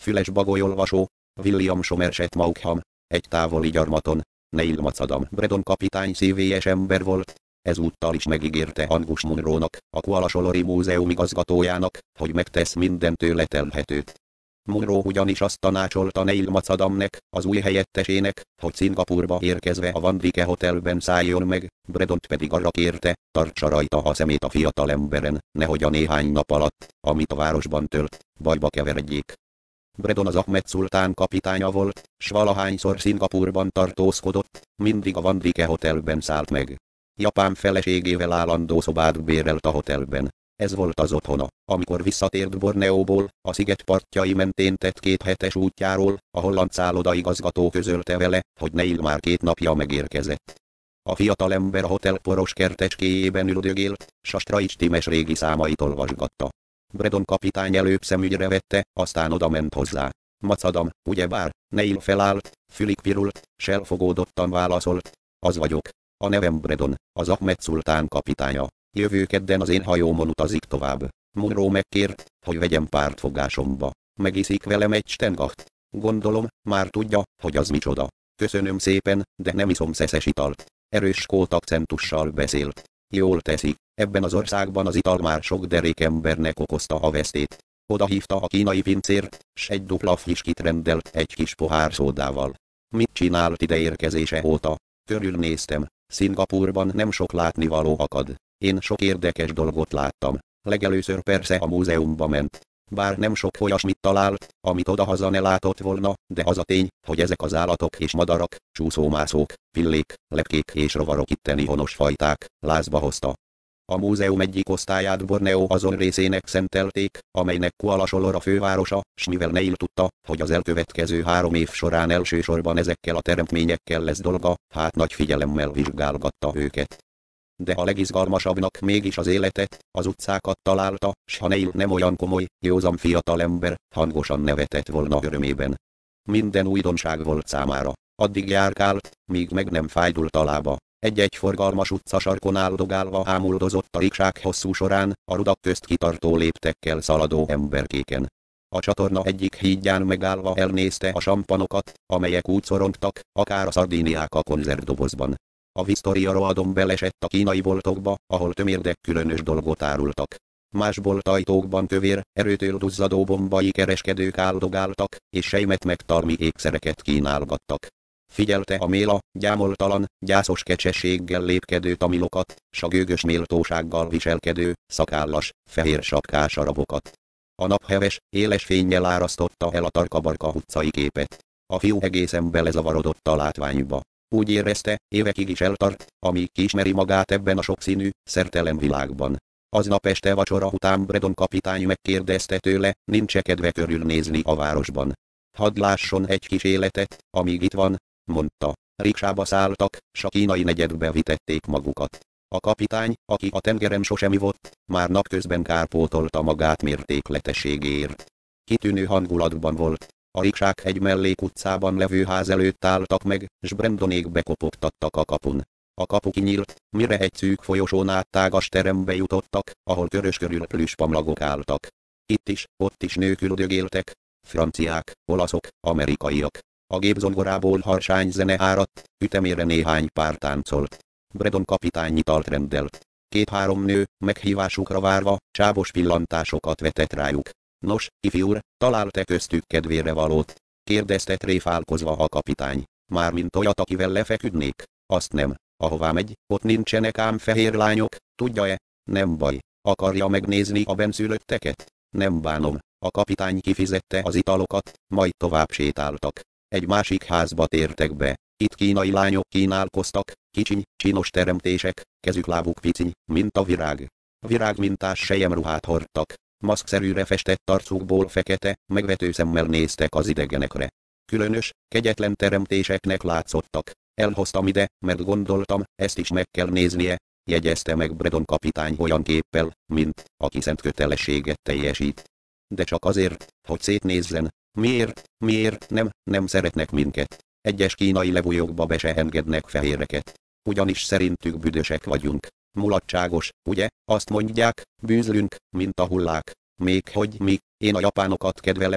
füles bagolyolvasó, William Somerset Maugham, egy távoli gyarmaton, Neil Macadam Braddon kapitány szívélyes ember volt. Ezúttal is megígérte Angus Munrónak, a Kuala Solori Múzeum igazgatójának, hogy megtesz minden tőle telhetőt. Munro ugyanis azt tanácsolta Neil Macadamnek, az új helyettesének, hogy Szingapúrba érkezve a Van Dike Hotelben szálljon meg, Braddont pedig arra kérte, tartsa rajta a szemét a fiatal emberen, nehogy a néhány nap alatt, amit a városban tölt, bajba keveredjék. Braddon az Ahmed szultán kapitánya volt, s valahányszor Szingapúrban tartózkodott, mindig a Van Dike Hotelben szállt meg. Japán feleségével állandó szobát bérelt a hotelben. Ez volt az otthona, amikor visszatért Borneóból, a sziget partjai mentén tett 2 hetes útjáról, a holland szállodaigazgató közölte vele, hogy Neil már 2 napja megérkezett. A fiatalember a hotel poros kertecskéjében üldögélt, s a Straight Times régi számait olvasgatta. Braddon kapitány előbb szemügyre vette, aztán odament hozzá. Macadam, ugyebár? Neil felállt, fülig pirult, s elfogódottan válaszolt. Az vagyok. A nevem Braddon, az Ahmed szultán kapitánya. Jövő kedden az én hajómon utazik tovább. Munro megkért, hogy vegyem pártfogásomba. Megiszik velem egy stengacht. Gondolom, már tudja, hogy az micsoda. Köszönöm szépen, de nem iszom szeszes italt. Erős skót akcentussal beszélt. Jól teszi, ebben az országban az ital már sok derék embernek okozta a vesztét. Oda hívta a kínai pincért, s egy dupla fiskit rendelt egy kis pohár szódával. Mit csinált ide érkezése óta? Körülnéztem. Szingapúrban nem sok látnivaló akad. Én sok érdekes dolgot láttam. Legelőször persze a múzeumba ment. Bár nem sok olyasmit talált, amit odahaza ne látott volna, de az a tény, hogy ezek az állatok és madarak, csúszómászók, pillék, lepkék és rovarok itteni honos fajták, lázba hozta. A múzeum egyik osztályát Borneo azon részének szentelték, amelynek Kuala Solor a fővárosa, s mivel Neil tudta, hogy az elkövetkező 3 év során elsősorban ezekkel a teremtményekkel lesz dolga, hát nagy figyelemmel vizsgálgatta őket. De a legizgalmasabbnak mégis az életet, az utcákat találta, s ha Neil nem olyan komoly, józan fiatalember, hangosan nevetett volna örömében. Minden újdonság volt számára. Addig járkált, míg meg nem fájdult a lába. Egy-egy forgalmas utca sarkon áldogálva ámuldozott a riksák hosszú során, a rudak közt kitartó léptekkel szaladó emberkéken. A csatorna egyik hídján megállva elnézte a sampanokat, amelyek úgy szorongtak, akár a szardíniák a konzervdobozban. A Victoria Roadon belesett a kínai boltokba, ahol tömérdek különös dolgot árultak. Más boltajtókban kövér, erőtől duzzadó bombai kereskedők áldogáltak, és sejmet meg tarmi ékszereket kínálgattak. Figyelte a méla, gyámoltalan, gyászos kecsességgel lépkedő tamilokat, s a gőgös méltósággal viselkedő, szakállas, fehér sapkás arabokat. A napheves, éles fénnyel árasztotta el a Tarkabarka utcai képet. A fiú egészen belezavarodott a látványba. Úgy érezte, évekig is eltart, amíg kiismeri magát ebben a sokszínű, szertelen világban. Aznap este vacsora után Braddon kapitány megkérdezte tőle, nincs-e kedve körülnézni a városban. Hadd lásson egy kis életet, amíg itt van, mondta. Riksába szálltak, s a kínai negyedbe vitették magukat. A kapitány, aki a tengeren sosem ivott, már napközben kárpótolta magát mértékletességéért. Kitűnő hangulatban volt. A riksák egy mellékutcában levő ház előtt álltak meg, s Branddonék bekopogtattak a kapun. A kapu kinyílt, mire egy szűk folyosón át tágas terembe jutottak, ahol körös körül plüspamlagok álltak. Itt is, ott is nők üldögéltek. Franciák, olaszok, amerikaiak. A gépzongorából harsány zene áradt, ütemére néhány pár táncolt. Braddon kapitány italt rendelt. 2-3 nő, meghívásukra várva, csábos pillantásokat vetett rájuk. Nos, ifjúr, talált-e köztük kedvére valót? Kérdezte tréfálkozva a kapitány. Mármint olyat, akivel lefeküdnék? Azt nem. Ahová megy, ott nincsenek ám fehér lányok, tudja-e? Nem baj. Akarja megnézni a benszülötteket? Nem bánom. A kapitány kifizette az italokat, majd tovább sétáltak. Egy másik házba tértek be. Itt kínai lányok kínálkoztak, kicsiny, csinos teremtések, kezük-lábuk piciny, mint a virág. Virágmintás selyemruhát hordtak. Maszkszerűre festett arcukból fekete, megvető szemmel néztek az idegenekre. Különös, kegyetlen teremtéseknek látszottak. Elhoztam ide, mert gondoltam, ezt is meg kell néznie, jegyezte meg Braddon kapitány olyan képpel, mint aki szent kötelességet teljesít. De csak azért, hogy szétnézzen. Miért nem szeretnek minket? Egyes kínai levújokba be se engednek fehéreket. Ugyanis szerintük büdösek vagyunk. Mulatságos, ugye? Azt mondják, bűzlünk, mint a hullák. Még hogy mi, én a japánokat kedvelem.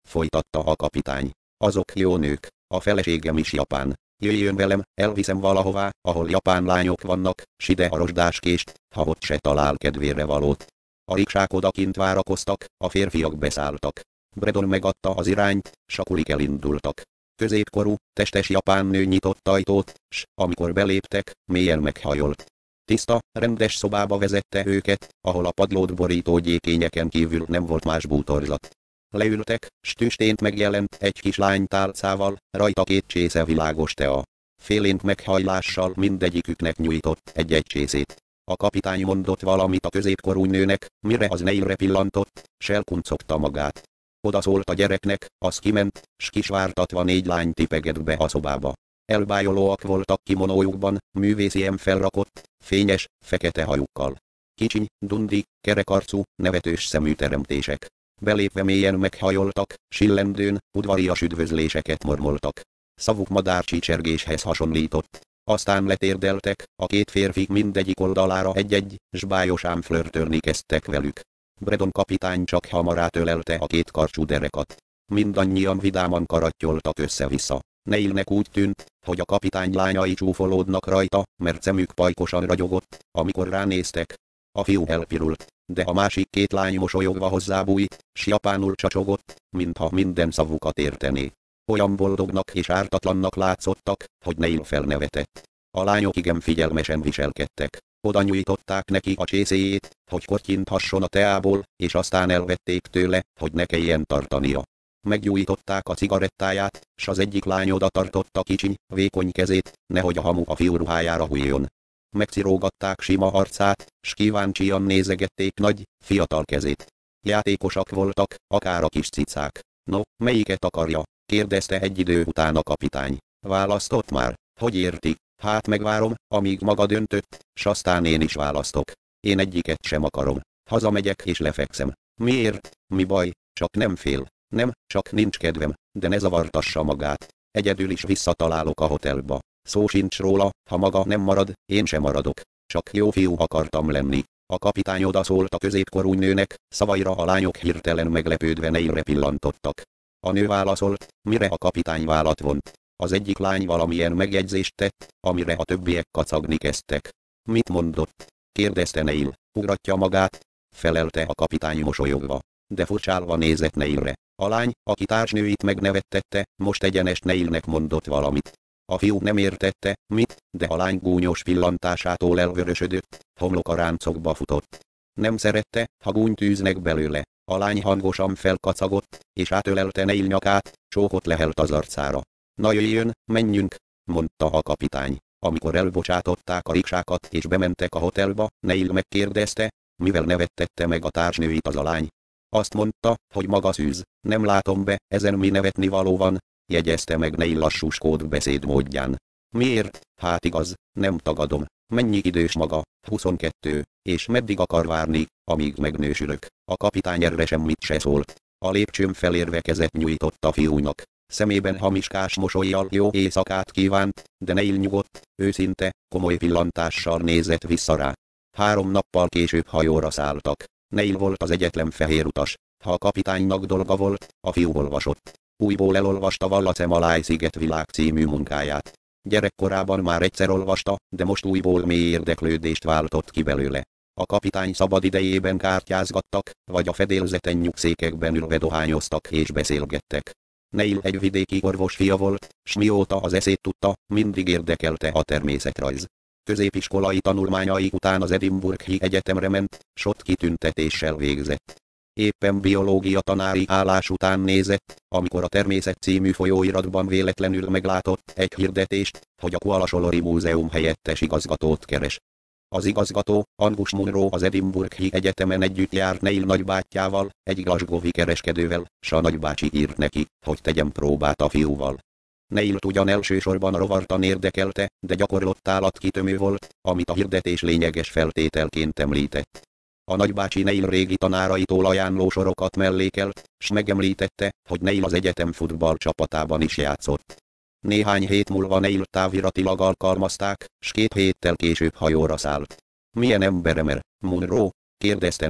folytatta a kapitány. Azok jó nők, a feleségem is japán. Jöjjön velem, elviszem valahová, ahol japán lányok vannak, s ide a rozsdáskést, ha ott se talál kedvére valót. A riksák odakint várakoztak, a férfiak beszálltak. Bredon megadta az irányt, s a kulik elindultak. Középkorú, testes japán nő nyitott ajtót, s amikor beléptek, mélyen meghajolt. Tiszta, rendes szobába vezette őket, ahol a padlót borító gyékényeken kívül nem volt más bútorzat. Leültek, s tüstént megjelent egy kis lány tálcával, rajta 2 csésze világos tea. Félénk meghajlással mindegyiküknek nyújtott egy csészét. A kapitány mondott valamit a középkorú nőnek, mire az Neilre pillantott, s elkuncogta magát. Oda szólt a gyereknek, az kiment, s kisvártatva 4 lány tipegett be a szobába. Elbájolóak voltak kimonójukban, művészien felrakott, fényes, fekete hajukkal. Kicsiny, dundi, kerekarcú, nevetős szemű teremtések. Belépve mélyen meghajoltak, sillendőn, udvarias üdvözléseket mormoltak. Szavuk madárcsicsergéshez hasonlított. Aztán letérdeltek, a 2 férfi mindegyik oldalára egy-egy, s bájosan flörtölni kezdtek velük. Bredon kapitány csak hamar átölelte a 2 karcsú derekat. Mindannyian vidáman karattyoltak össze-vissza. Neilnek úgy tűnt, hogy a kapitány lányai csúfolódnak rajta, mert szemük pajkosan ragyogott, amikor ránéztek. A fiú elpirult, de a másik 2 lány mosolyogva hozzábújt, s japánul csacsogott, mintha minden szavukat értené. Olyan boldognak és ártatlannak látszottak, hogy Neil felnevetett. A lányok igen figyelmesen viselkedtek. Oda nyújtották neki a csészéjét, hogy kortyinthasson a teából, és aztán elvették tőle, hogy ne kelljen tartania. Meggyújtották a cigarettáját, s az egyik lány oda tartotta kicsiny, vékony kezét, nehogy a hamu a fiú ruhájára hújjon. Megcirógatták sima arcát, s kíváncsian nézegették nagy, fiatal kezét. Játékosak voltak, akár a kis cicák. No, melyiket akarja? Kérdezte egy idő után a kapitány. Választott már? Hogy érti? Hát megvárom, amíg maga döntött, s aztán én is választok. Én egyiket sem akarom. Hazamegyek és lefekszem. Miért? Mi baj? Csak nem fél. Nem, csak nincs kedvem, de ne zavartassa magát. Egyedül is visszatalálok a hotelba. Szó sincs róla, ha maga nem marad, én sem maradok. Csak jó fiú akartam lenni. A kapitány odaszólt a középkorú nőnek, szavaira a lányok hirtelen meglepődve Neilre pillantottak. A nő válaszolt, mire a kapitány vállat vont. Az egyik lány valamilyen megjegyzést tett, amire a többiek kacagni kezdtek. Mit mondott? Kérdezte Neil. Ugratja magát? Felelte a kapitány mosolyogva. De furcsálva nézett Neilre. A lány, aki társnőit megnevettette, most egyenest Neilnek mondott valamit. A fiú nem értette, mit, de a lány gúnyos pillantásától elvörösödött, homloka ráncokba futott. Nem szerette, ha gúnyt űznek belőle. A lány hangosan felkacagott, és átölelte Neil nyakát, csókot lehelt az arcára. Na jöjjön, menjünk, mondta a kapitány. Amikor elbocsátották a riksákat és bementek a hotelba, Neil megkérdezte, mivel nevettette meg a társnőit az a lány. Azt mondta, hogy maga szűz, nem látom be, ezen mi nevetni való van, jegyezte meg Neil lassúskód beszédmódján. Miért? Hát igaz, nem tagadom. Mennyi idős maga? 22. És meddig akar várni, amíg megnősülök? A kapitány erre semmit se szólt. A lépcsőn felérve kezet nyújtott a fiúnak. Szemében hamiskás mosollyal jó éjszakát kívánt, de Neil nyugodt, őszinte, komoly pillantással nézett vissza rá. 3 nappal később hajóra szálltak. Neil volt az egyetlen fehér utas. Ha a kapitánynak dolga volt, a fiú olvasott. Újból elolvasta Wallace Malay Sziget világ című munkáját. Gyerekkorában már egyszer olvasta, de most újból mély érdeklődést váltott ki belőle. A kapitány szabad idejében kártyázgattak, vagy a fedélzeten nyugszékekben ülve dohányoztak és beszélgettek. Neil egy vidéki orvos fia volt, s mióta az eszét tudta, mindig érdekelte a természetrajz. Középiskolai tanulmányai után az Edinburghi Egyetemre ment, s ott kitüntetéssel végzett. Éppen biológia tanári állás után nézett, amikor a Természet című folyóiratban véletlenül meglátott egy hirdetést, hogy a Kuala Solori Múzeum helyettes igazgatót keres. Az igazgató, Angus Munro az Edinburghi Egyetemen együtt járt Neil nagybátyjával, egy glasgowi kereskedővel, s a nagybácsi írt neki, hogy tegyen próbát a fiúval. Neilt ugyan elsősorban a rovartan érdekelte, de gyakorlott állatkitövő volt, amit a hirdetés lényeges feltételként említett. A nagybácsi Neil régi tanáraitól ajánló sorokat mellékelt, s megemlítette, hogy Neil az egyetem futballcsapatában is játszott. Néhány hét múlva Neil táviratilag alkalmazták, s 2 héttel később hajóra szállt. Milyen emberemer, Munro? Kérdezte Neil.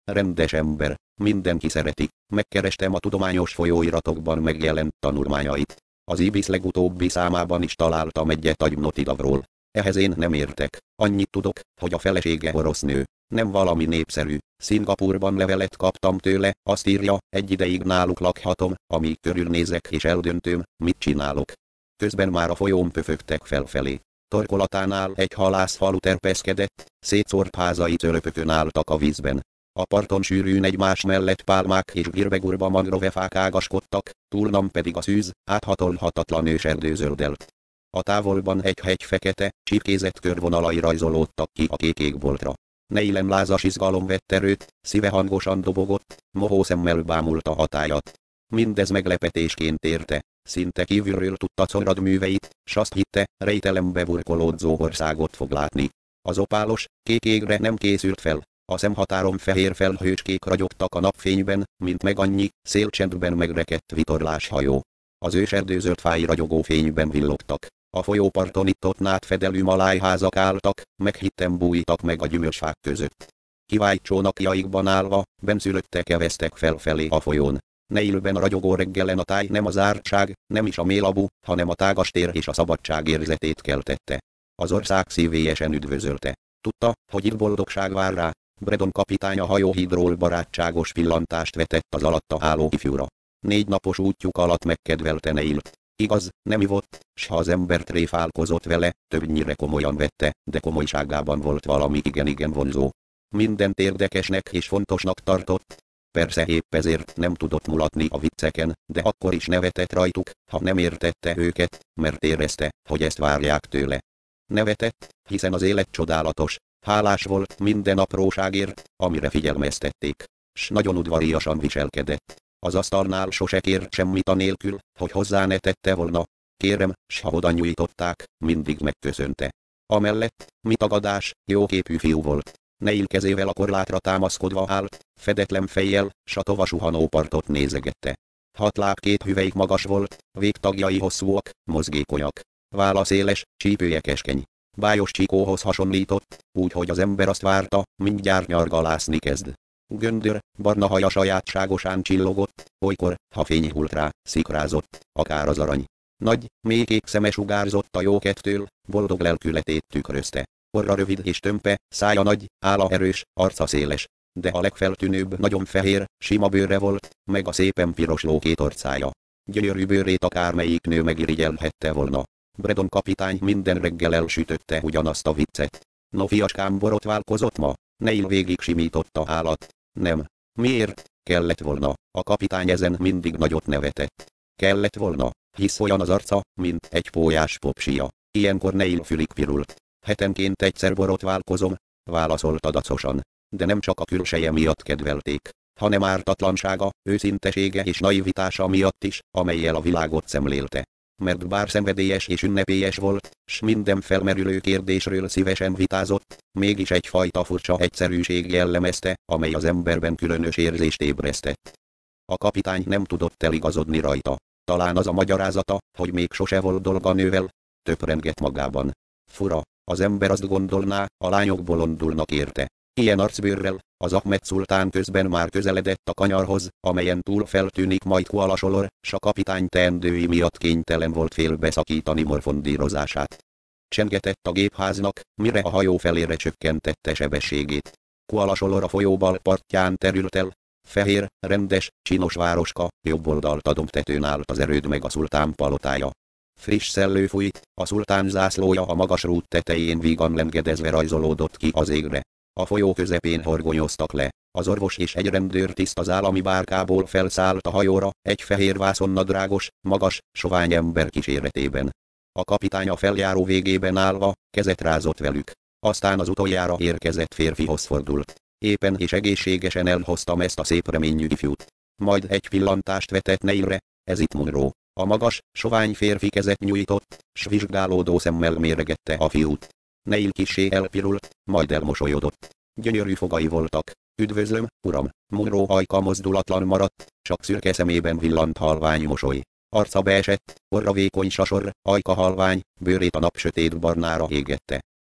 rendes ember, mindenki szereti. Megkerestem a tudományos folyóiratokban megjelent tanulmányait. Az Ibis legutóbbi számában is találtam egyet Agynotidavról. Ehhez én nem értek. Annyit tudok, hogy a felesége orosz nő. Nem valami népszerű. Szingapúrban levelet kaptam tőle, azt írja, egy ideig náluk lakhatom, amíg körülnézek és eldöntöm, mit csinálok. Közben már a folyón pöfögtek felfelé. Torkolatánál egy halászfalu terpeszkedett, szétszórt házai cölöpökön álltak a vízben. A parton sűrűn egymás mellett pálmák és girbegurba mangrovefák ágaskodtak, túlnam pedig a szűz, áthatolhatatlan őserdő zöldelt. A távolban egy hegy fekete, csipkézett körvonalai rajzolódtak ki a kék égboltra. Neilen lázas izgalom vett erőt, szíve hangosan dobogott, mohó szemmel bámulta a tájat. Mindez meglepetésként érte, szinte kívülről tudta Conrad műveit, s azt hitte, rejtelembe burkolódzó országot fog látni. Az opálos, kék égre nem készült fel, a szemhatáron fehér felhőskék ragyogtak a napfényben, mint meg annyi, szélcsendben megrekedt vitorláshajó. Az őserdőzöld fái ragyogó fényben villogtak. A folyóparton itt-ott nátfedelű malájházak álltak, meghitten bújtak meg a gyümölcsfák között. Kivált csónakjaikban állva, benszülöttek eveztek felfelé a folyón. Neilben ragyogó reggelen a táj nem az ártság, nem is a mélabú, hanem a tágastér és a szabadság érzetét keltette. Az ország szívélyesen üdvözölte. Tudta, hogy itt boldogság vár rá. Bredon kapitány a hajóhídról barátságos pillantást vetett az alatta álló ifjúra. 4 napos útjuk alatt megkedvelte Neilt. Igaz, nem ivott, s ha az ember tréfálkozott vele, többnyire komolyan vette, de komolyságában volt valami igen-igen vonzó. Mindent érdekesnek és fontosnak tartott. Persze épp ezért nem tudott mulatni a vicceken, de akkor is nevetett rajtuk, ha nem értette őket, mert érezte, hogy ezt várják tőle. Nevetett, hiszen az élet csodálatos, hálás volt minden apróságért, amire figyelmeztették, s nagyon udvariasan viselkedett. Az asztalnál sose kért semmit anélkül, hogy hozzá ne tette volna. Kérem, s ha oda nyújtották, mindig megköszönte. Amellett, mi tagadás, jóképű fiú volt. Neil kezével a korlátra támaszkodva állt, fedetlen fejjel, s a tova suhanó partot nézegette. 6 láb 2 hüvelyk magas volt, végtagjai hosszúak, mozgékonyak. Válla széles, csípője keskeny. Bájos csíkóhoz hasonlított, úgyhogy az ember azt várta, mindjárt nyargalászni kezd. Göndör, barna haja sajátságosan csillogott, olykor, ha fény hult rá, szikrázott, akár az arany. Nagy, mély kék szeme sugárzott a jókedvtől, boldog lelkületét tükrözte. Orra rövid és tömpe, szája nagy, álla erős, arca széles. De a legfeltűnőbb nagyon fehér, sima bőre volt, meg a szépen piros lókét orcája. Gyönyörű bőrét akármelyik nő megirigyelhette volna. Bredon kapitány minden reggel elsütötte ugyanazt a viccet. No fiaskám, borotválkozott ma? Neil végig simította állat. Nem. Miért? Kellett volna. A kapitány ezen mindig nagyot nevetett. Kellett volna, hisz olyan az arca, mint egy pólyás popsia. Ilyenkor Neil fülig pirult. Hetenként egyszer borotválkozom, válaszolta dacosan. De nem csak a külseje miatt kedvelték, hanem ártatlansága, őszintesége és naivitása miatt is, amellyel a világot szemlélte. Mert bár szenvedélyes és ünnepélyes volt, s minden felmerülő kérdésről szívesen vitázott, mégis egyfajta furcsa egyszerűség jellemezte, amely az emberben különös érzést ébresztett. A kapitány nem tudott eligazodni rajta. Talán az a magyarázata, hogy még sose volt dolga nővel, töprengett magában. Fura, az ember azt gondolná, a lányok bolondulnak érte. Ilyen arcbőrrel, az Ahmed szultán közben már közeledett a kanyarhoz, amelyen túl feltűnik majd Kuala Solor, s a kapitány teendői miatt kénytelen volt félbeszakítani morfondírozását. Csengetett a gépháznak, mire a hajó felére csökkentette sebességét. Kuala Solor a folyó bal partján terült el. Fehér, rendes, csinos városka, jobb oldalt a dombtetőn állt az erőd meg a szultán palotája. Friss szellő fújt, a szultán zászlója a magas rút tetején vígan lengedezve rajzolódott ki az égre. A folyó közepén horgonyoztak le. Az orvos és egy rendőrtiszt az állami bárkából felszállt a hajóra, egy fehér vászonnadrágos, magas, sovány ember kíséretében. A kapitány a feljáró végében állva, kezet rázott velük. Aztán az utoljára érkezett férfihoz fordult. Éppen és egészségesen elhoztam ezt a szép reményű ifjút. Majd egy pillantást vetett Neilre, ez itt Munro. A magas, sovány férfi kezet nyújtott, s vizsgálódó szemmel méregette a fiút. Neil kissé elpirult, majd elmosolyodott. Gyönyörű fogai voltak. Üdvözlöm, uram! Munro ajka mozdulatlan maradt, csak szürke szemében villant halvány mosoly. Arca beesett, orra vékony sasor, ajka halvány, bőrét a nap sötét barnára égette.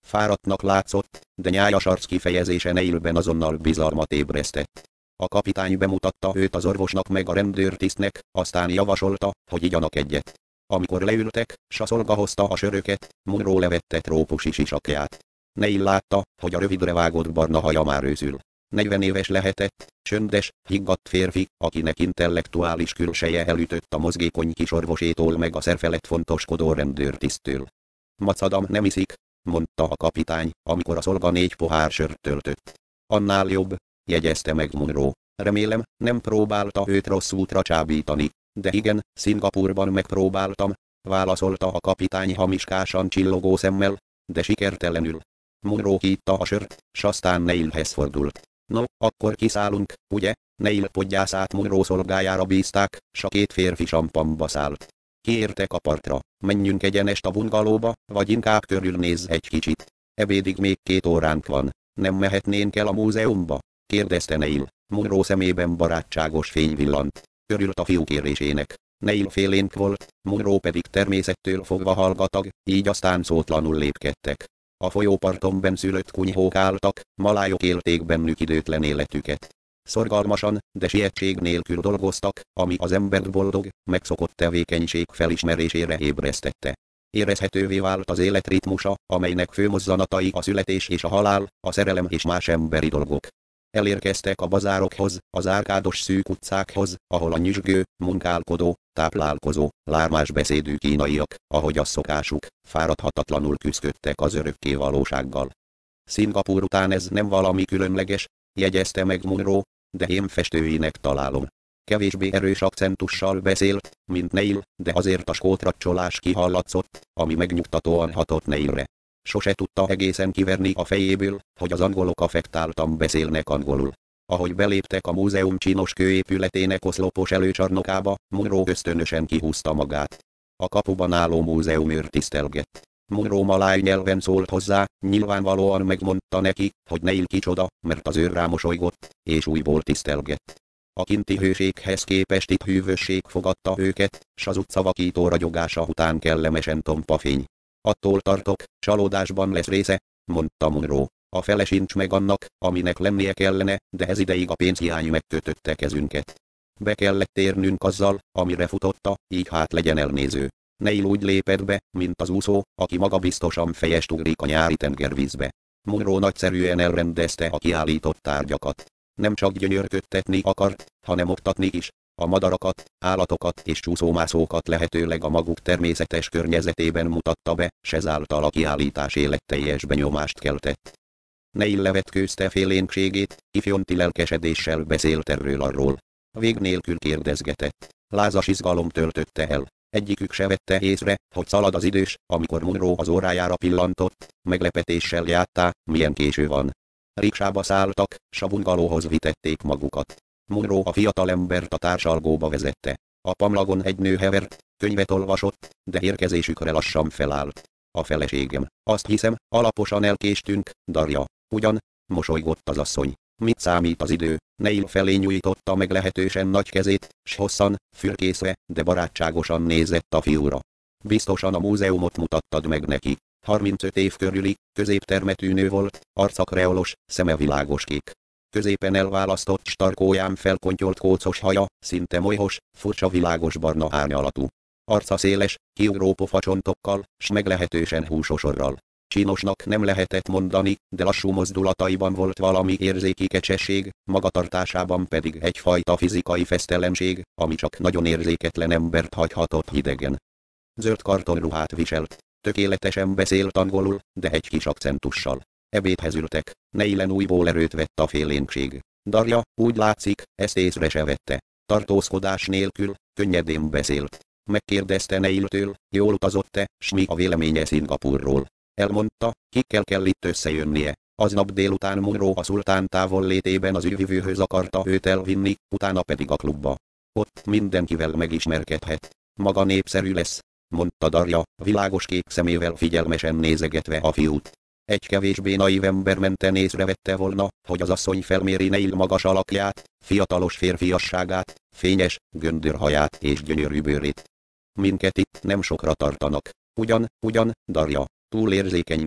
Fáradtnak látszott, de nyájas arc kifejezése Neilben azonnal bizalmat ébresztett. A kapitány bemutatta őt az orvosnak meg a rendőrtisztnek, aztán javasolta, hogy igyanak egyet. Amikor leültek, s a szolga hozta a söröket, Munro levette trópusi sisakját. Neil látta, hogy a rövidre vágott barna haja már őszül. 40 éves lehetett, csöndes, higgadt férfi, akinek intellektuális külseje elütött a mozgékony kis orvosétól meg a szerfelett fontoskodó rendőrtiszttől. Macadam nem iszik, mondta a kapitány, amikor a szolga 4 pohár sört töltött. Annál jobb, jegyezte meg Munro. Remélem, nem próbálta őt rossz útra csábítani. De igen, Szingapúrban megpróbáltam, válaszolta a kapitány hamiskásan csillogó szemmel, de sikertelenül. Munro hitta a sört, s aztán Neilhez fordult. No, akkor kiszállunk, ugye? Neil podgyászát Munro szolgájára bízták, s a 2 férfi sampamba szállt. Kiértek a partra, menjünk egyenest a bungalóba, vagy inkább körülnézz egy kicsit. Ebédig még 2 óránk van, nem mehetnénk el a múzeumba? Kérdezte Neil. Munro szemében barátságos fény villant. Örült a fiú kérésének. Neil félénk volt, Munro pedig természettől fogva hallgatag, így aztán szótlanul lépkedtek. A folyóparton benszülött kunyhók álltak, malájok élték bennük időtlen életüket. Szorgalmasan, de sietség nélkül dolgoztak, ami az embert boldog, megszokott tevékenység felismerésére ébresztette. Érezhetővé vált az élet ritmusa, amelynek fő mozzanatai a születés és a halál, a szerelem és más emberi dolgok. Elérkeztek a bazárokhoz, az árkádos szűk utcákhoz, ahol a nyüzsgő, munkálkodó, táplálkozó, lármás beszédű kínaiak, ahogy az szokásuk, fáradhatatlanul küszködtek az örökké valósággal. Szingapúr után ez nem valami különleges, jegyezte meg Munro, de én festőinek találom. Kevésbé erős akcentussal beszélt, mint Neil, de azért a skótracsolás kihallatszott, ami megnyugtatóan hatott Neilre. Sose tudta egészen kiverni a fejéből, hogy az angolok affektáltan beszélnek angolul. Ahogy beléptek a múzeum csinos kőépületének oszlopos előcsarnokába, Munro ösztönösen kihúzta magát. A kapuban álló múzeumőr tisztelgett. Munro maláj nyelven szólt hozzá, nyilvánvalóan megmondta neki, hogy Neil kicsoda, mert az őr rámosolygott, és újból tisztelgett. A kinti hőséghez képest itt hűvösség fogadta őket, s az utca vakító ragyogása után kellemesen tompa fény. Attól tartok, csalódásban lesz része, mondta Munro. A fele sincs meg annak, aminek lennie kellene, de ez ideig a pénzhiány megkötötte kezünket. Be kellett térnünk azzal, amire futotta, így hát legyen elnéző. Neil úgy lépett be, mint az úszó, aki magabiztosan fejest ugrik a nyári tengervízbe. Munro nagyszerűen elrendezte a kiállított tárgyakat. Nem csak gyönyörködtetni akart, hanem oktatni is. A madarakat, állatokat és csúszómászókat lehetőleg a maguk természetes környezetében mutatta be, s ezáltal a kiállítás életteljes benyomást keltett. Neil levetkőzte félénkségét, ifjonti lelkesedéssel beszélt erről-arról. Vég nélkül kérdezgetett. Lázas izgalom töltötte el. Egyikük se vette észre, hogy szalad az idős, amikor Munro az órájára pillantott, meglepetéssel játtá, milyen késő van. Riksába szálltak, s a bungalóhoz vitették magukat. Munro a fiatalembert a társalgóba vezette. A pamlagon egy nő hevert, könyvet olvasott, de érkezésükre lassan felállt. A feleségem, azt hiszem, alaposan elkéstünk, Darja. Ugyan? Mosolygott az asszony. Mit számít az idő? Neil felé nyújtotta meglehetősen nagy kezét, s hosszan, fürkészve, de barátságosan nézett a fiúra. Biztosan a múzeumot mutattad meg neki. 35 év körüli, középtermetű nő volt, arca kreolos, szeme világoskék. Középen elválasztott starkóján felkontyolt kócos haja, szinte molyhos, furcsa világos barna árnyalatú. Arca széles, kiugró pofacsontokkal, s meglehetősen húsos orral. Csinosnak nem lehetett mondani, de lassú mozdulataiban volt valami érzéki kecsesség, magatartásában pedig egyfajta fizikai fesztelenség, ami csak nagyon érzéketlen embert hagyhatott hidegen. Zöld kartonruhát viselt. Tökéletesen beszélt angolul, de egy kis akcentussal. Ebédhez ültek. Neilen újból erőt vett a félénkség. Darja, úgy látszik, ezt észre se vette. Tartózkodás nélkül, könnyedén beszélt. Megkérdezte Neiltől, jól utazott-e, s mi a véleménye Szingapúrról. Elmondta, kikkel kell itt összejönnie. Aznap délután Munro a szultán távollétében az űrvivőhöz akarta őt elvinni, utána pedig a klubba. Ott mindenkivel megismerkedhet. Maga népszerű lesz, mondta Darja, világos kék szemével figyelmesen nézegetve a fiút. Egy kevésbé naív ember menten észrevette volna, hogy az asszony felméri Neil magas alakját, fiatalos férfiasságát, fényes, göndör haját és gyönyörű bőrét. Minket itt nem sokra tartanak. Ugyan, Darja, túl érzékeny vagy,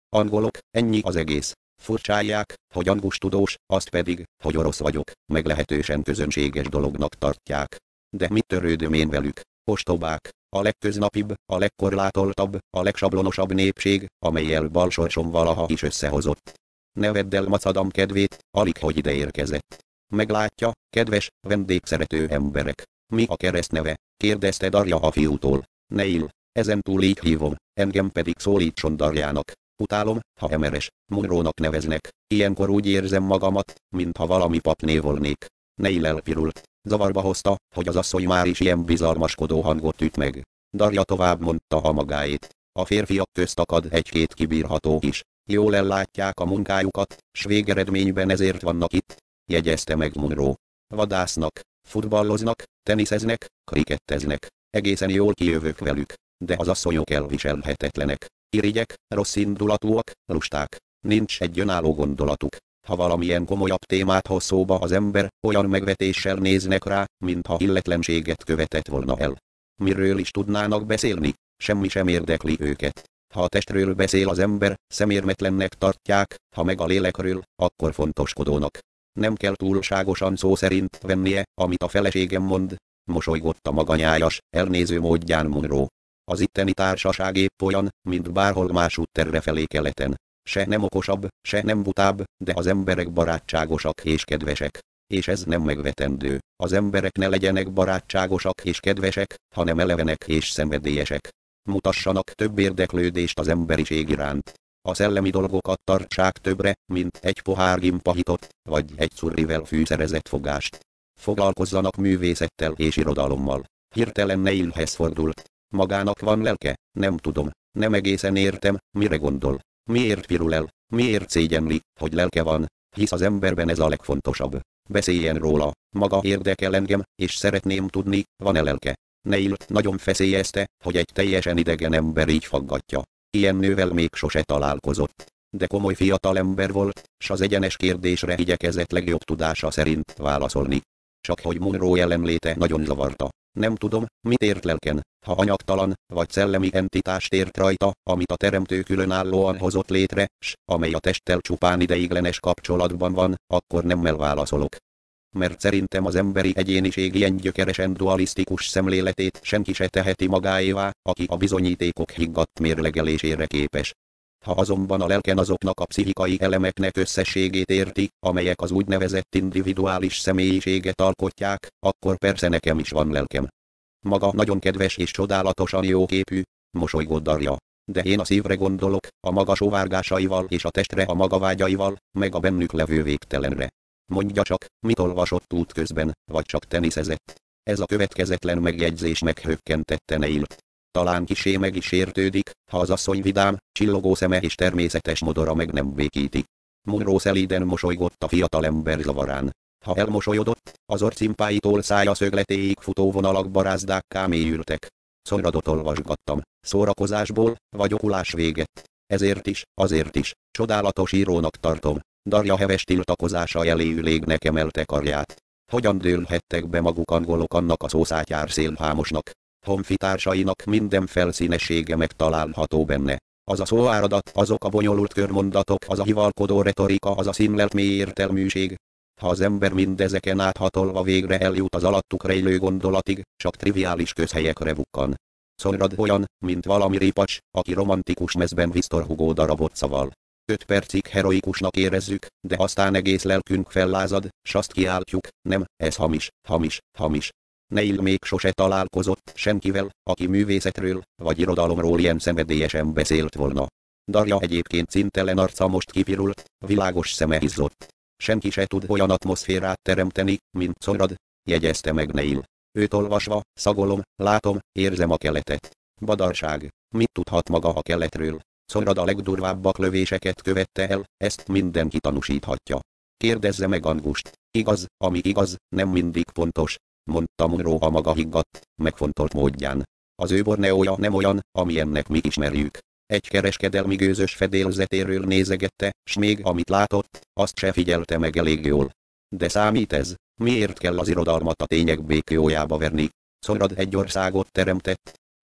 Angolok, ennyi az egész. Furcsálják, hogy Angus tudós, azt pedig, hogy orosz vagyok, meglehetősen közönséges dolognak tartják. De mit törődöm én velük? Ostobák, a legköznapibb, a legkorlátoltabb, a legsablonosabb népség, amellyel balsorsom valaha is összehozott. Ne vedd el Macadam kedvét, alig hogy ide érkezett. Meglátja, kedves, vendégszerető emberek. Mi a keresztneve? Kérdezte Darja a fiútól. Neil, ezentúl így hívom, engem pedig szólítson Darjának. Utálom, ha Emeres, Munrónak neveznek, ilyenkor úgy érzem magamat, mintha valami papné volnék. Neil elpirult. Zavarba hozta, hogy az asszony már is ilyen bizalmaskodó hangot üt meg. Darja tovább mondta a magáét. A férfiak közt akad egy-két kibírható is. Jól ellátják a munkájukat, s végeredményben ezért vannak itt, jegyezte meg Munro. Vadásznak, futballoznak, teniszeznek, kriketteznek. Egészen jól kijövök velük, de az asszonyok elviselhetetlenek. Irigyek, rosszindulatúak, lusták. Nincs egy önálló gondolatuk. Ha valamilyen komolyabb témát hoz szóba az ember, olyan megvetéssel néznek rá, mintha illetlenséget követett volna el. Miről is tudnának beszélni? Semmi sem érdekli őket. Ha a testről beszél az ember, szemérmetlennek tartják, ha meg a lélekről, akkor fontoskodónak. Nem kell túlságosan szó szerint vennie, amit a feleségem mond, mosolygott a maganyájas, elnéző módján Munro. Az itteni társaság épp olyan, mint bárhol másút terrefelé keleten. Se nem okosabb, se nem butább, de az emberek barátságosak és kedvesek. És ez nem megvetendő. Az emberek ne legyenek barátságosak és kedvesek, hanem elevenek és szenvedélyesek. Mutassanak több érdeklődést az emberiség iránt. A szellemi dolgokat tartsák többre, mint egy pohár gimpahitot, vagy egy currivel fűszerezett fogást. Foglalkozzanak művészettel és irodalommal. Hirtelen Neilhez fordult. Magának van lelke? Nem tudom. Nem egészen értem, mire gondol. Miért pirul el? Miért szégyenli, hogy lelke van? Hisz az emberben ez a legfontosabb. Beszéljen róla. Maga érdekel engem, és szeretném tudni, van-e lelke. Neilt nagyon feszélyezte, hogy egy teljesen idegen ember így faggatja. Ilyen nővel még sose találkozott. De komoly fiatal ember volt, s az egyenes kérdésre igyekezett legjobb tudása szerint válaszolni. Csak hogy Munro jelenléte nagyon zavarta. Nem tudom, mit ért lelken, ha anyagtalan, vagy szellemi entitást ért rajta, amit a teremtő különállóan hozott létre, s amely a testtel csupán ideiglenes kapcsolatban van, akkor nemmel válaszolok. Mert szerintem az emberi egyéniség ilyen gyökeresen dualisztikus szemléletét senki se teheti magáévá, aki a bizonyítékok higgadt mérlegelésére képes. Ha azonban a lelken azoknak a pszichikai elemeknek összességét érti, amelyek az úgynevezett individuális személyiséget alkotják, akkor persze nekem is van lelkem. Maga nagyon kedves és csodálatosan jóképű, mosolygott Darja. De én a szívre gondolok, a maga sóvárgásaival és a testre a maga vágyaival, meg a bennük levő végtelenre. Mondja csak, mit olvasott útközben, vagy csak teniszezett. Ez a következetlen megjegyzés meghökkentette Neilt. Talán kisé meg is értődik, ha az asszony vidám, csillogó szeme és természetes modora meg nem békíti. Munro szelíden mosolygott a fiatalember zavarán. Ha elmosolyodott, az orcimpáitól szája szögletéig futó vonalak barázdákká mélyültek. Szonradot olvasgattam, szórakozásból, vagy okulás véget. Ezért is, azért is, csodálatos írónak tartom. Darja heves tiltakozása elé ülégnek emelte karját. Hogyan dőlhettek be maguk angolok annak a szószátyár szélhámosnak? Honfitársainak minden felszínessége megtalálható benne. Az a szóáradat, azok a bonyolult körmondatok, az a hivalkodó retorika, az a színlelt mély értelműség. Ha az ember mindezeken áthatolva végre eljut az alattuk rejlő gondolatig, csak triviális közhelyekre bukkan. Szonrad olyan, mint valami ripacs, aki romantikus mezben Victor Hugo darabot szaval. 5 percig heroikusnak érezzük, de aztán egész lelkünk fellázad, s azt kiáltjuk, nem, ez hamis, hamis, hamis. Neil még sose találkozott senkivel, aki művészetről, vagy irodalomról ilyen szenvedélyesen beszélt volna. Darja egyébként szintelen arca most kipirult, világos szeme izzott. Senki se tud olyan atmoszférát teremteni, mint Szonrad, jegyezte meg Neil. Őt olvasva, szagolom, látom, érzem a keletet. Badarság, mit tudhat maga a keletről? Szonrad a legdurvábbak lövéseket követte el, ezt mindenki tanúsíthatja. Kérdezze meg Angust. Igaz, ami igaz, nem mindig pontos, mondta Munro a maga higgadt, megfontolt módján. Az ő Borneója nem olyan, amilyennek mi ismerjük. Egy kereskedelmi gőzös fedélzetéről nézegette, s még amit látott, azt se figyelte meg elég jól. De számít ez? Miért kell az irodalmat a tények békjójába verni? Szonrad egy országot teremtett,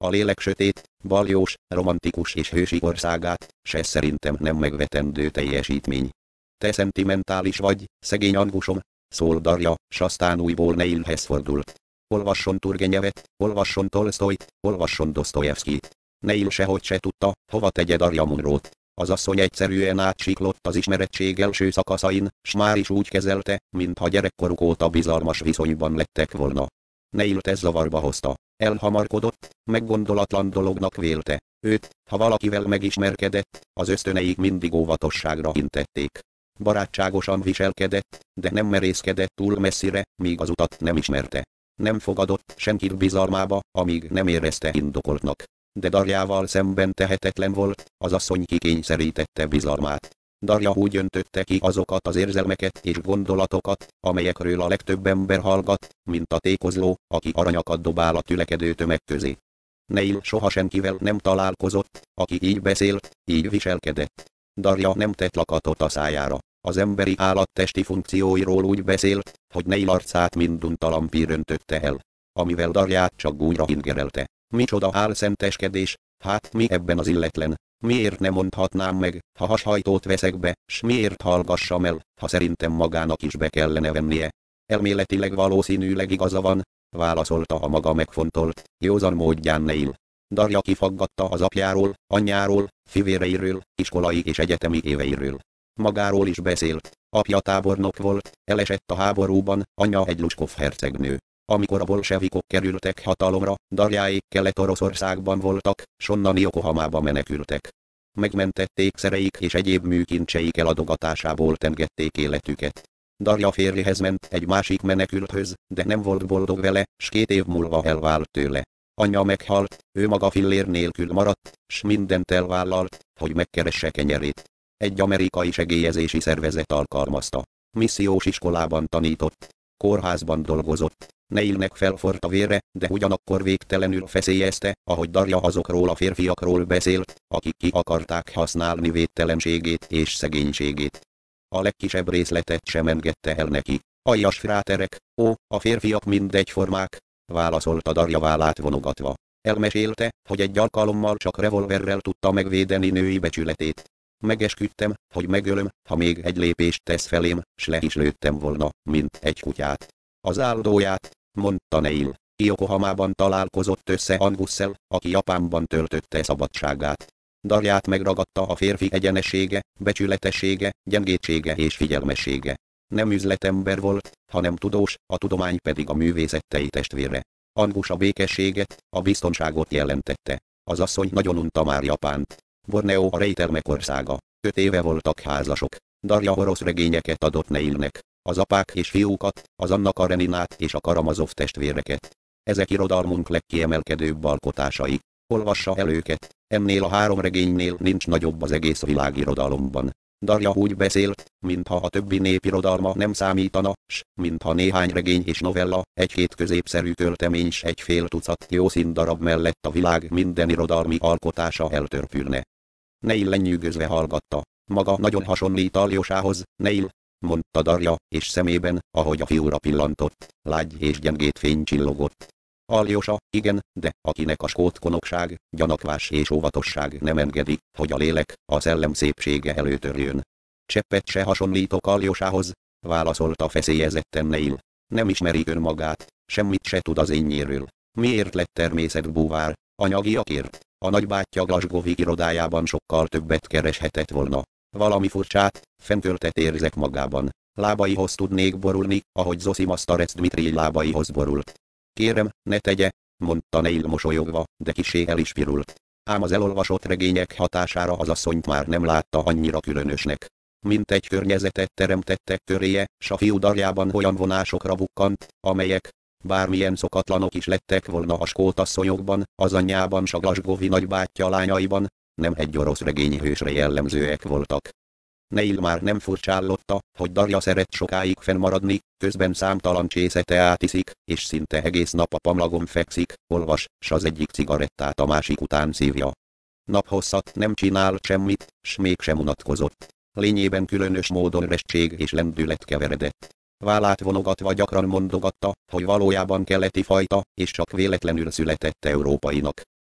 a lélek sötét, baljós, romantikus és hősi országát, se szerintem nem megvetendő teljesítmény. Te szentimentális vagy, szegény Angusom, szól Darja, s aztán újból Neilhez fordult. Olvasson Turgenevet, olvasson Tolsztojt, olvasson Dosztojevszkijt. Neil sehogy se tudta, hova tegye Darja Munrót. Az asszony egyszerűen átsiklott az ismerettség első szakaszain, s már is úgy kezelte, mintha gyerekkoruk óta bizalmas viszonyban lettek volna. Neilt ez zavarba hozta. Elhamarkodott, meggondolatlan dolognak vélte. Őt, ha valakivel megismerkedett, az ösztöneik mindig óvatosságra intették. Barátságosan viselkedett, de nem merészkedett túl messzire, míg az utat nem ismerte. Nem fogadott senkit bizalmába, amíg nem érezte indokoltnak. De Darjával szemben tehetetlen volt, az asszony kikényszerítette bizalmát. Darja úgy öntötte ki azokat az érzelmeket és gondolatokat, amelyekről a legtöbb ember hallgat, mint a tékozló, aki aranyakat dobál a tülekedő tömeg közé. Neil soha senkivel nem találkozott, aki így beszélt, így viselkedett. Darja nem tett lakatot a szájára. Az emberi állat testi funkcióiról úgy beszélt, hogy Neil arcát minduntalan pír öntötte el, amivel Darját csak gúnyra ingerelte. Micsoda álszenteskedés, hát mi ebben az illetlen? Miért nem mondhatnám meg, ha hashajtót veszek be, s miért hallgassam el, ha szerintem magának is be kellene vennie? Elméletileg valószínűleg igaza van, válaszolta a maga megfontolt, józan módján Neil. Darja kifaggatta az apjáról, anyjáról, fivéreiről, iskolai és egyetemi éveiről. Magáról is beszélt. Apja tábornok volt, elesett a háborúban, anyja egy Luskov hercegnő. Amikor a bolsevikok kerültek hatalomra, Darjáék Kelet-Oroszországban voltak, s onnan Yokohamába menekültek. Megmentették szereik és egyéb műkincseik eladogatásából tengették életüket. Darja férjehez ment egy másik menekülthöz, de nem volt boldog vele, s 2 év múlva elvált tőle. Anyja meghalt, ő maga fillér nélkül maradt, s mindent elvállalt, hogy megkeresse kenyerét. Egy amerikai segélyezési szervezet alkalmazta. Missziós iskolában tanított. Kórházban dolgozott. Neilnek felforrt a vére, de ugyanakkor végtelenül feszélyezte, ahogy Darja azokról a férfiakról beszélt, akik ki akarták használni védtelenségét és szegénységét. A legkisebb részletet sem engedte el neki. Aljas fráterek, a férfiak mind egyformák, válaszolta Darja vállát vonogatva. Elmesélte, hogy egy alkalommal csak revolverrel tudta megvédeni női becsületét. Megesküdtem, hogy megölöm, ha még egy lépést tesz felém, s le is lőttem volna, mint egy kutyát. Az áldóját, mondta Neil. Yokohamában találkozott össze Angusszel, aki Japánban töltötte szabadságát. Darját megragadta a férfi egyenessége, becsületessége, gyengétsége és figyelmessége. Nem üzletember volt, hanem tudós, a tudomány pedig a művészettei testvére. Angus a békességet, a biztonságot jelentette. Az asszony nagyon unta már Japánt. Borneo a rejtelmek országa. 5 éve voltak házasok. Darja orosz regényeket adott Neilnek. Az apák és fiúkat, az Anna Kareninát és a Karamazov testvéreket. Ezek irodalmunk legkiemelkedőbb alkotásai. Olvassa el őket. Ennél a 3 regénynél nincs nagyobb az egész világirodalomban. Darja úgy beszélt, mintha a többi népirodalma nem számítana, s mintha néhány regény és novella, 1-2 középszerű költemény s egy fél tucat jó színdarab mellett a világ minden irodalmi alkotása eltörpülne. Neil lenyűgözve hallgatta. Maga nagyon hasonlít Aljosához, Neil, mondta Darja, és szemében, ahogy a fiúra pillantott, lágy és gyengét fény csillogott. Aljosa, igen, de akinek a skót konokság, gyanakvás és óvatosság nem engedi, hogy a lélek, a szellem szépsége előtörjön. Cseppet se hasonlítok Aljosához, válaszolta feszélyezetten Neil. Nem ismeri önmagát, semmit se tud az énjéről. Miért lett természetbúvár? Anyagiakért? A nagybátyja Glasgowi irodájában sokkal többet kereshetett volna. Valami furcsát, fenntöltet érzek magában. Lábaihoz tudnék borulni, ahogy Zosima Starec Dmitrij lábaihoz borult. Kérem, ne tegye, mondta Neil mosolyogva, de kissé el is pirult. Ám az elolvasott regények hatására az asszonyt már nem látta annyira különösnek. Mint egy környezetet teremtettek köréje, s a fiú Darjában olyan vonásokra bukkant, amelyek, bármilyen szokatlanok is lettek volna a skót asszonyokban, az anyjában s a Glasgowi nagybátyja lányaiban, nem egy orosz regényhősre jellemzőek voltak. Neil már nem furcsállotta, hogy Darja szeret sokáig fennmaradni, közben számtalan csészeteát iszik, és szinte egész nap a pamlagon fekszik, olvas, s az egyik cigarettát a másik után szívja. Naphosszat nem csinál semmit, s mégsem unatkozott. Lényében különös módon restség és lendület keveredett. Vállát vonogatva gyakran mondogatta, hogy valójában keleti fajta, és csak véletlenül született európainak.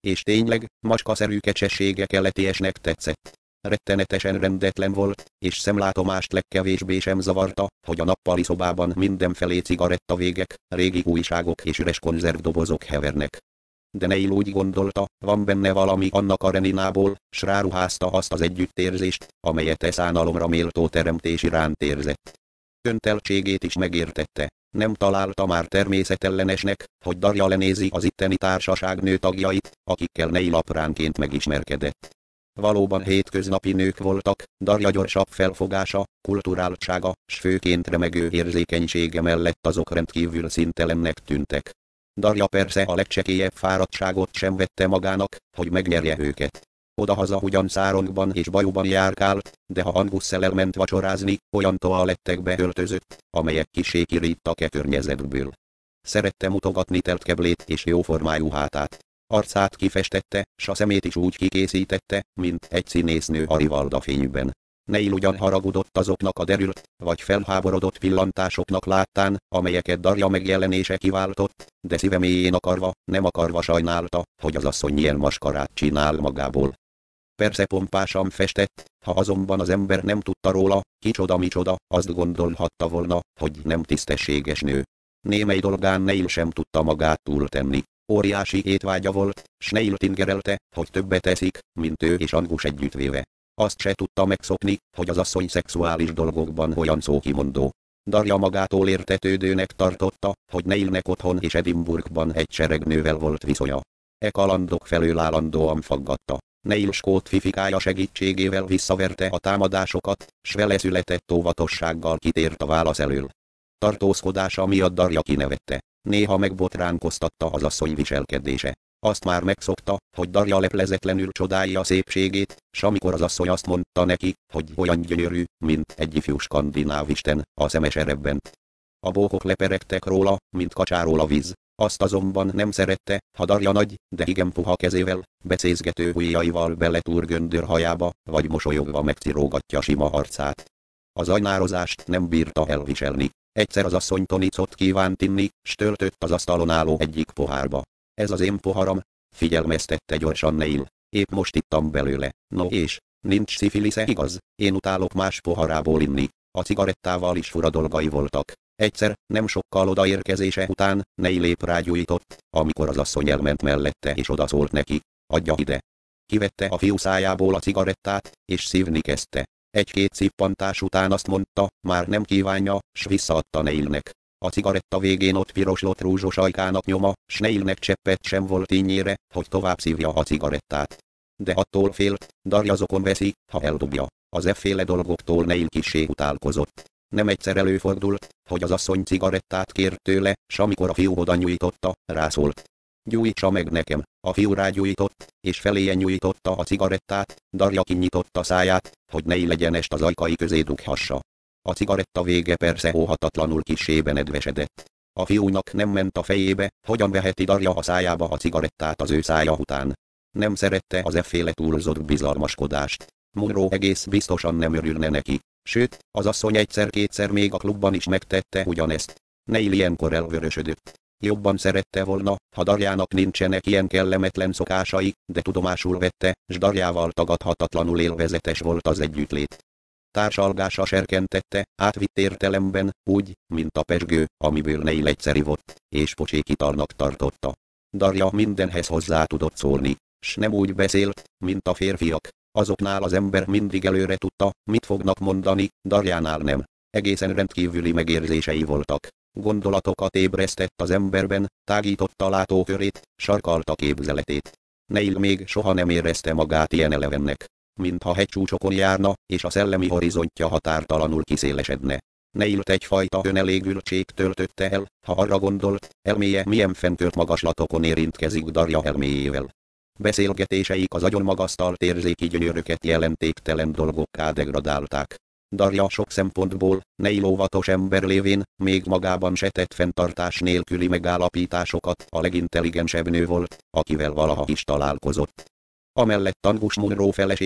és tényleg, macskaszerű kecsessége keletiesnek tetszett. Rettenetesen rendetlen volt, és szemlátomást legkevésbé sem zavarta, hogy a nappali szobában mindenfelé cigarettavégek, régi újságok és üres konzervdobozok hevernek. De Neil úgy gondolta, van benne valami Anna Kareninából, s ráruházta azt az együttérzést, amelyet szánalomra méltó teremtés iránt érzett. Önteltségét is megértette. Nem találta már természetellenesnek, hogy Darja lenézi az itteni társaság nőtagjait, akikkel Neil apránként megismerkedett. Valóban hétköznapi nők voltak, Darja gyorsabb felfogása, kulturáltsága, s főként remegő érzékenysége mellett azok rendkívül színtelennek tűntek. Darja persze a legcsekélyebb fáradtságot sem vette magának, hogy megnyerje őket. Odahaza ugyan száronyban és bajuban járkált, de ha Angusszel elment vacsorázni, olyan toalettekbe öltözött, amelyek kissé kiríttak környezetből. Szerette mutogatni telt keblét és jóformájú hátát. Arcát kifestette, s a szemét is úgy kikészítette, mint egy színésznő a Rivalda fényben. Neil ugyan haragudott azoknak a derült, vagy felháborodott pillantásoknak láttán, amelyeket Darja megjelenése kiváltott, de szíve mélyén nem akarva sajnálta, hogy az asszony ilyen maskarát csinál magából. Persze pompásan festett, ha azonban az ember nem tudta róla, micsoda, azt gondolhatta volna, hogy nem tisztességes nő. Némely dolgán Neil sem tudta magát túltenni. Óriási étvágya volt, s Neil tingerelte, hogy többet eszik, mint ő és Angus együttvéve. Azt se tudta megszokni, hogy az asszony szexuális dolgokban olyan szókimondó. Darja magától értetődőnek tartotta, hogy Neilnek otthon és Edinburghban egy seregnővel volt viszonya. E kalandok felől állandóan faggatta. Neil skót fifikája segítségével visszaverte a támadásokat, s vele született óvatossággal kitért a válasz elől. Tartózkodása miatt Darja kinevette. Néha megbotránkoztatta az asszony viselkedése. Azt már megszokta, hogy Darja leplezetlenül csodálja a szépségét, s amikor az asszony azt mondta neki, hogy olyan gyönyörű, mint egy ifjú skandináv isten, a szeme serebbent. A bókok leperegtek róla, mint kacsáról a víz. Azt azonban nem szerette, ha Darja nagy, de igen puha kezével, becézgető ujjaival beletúr göndör hajába, vagy mosolyogva megcirógatja sima arcát. Az ajnározást nem bírta elviselni. Egyszer az asszony tonicot kívánt inni, s töltött az asztalon álló egyik pohárba. Ez az én poharam, figyelmeztette gyorsan Neil. Épp most ittam belőle. No és, nincs szifilisze, igaz? Én utálok más poharából inni. A cigarettával is fura dolgai voltak. Egyszer, nem sokkal odaérkezése után, Neil épp rágyújtott, amikor az asszony elment mellette és odaszólt neki. Adja ide. Kivette a fiú szájából a cigarettát, és szívni kezdte. Egy-két szippantás után azt mondta, már nem kívánja, s visszaadta Neilnek. A cigaretta végén ott piroslott rúzsos ajkának nyoma, s Neilnek cseppet sem volt ínyére, hogy tovább szívja a cigarettát. De attól félt, Darja zokon veszi, ha eldobja. Az efféle dolgoktól Neil kissé utálkozott. Nem egyszer előfordult, hogy az asszony cigarettát kért tőle, s amikor a fiú oda nyújtotta, rászólt. Gyújtsa meg nekem. A fiú rágyújtott, és feléje nyújtotta a cigarettát, Darja kinyitotta száját, hogy Neil egyenest az ajkai közé dughassa. A cigaretta vége persze óhatatlanul kissé benedvesedett. A fiúnak nem ment a fejébe, hogyan veheti Darja a szájába a cigarettát az ő szája után. Nem szerette az efféle túlzott bizalmaskodást. Munro egész biztosan nem örülne neki. Sőt, az asszony egyszer-kétszer még a klubban is megtette ugyanezt. Neil ilyenkor elvörösödött. Jobban szerette volna, ha Darjának nincsenek ilyen kellemetlen szokásai, de tudomásul vette, s Darjával tagadhatatlanul élvezetes volt az együttlét. Társalgása serkentette, átvitt értelemben, úgy, mint a pezsgő, amiből Neil egyszer ivott, és pocsék italnak tartotta. Darja mindenhez hozzá tudott szólni, s nem úgy beszélt, mint a férfiak. Azoknál az ember mindig előre tudta, mit fognak mondani, Darjánál nem. Egészen rendkívüli megérzései voltak. Gondolatokat ébresztett az emberben, tágította látókörét, sarkalta képzeletét. Neil még soha nem érezte magát ilyen elevennek. Mintha hegycsúcsokon járna, és a szellemi horizontja határtalanul kiszélesedne. Neilt egyfajta önelégültség töltötte el, ha arra gondolt, elméje milyen fenntört magaslatokon érintkezik Darja elméjével. Beszélgetéseik az agyon magasztalt érzéki gyönyöröket jelentéktelen dolgokká degradálták. Darja sok szempontból, Neil óvatos ember lévén, még magában se tett fenntartás nélküli megállapításokat, a legintelligensebb nő volt, akivel valaha is találkozott. Amellett Angus Munro felesége,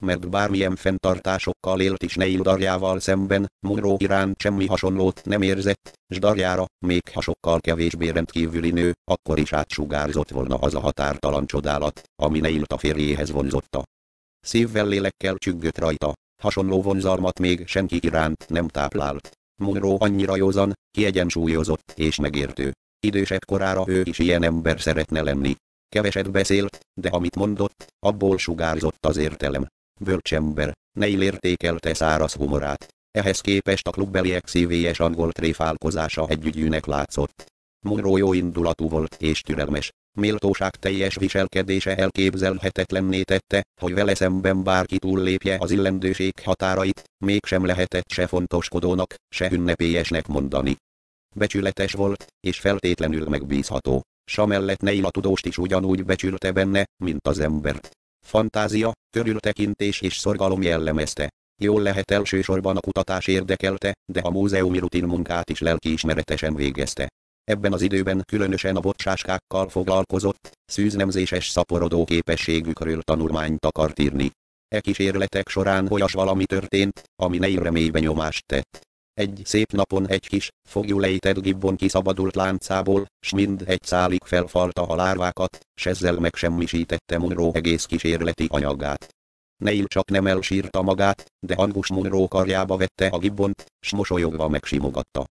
mert bármilyen fenntartásokkal élt is Neil Darjával szemben, Monroe iránt semmi hasonlót nem érzett, s Darjára, még ha sokkal kevésbé rendkívüli nő, akkor is átsugárzott volna az a határtalan csodálat, ami Neilt a férjéhez vonzotta. Szívvel lélekkel csüggött rajta, hasonló vonzalmat még senki iránt nem táplált. Monroe annyira józan, kiegyensúlyozott és megértő. Idősebb korára ő is ilyen ember szeretne lenni. Keveset beszélt, de amit mondott, abból sugárzott az értelem. Bölcsember, Neil értékelte száraz humorát. Ehhez képest a klubbeliek szívélyes angol tréfálkozása együgyűnek látszott. Monroe jó indulatú volt és türelmes. Méltóság teljes viselkedése elképzelhetetlenné tette, hogy vele szemben bárki túllépje az illendőség határait, mégsem lehetett se fontoskodónak, se ünnepélyesnek mondani. Becsületes volt, és feltétlenül megbízható. S amellett Neil a tudóst is ugyanúgy becsülte benne, mint az embert. Fantázia, körültekintés és szorgalom jellemezte. Jól lehet elsősorban a kutatás érdekelte, de a múzeumi rutin munkát is lelkiismeretesen végezte. Ebben az időben különösen a bocsáskákkal foglalkozott, szűznemzéses szaporodó képességükről tanulmányt akart írni. E kísérletek során olyas valami történt, ami Neilre mély benyomást tett. Egy szép napon egy kis, fogjulejtett gibbon kiszabadult láncából, s mind egy szálig felfalta a lárvákat, s ezzel megsemmisítette Monroe egész kísérleti anyagát. Neil csak nem elsírta magát, de Angus Monroe karjába vette a gibbont, s mosolyogva megsimogatta.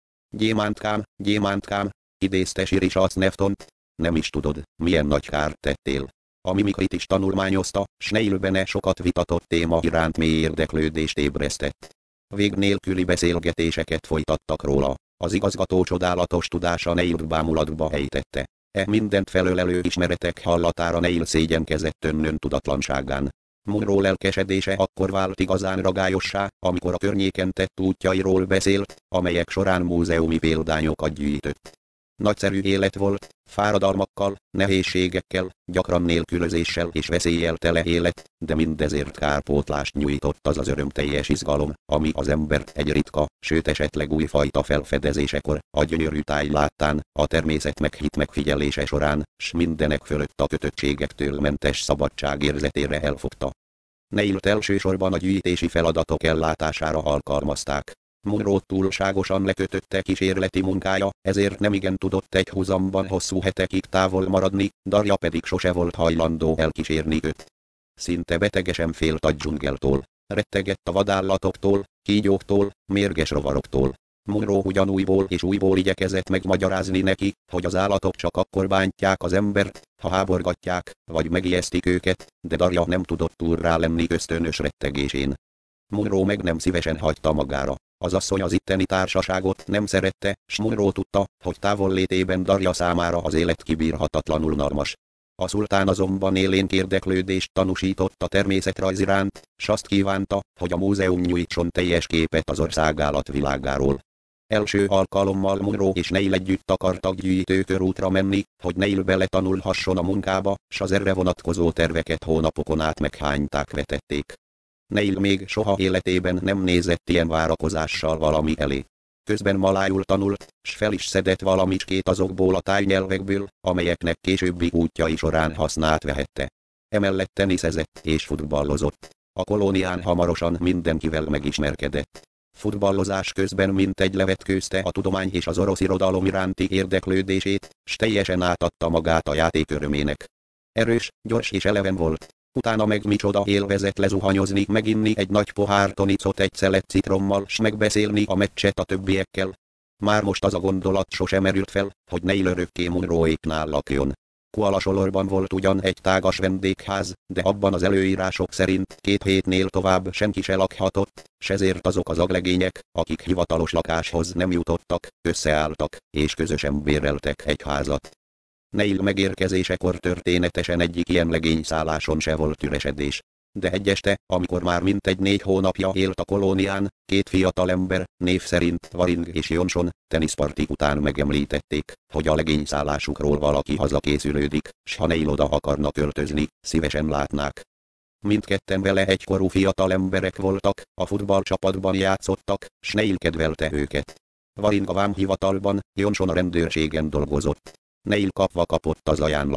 Gyémántkám, idézte Siri Schatz-Neftont, nem is tudod, milyen nagy kárt tettél. A mimikrit is tanulmányozta, s Neil benne sokat vitatott téma iránt mély érdeklődést ébresztett. Vég nélküli beszélgetéseket folytattak róla, az igazgató csodálatos tudása Neilt bámulatba ejtette. Mindent felölelő ismeretek hallatára Neil szégyenkezett önnön tudatlanságán. Monroe lelkesedése akkor vált igazán ragályossá, amikor a környéken tett útjairól beszélt, amelyek során múzeumi példányokat gyűjtött. Nagyszerű élet volt, fáradalmakkal, nehézségekkel, gyakran nélkülözéssel és veszéllyel tele élet, de mindezért kárpótlást nyújtott az az örömteljes izgalom, ami az embert egy ritka, sőt esetleg újfajta felfedezésekor, a gyönyörű táj láttán, a természet meghitt megfigyelése során, s mindenek fölött a kötöttségektől mentes szabadság érzetére elfogta. Neilt elsősorban a gyűjtési feladatok ellátására alkalmazták. Monroe túlságosan lekötötte kísérleti munkája, ezért nemigen tudott egy huzamban hosszú hetekig távol maradni, Darja pedig sose volt hajlandó elkísérni őt. Szinte betegesen félt a dzsungeltól, rettegett a vadállatoktól, kígyóktól, mérges rovaroktól. Monroe ugyanújból és újból igyekezett megmagyarázni neki, hogy az állatok csak akkor bántják az embert, ha háborgatják, vagy megijesztik őket, de Darja nem tudott túl rá lenni ösztönös rettegésén. Monroe meg nem szívesen hagyta magára. Az asszony az itteni társaságot nem szerette, s Monroe tudta, hogy távollétében Darja számára az élet kibírhatatlanul unalmas. A szultán azonban élénk érdeklődést tanúsított a természetrajz iránt, s azt kívánta, hogy a múzeum nyújtson teljes képet az ország állatvilágáról. Első alkalommal Monroe és Neil együtt akartak gyűjtőkörútra menni, hogy Neil beletanulhasson a munkába, s az erre vonatkozó terveket hónapokon át meghányták vetették. Neil még soha életében nem nézett ilyen várakozással valami elé. Közben malájul tanult, s fel is szedett valamicskét azokból a tájnyelvekből, amelyeknek későbbi útjai során hasznát vehette. Emellett teniszezett és futballozott. A kolónián hamarosan mindenkivel megismerkedett. Futballozás közben mintegy levetkőzte a tudomány és az orosz irodalom iránti érdeklődését, s teljesen átadta magát a játék örömének. Erős, gyors és eleven volt. Utána meg micsoda élvezet lezuhanyozni, meginni egy nagy pohár tonicot egy szelet citrommal, s megbeszélni a meccset a többiekkel. Már most az a gondolat sosem merült fel, hogy Neil örökké Monroe-éknál lakjon. Kuala Solorban volt ugyan egy tágas vendégház, de abban az előírások szerint 2 hétnél tovább senki se lakhatott, s ezért azok az aglegények, akik hivatalos lakáshoz nem jutottak, összeálltak, és közösen béreltek egy házat. Neil megérkezésekor történetesen egyik ilyen legényszálláson se volt üresedés. De egy este, amikor már mintegy 4 hónapja élt a kolónián, 2 fiatalember, név szerint Waring és Johnson, teniszpartik után megemlítették, hogy a legényszállásukról valaki hazakészülődik, s ha Neil oda akarna költözni, szívesen látnák. Mindketten vele egykorú fiatalemberek voltak, a futballcsapatban játszottak, s Neil kedvelte őket. Waring a vámhivatalban, Johnson a rendőrségen dolgozott. Neil kapva kapott az ajánlaton.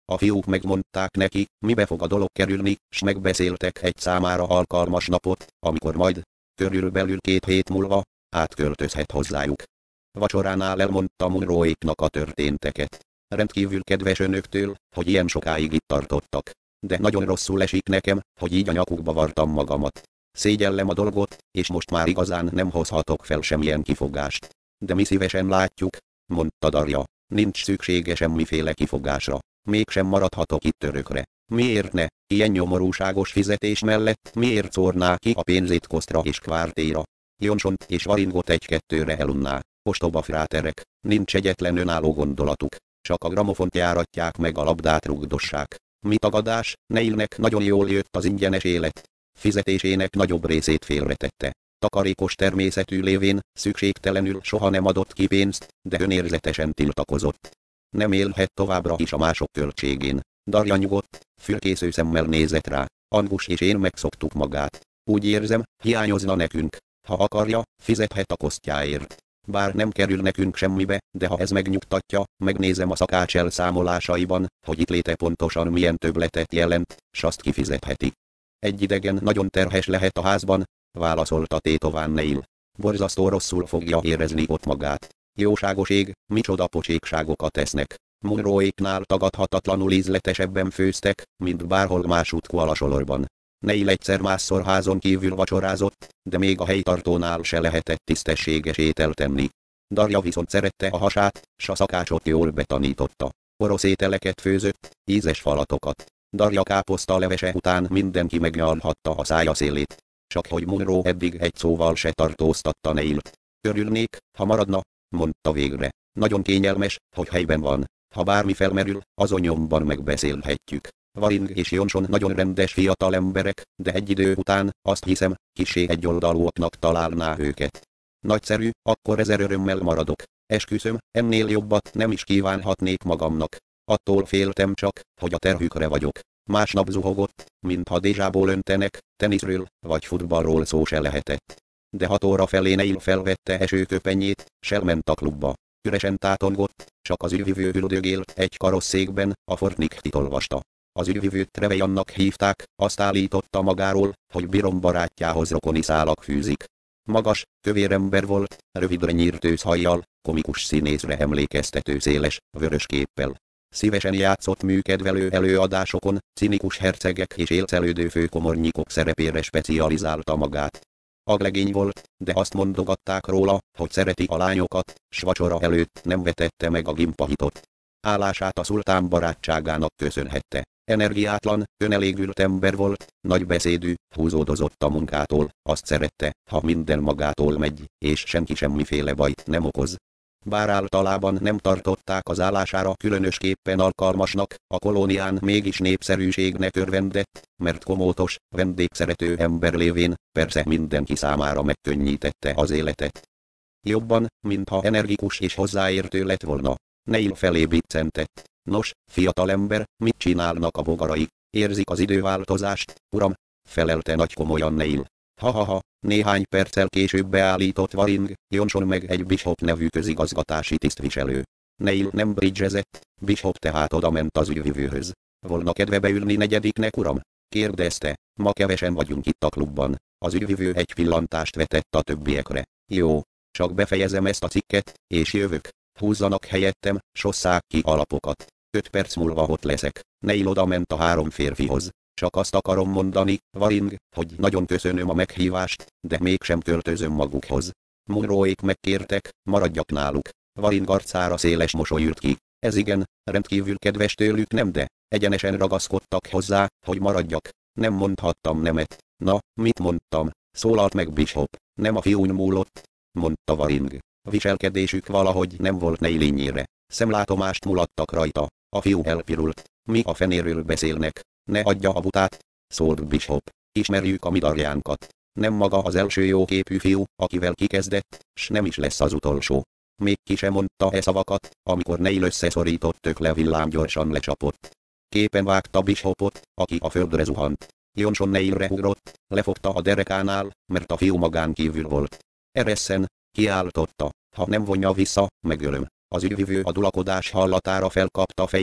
A fiúk megmondták neki, mibe fog a dolog kerülni, s megbeszéltek egy számára alkalmas napot, amikor majd, körülbelül 2 hét múlva, átköltözhet hozzájuk. Vacsoránál elmondta Munroéknak a történteket. Rendkívül kedves önöktől, hogy ilyen sokáig itt tartottak. De nagyon rosszul esik nekem, hogy így a nyakukba vartam magamat. Szégyellem a dolgot, és most már igazán nem hozhatok fel semmilyen kifogást. De mi szívesen látjuk, mondta Darja. Nincs szüksége semmiféle kifogásra. Mégsem maradhatok itt örökre. Miért ne? Ilyen nyomorúságos fizetés mellett miért szórná ki a pénzét Kosztra és Kvártéra? Jonsont és Varingot 1-2-re elunná. Ostoba fráterek, nincs egyetlen önálló gondolatuk. Csak a gramofont járatják meg a labdát rugdossák. Mi tagadás, Neilnek nagyon jól jött az ingyenes élet. Fizetésének nagyobb részét félretette. Takarékos természetű lévén, szükségtelenül soha nem adott ki pénzt, de önérzetesen tiltakozott. Nem élhet továbbra is a mások költségén. Darja nyugodt, fülkésző szemmel nézett rá. Angus és én megszoktuk magát. Úgy érzem, hiányozna nekünk. Ha akarja, fizethet a kosztjáért. Bár nem kerül nekünk semmibe, de ha ez megnyugtatja, megnézem a szakács elszámolásaiban, hogy itt léte pontosan milyen többletet jelent, s azt kifizetheti. Egy idegen nagyon terhes lehet a házban, válaszolta tétován Neil. Borzasztó rosszul fogja érezni ott magát. Jóságos ég, micsoda pocsékságokat tesznek. Munroéknál tagadhatatlanul ízletesebben főztek, mint bárhol másút Kualasolorban. Neil egyszer-másszor házon kívül vacsorázott, de még a helytartónál se lehetett tisztességes ételt tenni. Darja viszont szerette a hasát, s a szakácsot jól betanította. Orosz ételeket főzött, ízes falatokat. Darja káposzta levese után mindenki megnyalhatta a szája szélét. Csak hogy Munro eddig egy szóval se tartóztatta Neilt. Örülnék, ha maradna, mondta végre. Nagyon kényelmes, hogy helyben van. Ha bármi felmerül, azon nyomban megbeszélhetjük. Varing és Jonson nagyon rendes fiatal emberek, de egy idő után, azt hiszem, kissé egyoldalúaknak találná őket. Nagyszerű, akkor 1000 örömmel maradok. Esküszöm, ennél jobbat nem is kívánhatnék magamnak. Attól féltem csak, hogy a terhükre vagyok. Másnap zuhogott, mintha dézsából öntenek, teniszről vagy futballról szó se lehetett. De 6 óra felé Neil felvette esőköpenyét, s elment a klubba. Üresen tátongott, csak az ügyvivő üldögélt egy karosszékben, a Fortnite-t olvasta. Az ügyvivőt Trevelyannak hívták, azt állította magáról, hogy Biron barátjához rokoni szálak fűzik. Magas, kövér ember volt, rövidre nyírt őszhajjal, komikus színészre emlékeztető széles, vörös képpel. Szívesen játszott műkedvelő előadásokon, cinikus hercegek és élcelődő főkomornyikok szerepére specializálta magát. Aglegény volt, de azt mondogatták róla, hogy szereti a lányokat, s vacsora előtt nem vetette meg a gimpahitot. Állását a szultán barátságának köszönhette. Energiátlan, önelégült ember volt, nagybeszédű, húzódozott a munkától, azt szerette, ha minden magától megy, és senki semmiféle bajt nem okoz. Bár általában nem tartották az állására különösképpen alkalmasnak, a kolónián mégis népszerűségnek örvendett, mert komótos, vendégszerető ember lévén, persze mindenki számára megkönnyítette az életet. Jobban, mintha energikus és hozzáértő lett volna. Neil felé biccentett. Nos, fiatalember, mit csinálnak a bogaraik? Érzik az időváltozást, uram? Felelte nagy komolyan Neil. Ha, néhány perccel később beállított Varing, Jonson meg egy Bishop nevű közigazgatási tisztviselő. Neil nem bridgezett, Bishop tehát odament az ügyvivőhöz. Volna kedve beülni negyediknek, uram? Kérdezte. Ma kevesen vagyunk itt a klubban. Az ügyvivő egy pillantást vetett a többiekre. Jó, csak befejezem ezt a cikket, és jövök. Húzzanak helyettem, sosszák ki a lapokat. 5 perc múlva ott leszek. Neil odament a 3 férfihoz. Csak azt akarom mondani, Varing, hogy nagyon köszönöm a meghívást, de mégsem költözöm magukhoz. Munroék megkértek, maradjak náluk. Varing arcára széles mosoly jött ki. Ez igen, rendkívül kedves tőlük, nem, de egyenesen ragaszkodtak hozzá, hogy maradjak. Nem mondhattam nemet. Na, mit mondtam? Szólalt meg Bishop. Nem a fiún múlott, mondta Varing. Viselkedésük valahogy nem volt Neilényére. Szemlátomást mulattak rajta. A fiú elpirult. Mi a fenéről beszélnek? Ne adja a butát, szólt Bishop. Ismerjük a mi Darjánkat. Nem maga az első jóképű fiú, akivel kikezdett, s nem is lesz az utolsó. Még ki sem mondta e szavakat, amikor Neil összeszorított tökle villámgyorsan lecsapott. Képen vágta Bishopot, aki a földre zuhant. Jonson Neilre ugrott, lefogta a derekánál, mert a fiú magán kívül volt. Eresszen, kiáltotta, ha nem vonja vissza, megölöm. Az ügyvivő a dulakodás hallatára felkapta fejét,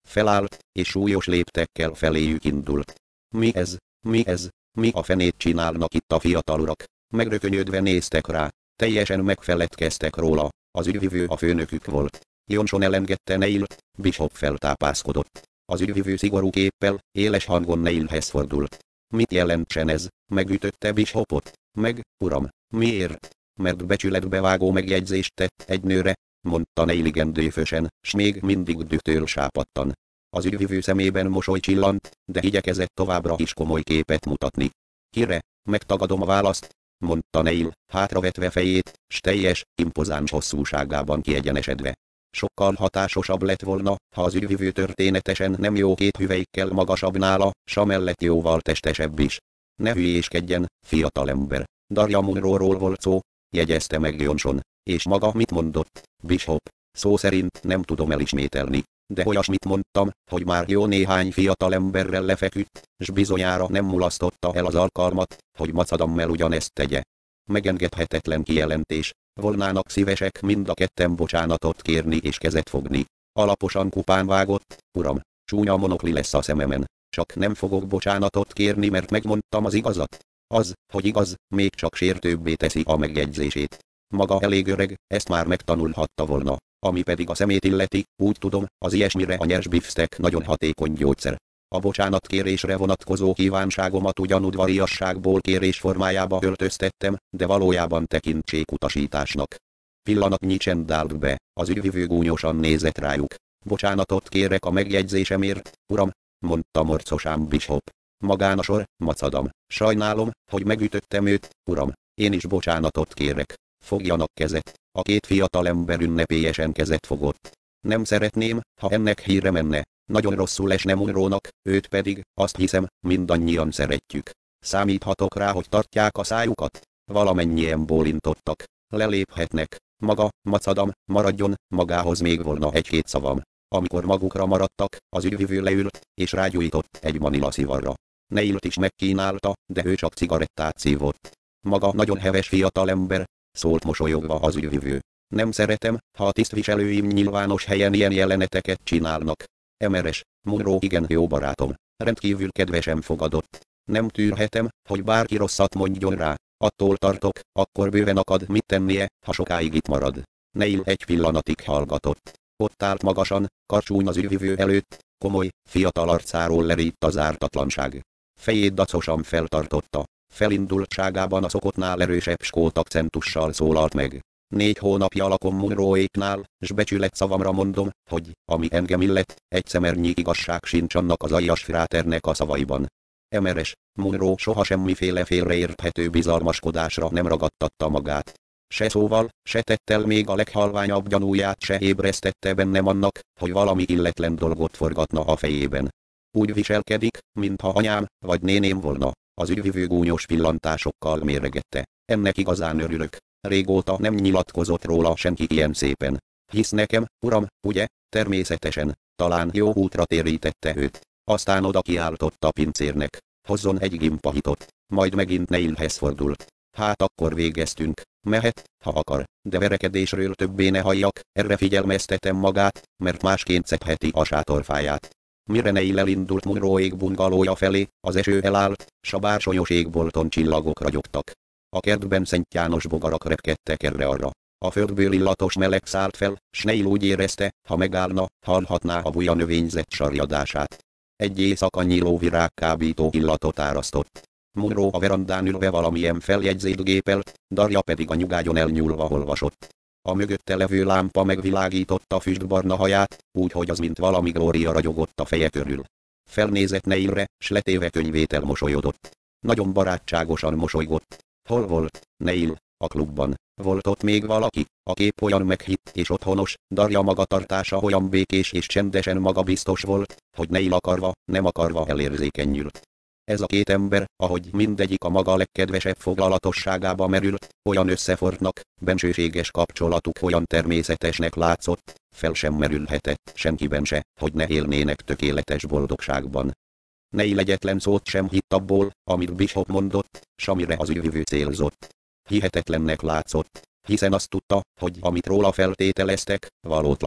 Felállt, és súlyos léptekkel feléjük indult. Mi ez? Mi ez? Mi a fenét csinálnak itt a fiatal urak? Megrökönyödve néztek rá. Teljesen megfeledkeztek róla. Az ügyvivő a főnökük volt. Johnson elengedte Neilt, Bishop feltápászkodott. Az ügyvivő szigorú képpel, éles hangon Neilhez fordult. Mit jelentsen ez? Megütötte Bishopot? Meg, uram, miért? Mert becsületbevágó megjegyzést tett egy nőre, mondta Neil igen dőfösen, s még mindig dühtől sápadtan. Az ügyvivő szemében mosoly csillant, de igyekezett továbbra is komoly képet mutatni. Kire? Megtagadom a választ, mondta Neil, hátravetve fejét, s teljes, impozáns hosszúságában kiegyenesedve. Sokkal hatásosabb lett volna, ha az ügyvivő történetesen nem jó két hüvelykkel magasabb nála, s amellett jóval testesebb is. Ne hülyéskedjen, fiatalember. Darja Munro-ról volt szó, jegyezte meg Johnson. És maga mit mondott, Bishop? Szó szerint nem tudom elismételni, de olyasmit mondtam, hogy már jó néhány fiatalemberrel lefeküdt, s bizonyára nem mulasztotta el az alkalmat, hogy Macadammel ugyanezt tegye. Megengedhetetlen kijelentés, volnának szívesek mind a ketten bocsánatot kérni és kezet fogni. Alaposan kupán vágott, uram, csúnya monokli lesz a szememen, csak nem fogok bocsánatot kérni, mert megmondtam az igazat. Az, hogy igaz, még csak sértőbbé teszi a megjegyzését. Maga elég öreg, ezt már megtanulhatta volna. Ami pedig a szemét illeti, úgy tudom, az ilyesmire a nyers bifsztek nagyon hatékony gyógyszer. A bocsánatkérésre vonatkozó kívánságomat ugyan udvariasságból kérés formájába öltöztettem, de valójában tekintsékutasításnak. Pillanatnyi csend állt be, az ügyvivő gúnyosan nézett rájuk. Bocsánatot kérek a megjegyzésemért, uram, mondta morcosan Bishop. Magán a sor, Macadam. Sajnálom, hogy megütöttem őt, uram. Én is bocsánatot kérek. Fogjanak kezet. A két fiatalember ünnepélyesen kezet fogott. Nem szeretném, ha ennek híre menne. Nagyon rosszul esne Munrónak, őt pedig, azt hiszem, mindannyian szeretjük. Számíthatok rá, hogy tartják a szájukat? Valamennyien bólintottak. Leléphetnek. Maga, Macadam, maradjon, magához még volna egy-két szavam. Amikor magukra maradtak, az ügyvivő leült, és rágyújtott egy manila szivarra. Neilt is megkínálta, de ő csak cigarettát szívott. Maga nagyon heves fiatalember, szólt mosolyogva az ügyvivő. Nem szeretem, ha a tisztviselőim nyilvános helyen ilyen jeleneteket csinálnak. Emeres, Munro igen jó barátom. Rendkívül kedvesen fogadott. Nem tűrhetem, hogy bárki rosszat mondjon rá. Attól tartok, akkor bőven akad mit tennie, ha sokáig itt marad. Neil egy pillanatig hallgatott. Ott állt magasan, karcsúny az ügyvivő előtt, komoly, fiatal arcáról lerít az ártatlanság. Fejét dacosan feltartotta. Felindultságában a szokottnál erősebb skót akcentussal szólalt meg. 4 hónapja lakom Munroéknál, s becsület szavamra mondom, hogy, ami engem illet, egy szemernyi igazság sincs annak az aljas fráternek a szavaiban. Emeres, Munro soha semmiféle félreérthető bizalmaskodásra nem ragadtatta magát. Se szóval, se tettel még a leghalványabb gyanúját se ébresztette bennem annak, hogy valami illetlen dolgot forgatna a fejében. Úgy viselkedik, mintha anyám vagy néném volna. Az ügyvivő gúnyos pillantásokkal méregette. Ennek igazán örülök. Régóta nem nyilatkozott róla senki ilyen szépen. Hisz nekem, uram, ugye? Természetesen. Talán jó útra térítette őt. Aztán oda kiáltott a pincérnek. Hozzon egy gimpahitot. Majd megint Neilhez fordult. Hát akkor végeztünk. Mehet, ha akar, de verekedésről többé ne halljak, erre figyelmeztetem magát, mert másként szedheti a sátorfáját. Mire Neil elindult Munroék bungalója felé, az eső elállt, s a bársonyos égbolton csillagok ragyogtak. A kertben Szent János bogarak repkedtek erre-arra. A földből illatos meleg szállt fel, s Neil úgy érezte, ha megállna, hallhatná a buja növényzet sarjadását. Egy éjszaka nyíló virág kábító illatot árasztott. Munro a verandán ülve valamilyen feljegyzét gépelt, Darja pedig a nyugágyon elnyúlva olvasott. A mögötte levő lámpa megvilágította füstbarna haját, úgyhogy az mint valami glória ragyogott a feje körül. Felnézett Neilre, s letéve könyvét elmosolyodott. Nagyon barátságosan mosolygott. Hol volt, Neil? A klubban. Volt ott még valaki? A kép olyan meghitt és otthonos, Darja magatartása olyan békés és csendesen magabiztos volt, hogy Neil akarva, nem akarva elérzékenyült. Ez a két ember, ahogy mindegyik a maga legkedvesebb foglalatosságába merült, olyan összefortnak, bensőséges kapcsolatuk olyan természetesnek látszott, fel sem merülhetett senkiben se, hogy ne élnének tökéletes boldogságban. Neil egyetlen szót sem hitt abból, amit Bishop mondott, s amire az ügyvivő célzott. Hihetetlennek látszott, hiszen azt tudta, hogy amit róla feltételeztek, valótlan.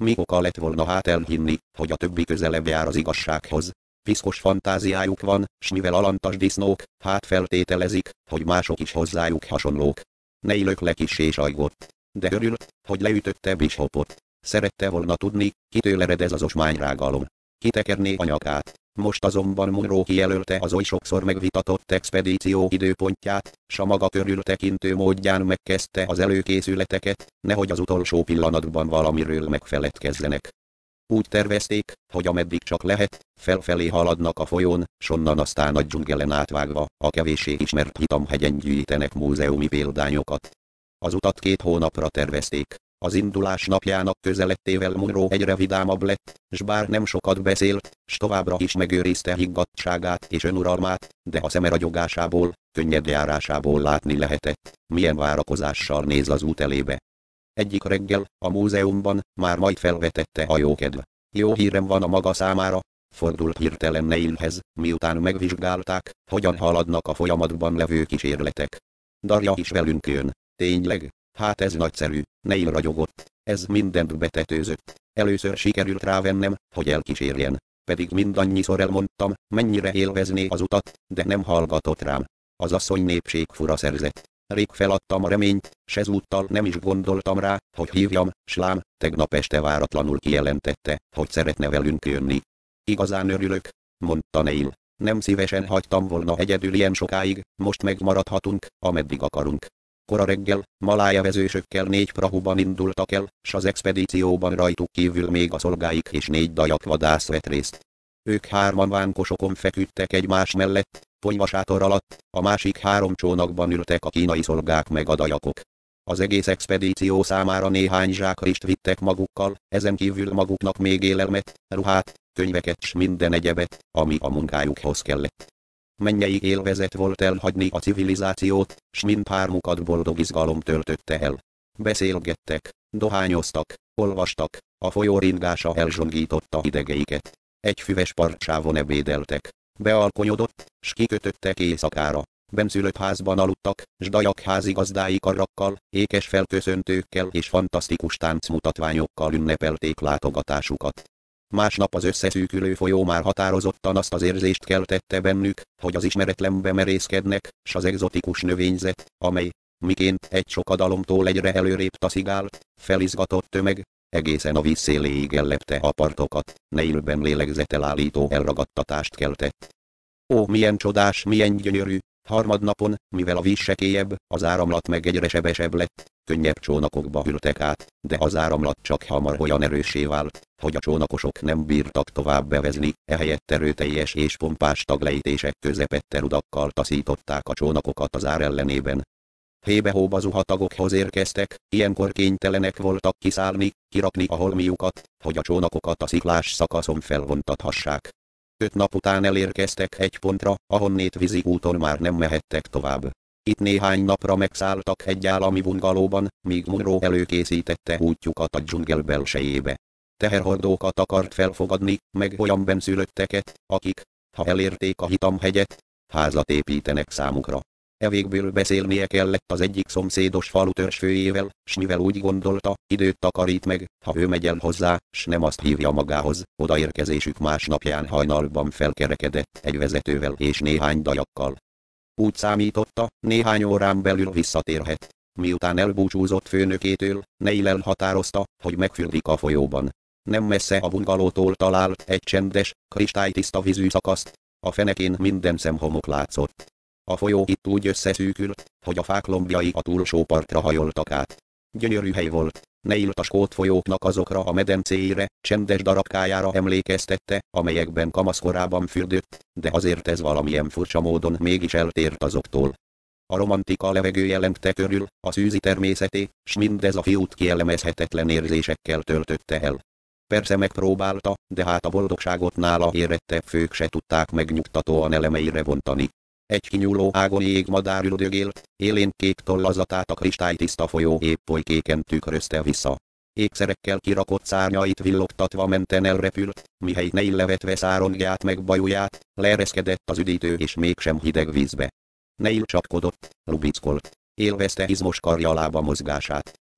Mi oka lett volna hát elhinni, hogy a többi közelebb jár az igazsághoz? Piszkos fantáziájuk van, s mivel alantas disznók, hát feltételezik, hogy mások is hozzájuk hasonlók. Neil le kissé sajgott. De örült, hogy leütötte Bishopot. Szerette volna tudni, kitől ered ez az osmányrágalom. Kitekerné a nyakát. Most azonban Munro kijelölte az oly sokszor megvitatott expedíció időpontját, s a maga körültekintő módján megkezdte az előkészületeket, nehogy az utolsó pillanatban valamiről megfeledkezzenek. Úgy tervezték, hogy ameddig csak lehet, felfelé haladnak a folyón, s onnan aztán a dzsungelen átvágva, a kevéssé ismert Hitamhegyen gyűjtenek múzeumi példányokat. Az utat 2 hónapra tervezték. Az indulás napjának közelettével Munro egyre vidámabb lett, s bár nem sokat beszélt, s továbbra is megőrizte higgadtságát és önuralmát, de a szeme ragyogásából, könnyed járásából látni lehetett, milyen várakozással néz az út elébe. Egyik reggel, a múzeumban, már majd felvetette a jókedv. Jó hírem van a maga számára, fordult hirtelen Neilhez, miután megvizsgálták, hogyan haladnak a folyamatban levő kísérletek. Darja is velünk jön. Tényleg? Hát ez nagyszerű, Neil ragyogott. Ez mindent betetőzött. Először sikerült rávennem, hogy elkísérjen. Pedig mindannyiszor elmondtam, mennyire élvezné az utat, de nem hallgatott rám. Az asszony népség fura szerzett. Rég feladtam a reményt, s ezúttal nem is gondoltam rá, hogy hívjam, s lám, tegnap este váratlanul kijelentette, hogy szeretne velünk jönni. Igazán örülök, mondta Neil. Nem szívesen hagytam volna egyedül ilyen sokáig, most megmaradhatunk, ameddig akarunk. Kora reggel, malája vezősökkel 4 prahuban indultak el, s az expedícióban rajtuk kívül még a szolgáik és 4 dajak vadász vett részt. Ők 3 vánkosokon feküdtek egymás mellett, ponyvasátor alatt, a másik 3 csónakban ültek a kínai szolgák meg a dajakok. Az egész expedíció számára néhány zsákrist vittek magukkal, ezen kívül maguknak még élelmet, ruhát, könyveket s minden egyebet, ami a munkájukhoz kellett. Mennyei élvezet volt elhagyni a civilizációt, s mindhármukat boldog izgalom töltötte el. Beszélgettek, dohányoztak, olvastak, a folyó ringása elzsongította idegeiket. Egy füves partsávon ebédeltek. Bealkonyodott, s kikötöttek éjszakára. Benszülött házban aludtak, s dajak házigazdái karakkal, ékes felköszöntőkkel és fantasztikus táncmutatványokkal ünnepelték látogatásukat. Másnap az összeszűkülő folyó már határozottan azt az érzést keltette bennük, hogy az ismeretlenbe merészkednek, s az egzotikus növényzet, amely, miként egy sokadalomtól egyre előrébb taszigált, felizgatott tömeg, egészen a víz széléig ellepte a partokat, Neilben lélegzetelállító elragadtatást keltett. Ó, milyen csodás, milyen gyönyörű! Harmadnapon, mivel a víz sekélyebb, az áramlat meg egyre sebesebb lett, könnyebb csónakokba ültek át, de az áramlat csak hamar olyan erőssé vált, hogy a csónakosok nem bírtak tovább bevezni, ehelyett erőteljes és pompás taglejtések közepette rudakkal taszították a csónakokat az ár ellenében. Hébe-hóba zuhatagokhoz érkeztek, ilyenkor kénytelenek voltak kiszállni, kirakni a holmiukat, hogy a csónakokat a sziklás szakaszon felvontathassák. 5 nap után elérkeztek egy pontra, ahonnét vízi úton már nem mehettek tovább. Itt néhány napra megszálltak egy állami bungalóban, míg Munro előkészítette útjukat a dzsungel belsejébe. Teherhordókat akart felfogadni, meg olyan benszülötteket, akik, ha elérték a Hitamhegyet, házat építenek számukra. E végből beszélnie kellett az egyik szomszédos falu törzsfőjével, s mivel úgy gondolta, időt takarít meg, ha ő megy el hozzá, s nem azt hívja magához, odaérkezésük másnapján hajnalban felkerekedett egy vezetővel és néhány dajakkal. Úgy számította, néhány órán belül visszatérhet. Miután elbúcsúzott főnökétől, Neil elhatározta, hogy megfürdik a folyóban. Nem messze a bungalótól talált egy csendes, kristálytiszta vízű szakaszt, a fenekén minden szemhomok látszott. A folyó itt úgy összeszűkült, hogy a fák lombjai a túlsó partra hajoltak át. Gyönyörű hely volt. Neil a skót folyóknak azokra a medencéire, csendes darabkájára emlékeztette, amelyekben kamaszkorában fürdött, de azért ez valamilyen furcsa módon mégis eltért azoktól. A romantika levegője lengte körül, a szűzi természeté, s mindez a fiút kielemezhetetlen érzésekkel töltötte el. Persze megpróbálta, de hát a boldogságot nála érettebb fők se tudták megnyugtatóan elemeire vontani. Egy kinyúló ágon jégmadár üldögélt, élén kék tollazatát a kristálytiszta folyó épp oly kéken tükrözte vissza. Ékszerekkel kirakott szárnyait villogtatva menten elrepült, mihely Neil levetve szárongját meg bajuját, leereszkedett az üdítő és mégsem hideg vízbe. Neil csapkodott, lubickolt, élvezte izmos karja lába mozgását.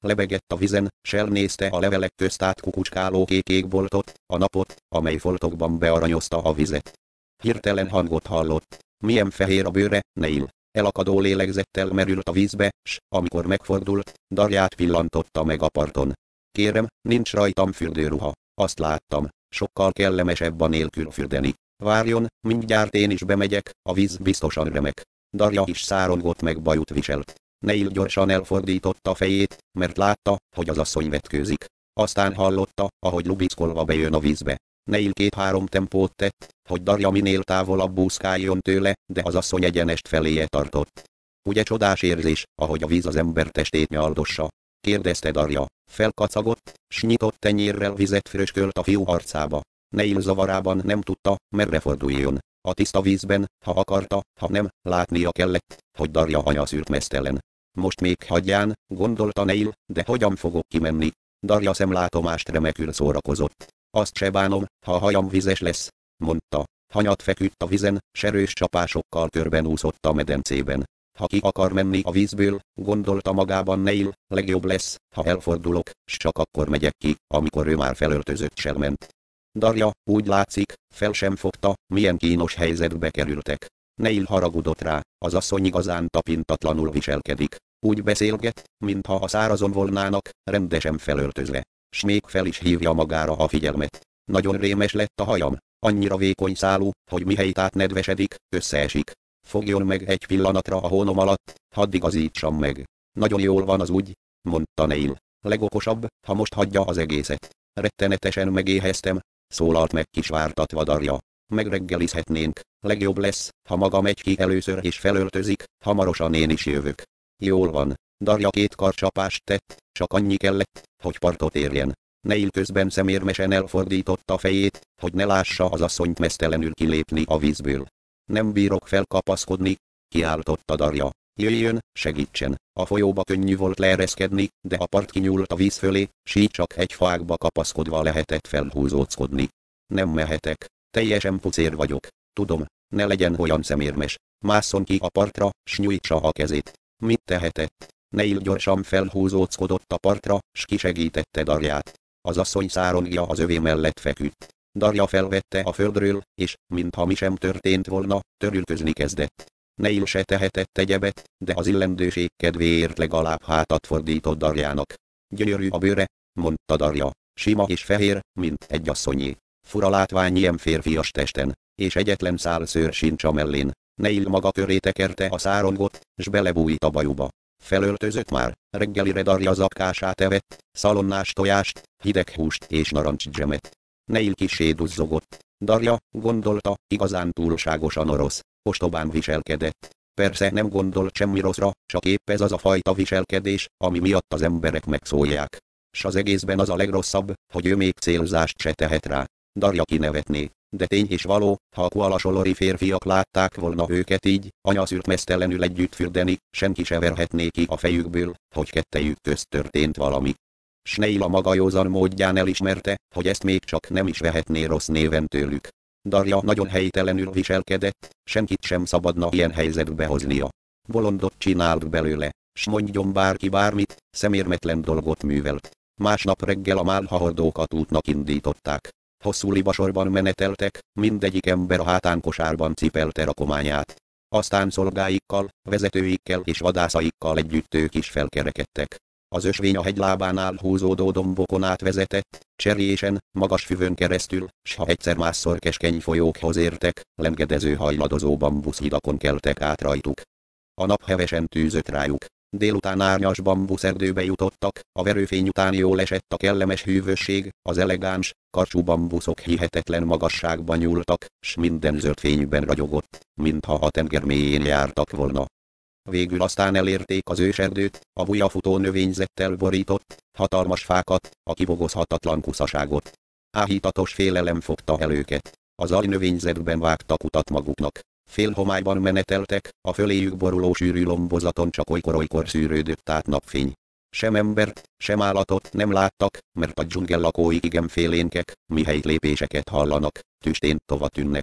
lebegett a vizen, s elnézte a levelek közt át kukucskáló kék boltot, a napot, amely foltokban bearanyozta a vizet. Hirtelen hangot hallott. Milyen fehér a bőre, Neil. Elakadó lélegzettel merült a vízbe, s amikor megfordult, Darját pillantotta meg a parton. Kérem, nincs rajtam fürdőruha. Azt láttam, sokkal kellemesebb a nélkül fürdeni. Várjon, mindjárt én is bemegyek, a víz biztosan remek. Darja is szárongott meg bajut viselt. Neil gyorsan elfordította a fejét, mert látta, hogy az asszony vetkőzik. Aztán hallotta, ahogy lubickolva bejön a vízbe. Neil 2-3 tempót tett, hogy Darja minél távolabb úszkáljon tőle, de az asszony egyenest feléje tartott. Ugye csodás érzés, ahogy a víz az ember testét nyaldossa? Kérdezte Darja. Felkacagott, s nyitott tenyérrel vizet fröskölt a fiú arcába. Neil zavarában nem tudta, merre forduljon. A tiszta vízben, ha akarta, ha nem, látnia kellett, hogy Darja anya szűrt meztelen. Most még hagyján, gondolta Neil, de hogyan fogok kimenni? Darja szemlátomást remekül szórakozott. Azt se bánom, ha a hajam vizes lesz, mondta. Hanyat feküdt a vízen, s erős csapásokkal körben úszott a medencében. Ha ki akar menni a vízből, gondolta magában Neil, legjobb lesz, ha elfordulok, s csak akkor megyek ki, amikor ő már felöltözött s elment. Darja, úgy látszik, fel sem fogta, milyen kínos helyzetbe kerültek. Neil haragudott rá, az asszony igazán tapintatlanul viselkedik. Úgy beszélget, mintha a szárazon volnának, rendesen felöltözve. S még fel is hívja magára a figyelmet. Nagyon rémes lett a hajam, annyira vékony szálú, hogy mihelyt átnedvesedik, összeesik. Fogjon meg egy pillanatra a hónom alatt, hadd igazítsam meg. Nagyon jól van az úgy, mondta Neil. Legokosabb, ha most hagyja az egészet. Rettenetesen megéheztem, szólalt meg kisvártatva Darja. Megreggelizhetnénk, legjobb lesz, ha maga megy ki először és felöltözik, hamarosan én is jövök. Jól van. Darja 2 karcsapást tett, csak annyi kellett, hogy partot érjen. Neil közben szemérmesen elfordította fejét, hogy ne lássa az asszonyt meztelenül kilépni a vízből. Nem bírok felkapaszkodni, kiáltotta Darja. Jöjjön, segítsen. A folyóba könnyű volt leereszkedni, de a part kinyúlt a víz fölé, s így csak egy fákba kapaszkodva lehetett felhúzóckodni. Nem mehetek. Teljesen pucér vagyok. Tudom, ne legyen olyan szemérmes. Másszon ki a partra, s nyújtsa a kezét. Mit tehetett? Neil gyorsan felhúzóckodott a partra, s kisegítette Darját. Az asszony száronyja az övé mellett feküdt. Darja felvette a földről, és, mintha mi sem történt volna, törülközni kezdett. Neil se tehetett egyebet, de az illendőség kedvéért legalább hátat fordított Darjának. Gyönyörű a bőre, mondta Darja. Sima és fehér, mint egy asszonyé. Fura látvány ilyen férfias testen, és egyetlen szál szőr sincs a mellén. Neil maga köré tekerte a szárongot, s belebújt a bajuba. Felöltözött már, reggelire Darja zapkását evett, szalonnás tojást, hideg húst és narancsdzsemet. Neil kissé duzzogott. Darja, gondolta, igazán túlságosan orosz, ostobán viselkedett. Persze nem gondolt semmi rosszra, csak épp ez az a fajta viselkedés, ami miatt az emberek megszólják. S az egészben az a legrosszabb, hogy ő még célzást se tehet rá. Darja kinevetné. De tény és való, ha a kualasolori férfiak látták volna őket így, anyaszült meztelenül együtt fürdeni, senki se verhetné ki a fejükből, hogy kettejük közt történt valami. S Neil a maga józan módján elismerte, hogy ezt még csak nem is vehetné rossz néven tőlük. Darja nagyon helytelenül viselkedett, senkit sem szabadna ilyen helyzetbe hoznia. Bolondot csinált belőle, s mondjon bárki bármit, szemérmetlen dolgot művelt. Másnap reggel a málhahordókat útnak indították. Hosszú libasorban meneteltek, mindegyik ember a hátánkosárban cipelte rakományát. Aztán szolgáikkal, vezetőikkel és vadászaikkal együtt ők is felkerekedtek. Az ösvény a hegylábánál húzódó dombokon átvezetett, cserjésen, magas füvön keresztül, s ha egyszer másszor keskeny folyókhoz értek, lengedező hajladozó bambuszhidakon keltek át rajtuk. A nap hevesen tűzött rájuk. Délután árnyas bambuszerdőbe jutottak, a verőfény után jól esett a kellemes hűvösség, az elegáns, karcsú bambuszok hihetetlen magasságban nyúltak, s minden zöld fényben ragyogott, mintha a tenger mélyén jártak volna. Végül aztán elérték az őserdőt, a bujafutó növényzettel borított, hatalmas fákat, a kibogozhatatlan kuszaságot. Áhítatos félelem fogta el őket. Az alnövényzetben vágtak utat maguknak. Félhomályban meneteltek, a föléjük boruló sűrű lombozaton csak olykor-olykor szűrődött át napfény. Sem embert, sem állatot nem láttak, mert a dzsungel lakói igen félénkek, mihelyt lépéseket hallanak, tüstént tova tűnnek.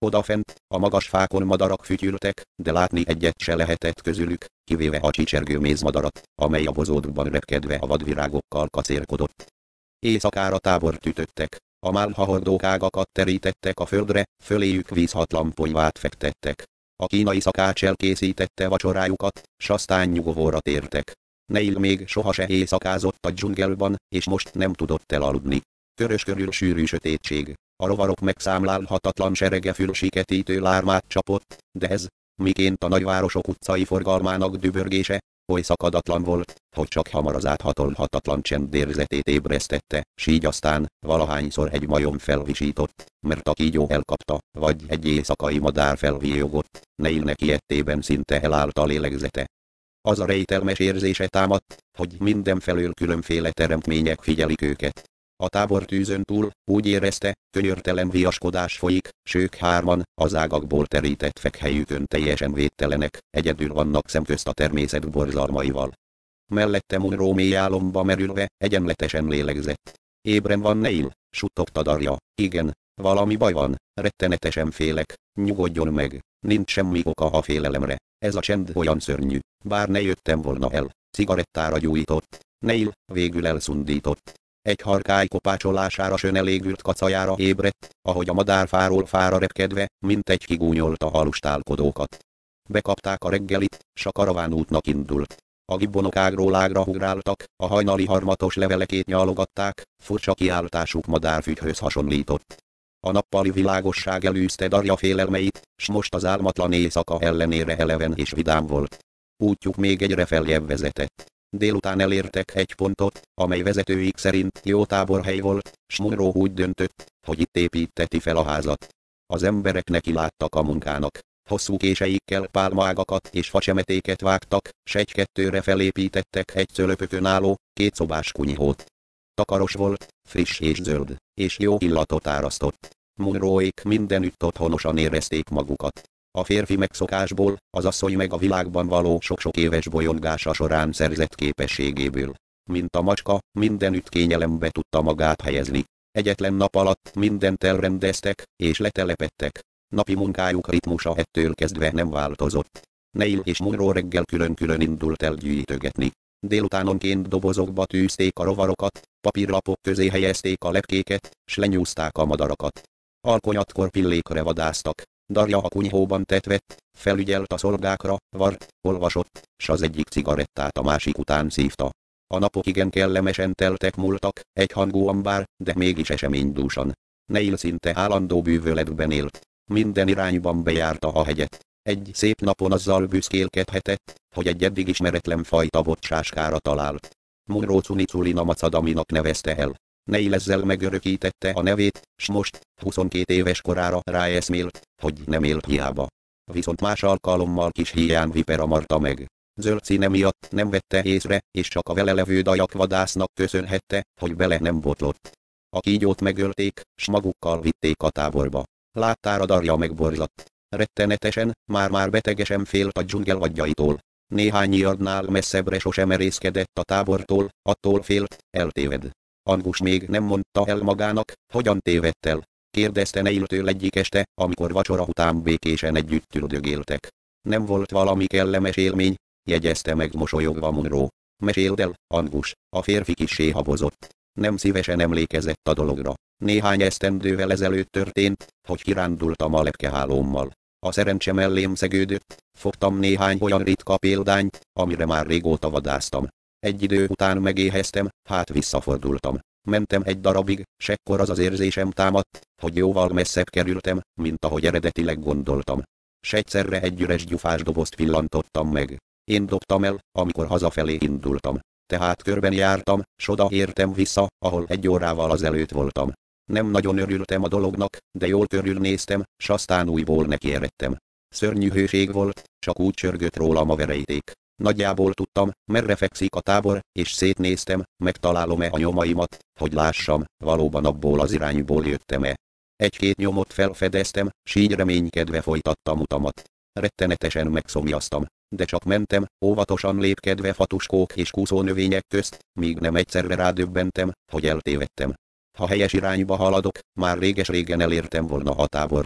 Odafent, a magas fákon madarak fütyültek, de látni egyet se lehetett közülük, kivéve a csicsergő mézmadarat, amely a bozótban repkedve a vadvirágokkal kacérkodott. Éjszakára tábort ütöttek, a málhahordók ágakat terítettek a földre, föléjük vízhatlan ponyvát fektettek. A kínai szakács elkészítette vacsorájukat, s aztán nyugovóra tértek. Neil még sohasem éjszakázott a dzsungelban, és most nem tudott elaludni. Körös körül sűrű sötétség, a rovarok megszámlálhatatlan serege fülsiketítő lármát csapott, de ez, miként a nagyvárosok utcai forgalmának dübörgése, oly szakadatlan volt, hogy csak hamar az áthatolhatatlan csendérzetét ébresztette, s így aztán, valahányszor egy majom felvisított, mert a kígyó elkapta, vagy egy éjszakai madár felvillogott, Neilnek ilyettében szinte elállt a lélegzete. Az a rejtelmes érzése támadt, hogy mindenfelől különféle teremtmények figyelik őket. A tábortűzön túl, úgy érezte, könyörtelen viaskodás folyik, s ők hárman, az ágakból terített fekhelyükön teljesen védtelenek, egyedül vannak szemközt a természet borzalmaival. Mellette Munro mély álomba merülve, egyenletesen lélegzett. Ébren van Neil, suttogta Darja. Igen, valami baj van, rettenetesen félek, nyugodjon meg, nincs semmi oka a félelemre. Ez a csend olyan szörnyű, bár ne jöttem volna el. Cigarettára gyújtott. Neil végül elszundított. Egy harkály kopácsolására sön elégült kacajára ébredt, ahogy a madár fáról fára repkedve, mint egy kigúnyolta a lustálkodókat. Bekapták a reggelit, s a karavánútnak indult. A gibbonok ágról ágra ugráltak, a hajnali harmatos levelekét nyalogatták, furcsa kiáltásuk madárfügyhöz hasonlított. A nappali világosság elűzte Darja félelmeit, s most az álmatlan éjszaka ellenére eleven és vidám volt. Útjuk még egyre feljebb vezetett. Délután elértek egy pontot, amely vezetőik szerint jó táborhely volt, s Munro úgy döntött, hogy itt építeti fel a házat. Az emberek neki láttak a munkának. Hosszú késeikkel pálmaágakat és facsemetéket vágtak, s egy-kettőre felépítettek egy cölöpökön álló, kétszobás kunyhót. Takaros volt, friss és zöld, és jó illatot árasztott. Munroék mindenütt otthonosan érezték magukat. A férfi megszokásból, az asszony meg a világban való sok-sok éves bolyongása során szerzett képességéből. Mint a macska, mindenütt kényelembe tudta magát helyezni. Egyetlen nap alatt mindent elrendeztek, és letelepedtek. Napi munkájuk ritmusa ettől kezdve nem változott. Neil és Munro reggel külön-külön indult el gyűjtögetni. Délutánonként dobozokba tűzték a rovarokat, papírlapok közé helyezték a lepkéket, s lenyúzták a madarakat. Alkonyatkor pillékre vadásztak. Darja a kunyhóban tetvett, felügyelt a szolgákra, vart, olvasott, s az egyik cigarettát a másik után szívta. A napok igen kellemesen teltek múltak, egyhangúan bár, de mégis eseménydúsan. Neil szinte állandó bűvöletben élt. Minden irányban bejárta a hegyet. Egy szép napon azzal büszkélkedhetett, hogy egy eddig ismeretlen fajta bocsáskára talált. Munro Cuniculi Macadaminak nevezte el. Neil ezzel megörökítette a nevét, s most, 22 éves korára ráeszmélt, hogy nem élt hiába. Viszont más alkalommal kis híján vipera marta meg. Zöld színe miatt nem vette észre, és csak a vele levő dajak vadásznak köszönhette, hogy bele nem botlott. A kígyót megölték, s magukkal vitték a táborba. Láttára Darja megborzadt. Rettenetesen, már-már betegesen félt a dzsungel vadjaitól. Néhány yardnál messzebbre sosem merészkedett a tábortól, attól félt, eltéved. Angus még nem mondta el magának, hogyan tévedt el. Kérdezte Neiltől egyik este, amikor vacsora után békésen együtt üldögéltek. Nem volt valami kellemes élmény, jegyezte meg mosolyogva Munro. Meséld el, Angus, a férfi kissé habozott. Nem szívesen emlékezett a dologra. Néhány esztendővel ezelőtt történt, hogy kirándultam a lepkehálómmal. A szerencse mellém szegődött, fogtam néhány olyan ritka példányt, amire már régóta vadásztam. Egy idő után megéheztem, hát visszafordultam. Mentem egy darabig, s ekkor az az érzésem támadt, hogy jóval messzebb kerültem, mint ahogy eredetileg gondoltam. S egyszerre egy üres gyufás dobozt pillantottam meg. Én dobtam el, amikor hazafelé indultam. Tehát körben jártam, s oda értem vissza, ahol egy órával azelőtt voltam. Nem nagyon örültem a dolognak, de jól körülnéztem, s aztán újból nekieredtem. Szörnyű hőség volt, csak úgy csörgött rólam a verejték. Nagyjából tudtam, merre fekszik a tábor, és szétnéztem, megtalálom-e a nyomaimat, hogy lássam, valóban abból az irányból jöttem-e. Egy-két nyomot felfedeztem, s így reménykedve folytattam utamat. Rettenetesen megszomjaztam, de csak mentem, óvatosan lépkedve fatuskók és kúszónövények közt, míg nem egyszerre rádöbbentem, hogy eltévedtem. Ha helyes irányba haladok, már réges-régen elértem volna a tábort.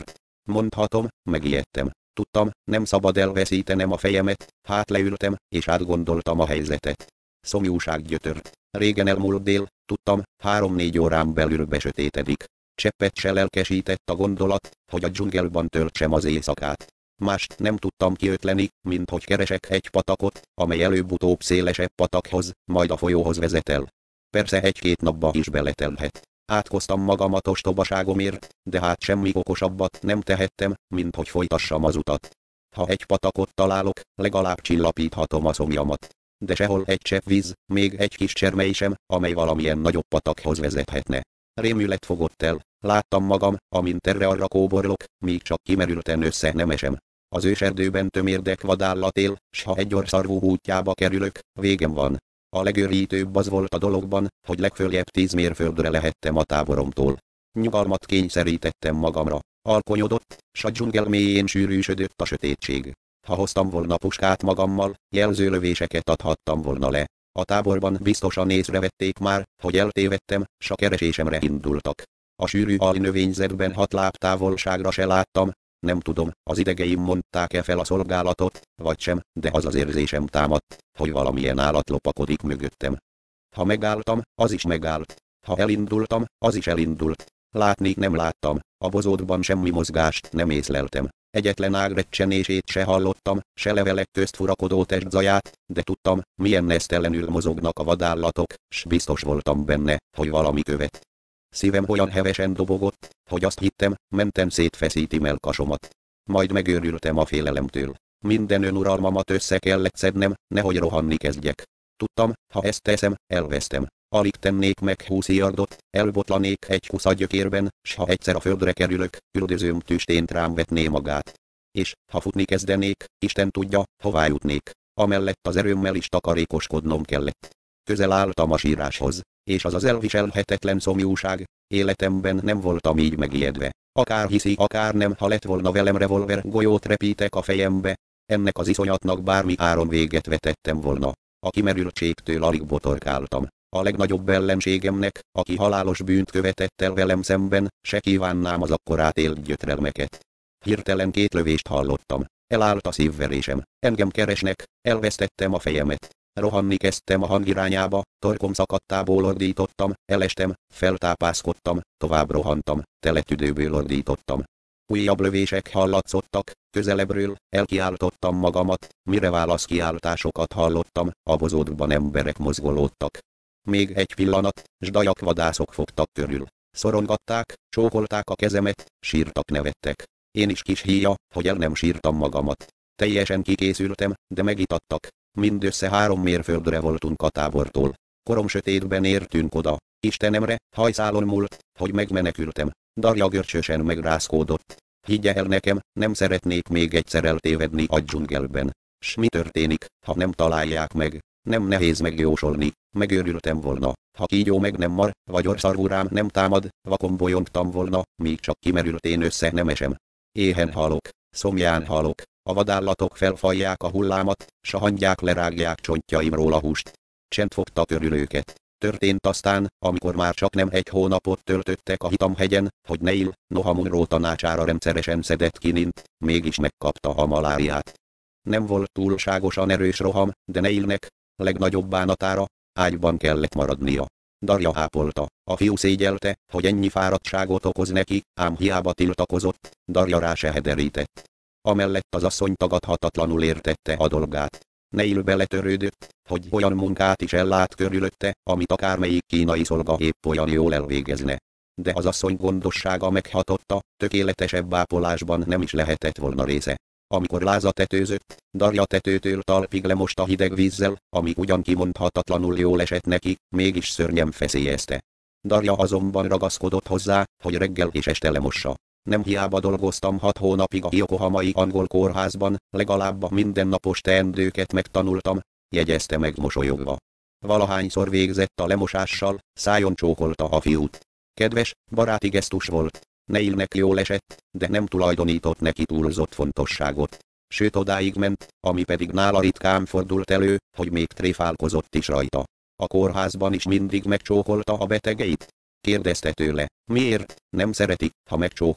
Mondhatom, megijedtem. Tudtam, nem szabad elveszítenem a fejemet, hát leültem, és átgondoltam a helyzetet. Szomjúság gyötört. Régen elmúlt dél, tudtam, 3-4 órán belül besötétedik. Cseppet se lelkesített a gondolat, hogy a dzsungelban töltsem az éjszakát. Mást nem tudtam kiötleni, mint hogy keresek egy patakot, amely előbb-utóbb szélesebb patakhoz, majd a folyóhoz vezet el. Persze 1-2 napba is beletelhet. Átkoztam magamat ostobaságomért, de hát semmi okosabbat nem tehettem, mint hogy folytassam az utat. Ha egy patakot találok, legalább csillapíthatom a szomjamat. De sehol egy csepp víz, még egy kis csermely sem, amely valamilyen nagyobb patakhoz vezethetne. Rémület fogott el, láttam magam, amint erre-arra kóborlok, míg csak kimerülten össze nem esem. Az őserdőben tömérdek vadállat él, s ha egy orrszarvú útjába kerülök, végem van. A legőrítőbb az volt a dologban, hogy legföljebb 10 mérföldre lehettem a táboromtól. Nyugalmat kényszerítettem magamra. Alkonyodott, s a dzsungel mélyén sűrűsödött a sötétség. Ha hoztam volna puskát magammal, jelzőlövéseket adhattam volna le. A táborban biztosan észrevették már, hogy eltévedtem, s a keresésemre indultak. A sűrű alnövényzetben 6 láb távolságra se láttam. Nem tudom, az idegeim mondták-e fel a szolgálatot, vagy sem, de az érzésem támadt, hogy valamilyen állat lopakodik mögöttem. Ha megálltam, az is megállt. Ha elindultam, az is elindult. Látni nem láttam, a bozótban semmi mozgást nem észleltem. Egyetlen ág recsenését se hallottam, se levelek közt furakodó testzaját, de tudtam, milyen nesztelenül mozognak a vadállatok, s biztos voltam benne, hogy valami követ. Szívem olyan hevesen dobogott, hogy azt hittem, menten szétfeszíti melkasomat. Majd megőrültem a félelemtől. Minden önuralmamat össze kellett szednem, nehogy rohanni kezdjek. Tudtam, ha ezt teszem, elvesztem. Alig tennék meg 20 yardot, elbotlanék egy kuszagyökérben, s ha egyszer a földre kerülök, üldözőm tüstént rám vetné magát. És, ha futni kezdenék, Isten tudja, hová jutnék. Amellett az erőmmel is takarékoskodnom kellett. Közel álltam a síráshoz, és az elviselhetetlen szomjúság, életemben nem voltam így megijedve. Akár hiszi, akár nem, ha lett volna velem revolver, golyót repítek a fejembe. Ennek az iszonyatnak bármi áron véget vetettem volna. A kimerültségtől alig botorkáltam. A legnagyobb ellenségemnek, aki halálos bűnt követett el velem szemben, se kívánnám az akkorát élt gyötrelmeket. Hirtelen 2 lövést hallottam. Elállt a szívverésem. Engem keresnek, elvesztettem a fejemet. Rohanni kezdtem a hang irányába, torkom szakadtából ordítottam, elestem, feltápászkodtam, tovább rohantam, tele tüdőből ordítottam. Újabb lövések hallatszottak, közelebbről, elkiáltottam magamat, mire válaszkiáltásokat hallottam, a bozótban emberek mozgolódtak. Még egy pillanat, s dajak vadászok fogtak körül. Szorongatták, csókolták a kezemet, sírtak, nevettek. Én is kis híja, hogy el nem sírtam magamat. Teljesen kikészültem, de megitattak. Mindössze 3 mérföldre voltunk a tábortól. Korom sötétben értünk oda. Istenemre, hajszálon múlt, hogy megmenekültem. Darja görcsösen megrázkódott. Higgye el nekem, nem szeretnék még egyszer eltévedni a dzsungelben. S mi történik, ha nem találják meg? Nem nehéz megjósolni, megőrültem volna, ha kígyó meg nem mar, vagy orrszarvú rám nem támad, vakon bolyongtam volna, míg csak kimerültén össze nem esem. Éhen halok, szomján halok, a vadállatok felfalják a hullámat, s a hangyák lerágják csontjaimról a húst. Csend fogta körül őket. Történt aztán, amikor már csak nem 1 hónapot töltöttek a Hitamhegyen, hogy Neil, noha Munro tanácsára rendszeresen szedett kinint, mégis megkapta a maláriát. Nem volt túlságosan erős roham, de Neilnek, legnagyobb bánatára, ágyban kellett maradnia. Darja ápolta, a fiú szégyelte, hogy ennyi fáradtságot okoz neki, ám hiába tiltakozott, Darja rá se hederített. Amellett az asszony tagadhatatlanul értette a dolgát. Neil beletörődött, hogy olyan munkát is ellát körülötte, amit akármelyik kínai szolga épp olyan jól elvégezne. De az asszony gondossága meghatotta, tökéletesebb ápolásban nem is lehetett volna része. Amikor Láza tetőzött, Darja tetőtől talpig lemosta hideg vízzel, ami ugyan kimondhatatlanul jól esett neki, mégis szörnyen feszélyezte. Darja azonban ragaszkodott hozzá, hogy reggel és este lemossa. Nem hiába dolgoztam 6 hónapig a Yokohamai angol kórházban, legalább a mindennapos teendőket megtanultam, jegyezte meg mosolyogva. Valahányszor végzett a lemosással, szájon csókolta a fiút. Kedves, baráti gesztus volt. Neilnek jól esett, de nem tulajdonított neki túlzott fontosságot. Sőt odáig ment, ami pedig nála ritkán fordult elő, hogy még tréfálkozott is rajta. A kórházban is mindig megcsókolta a betegeit. Kérdezte tőle, miért, nem szereti, ha megcsókolom.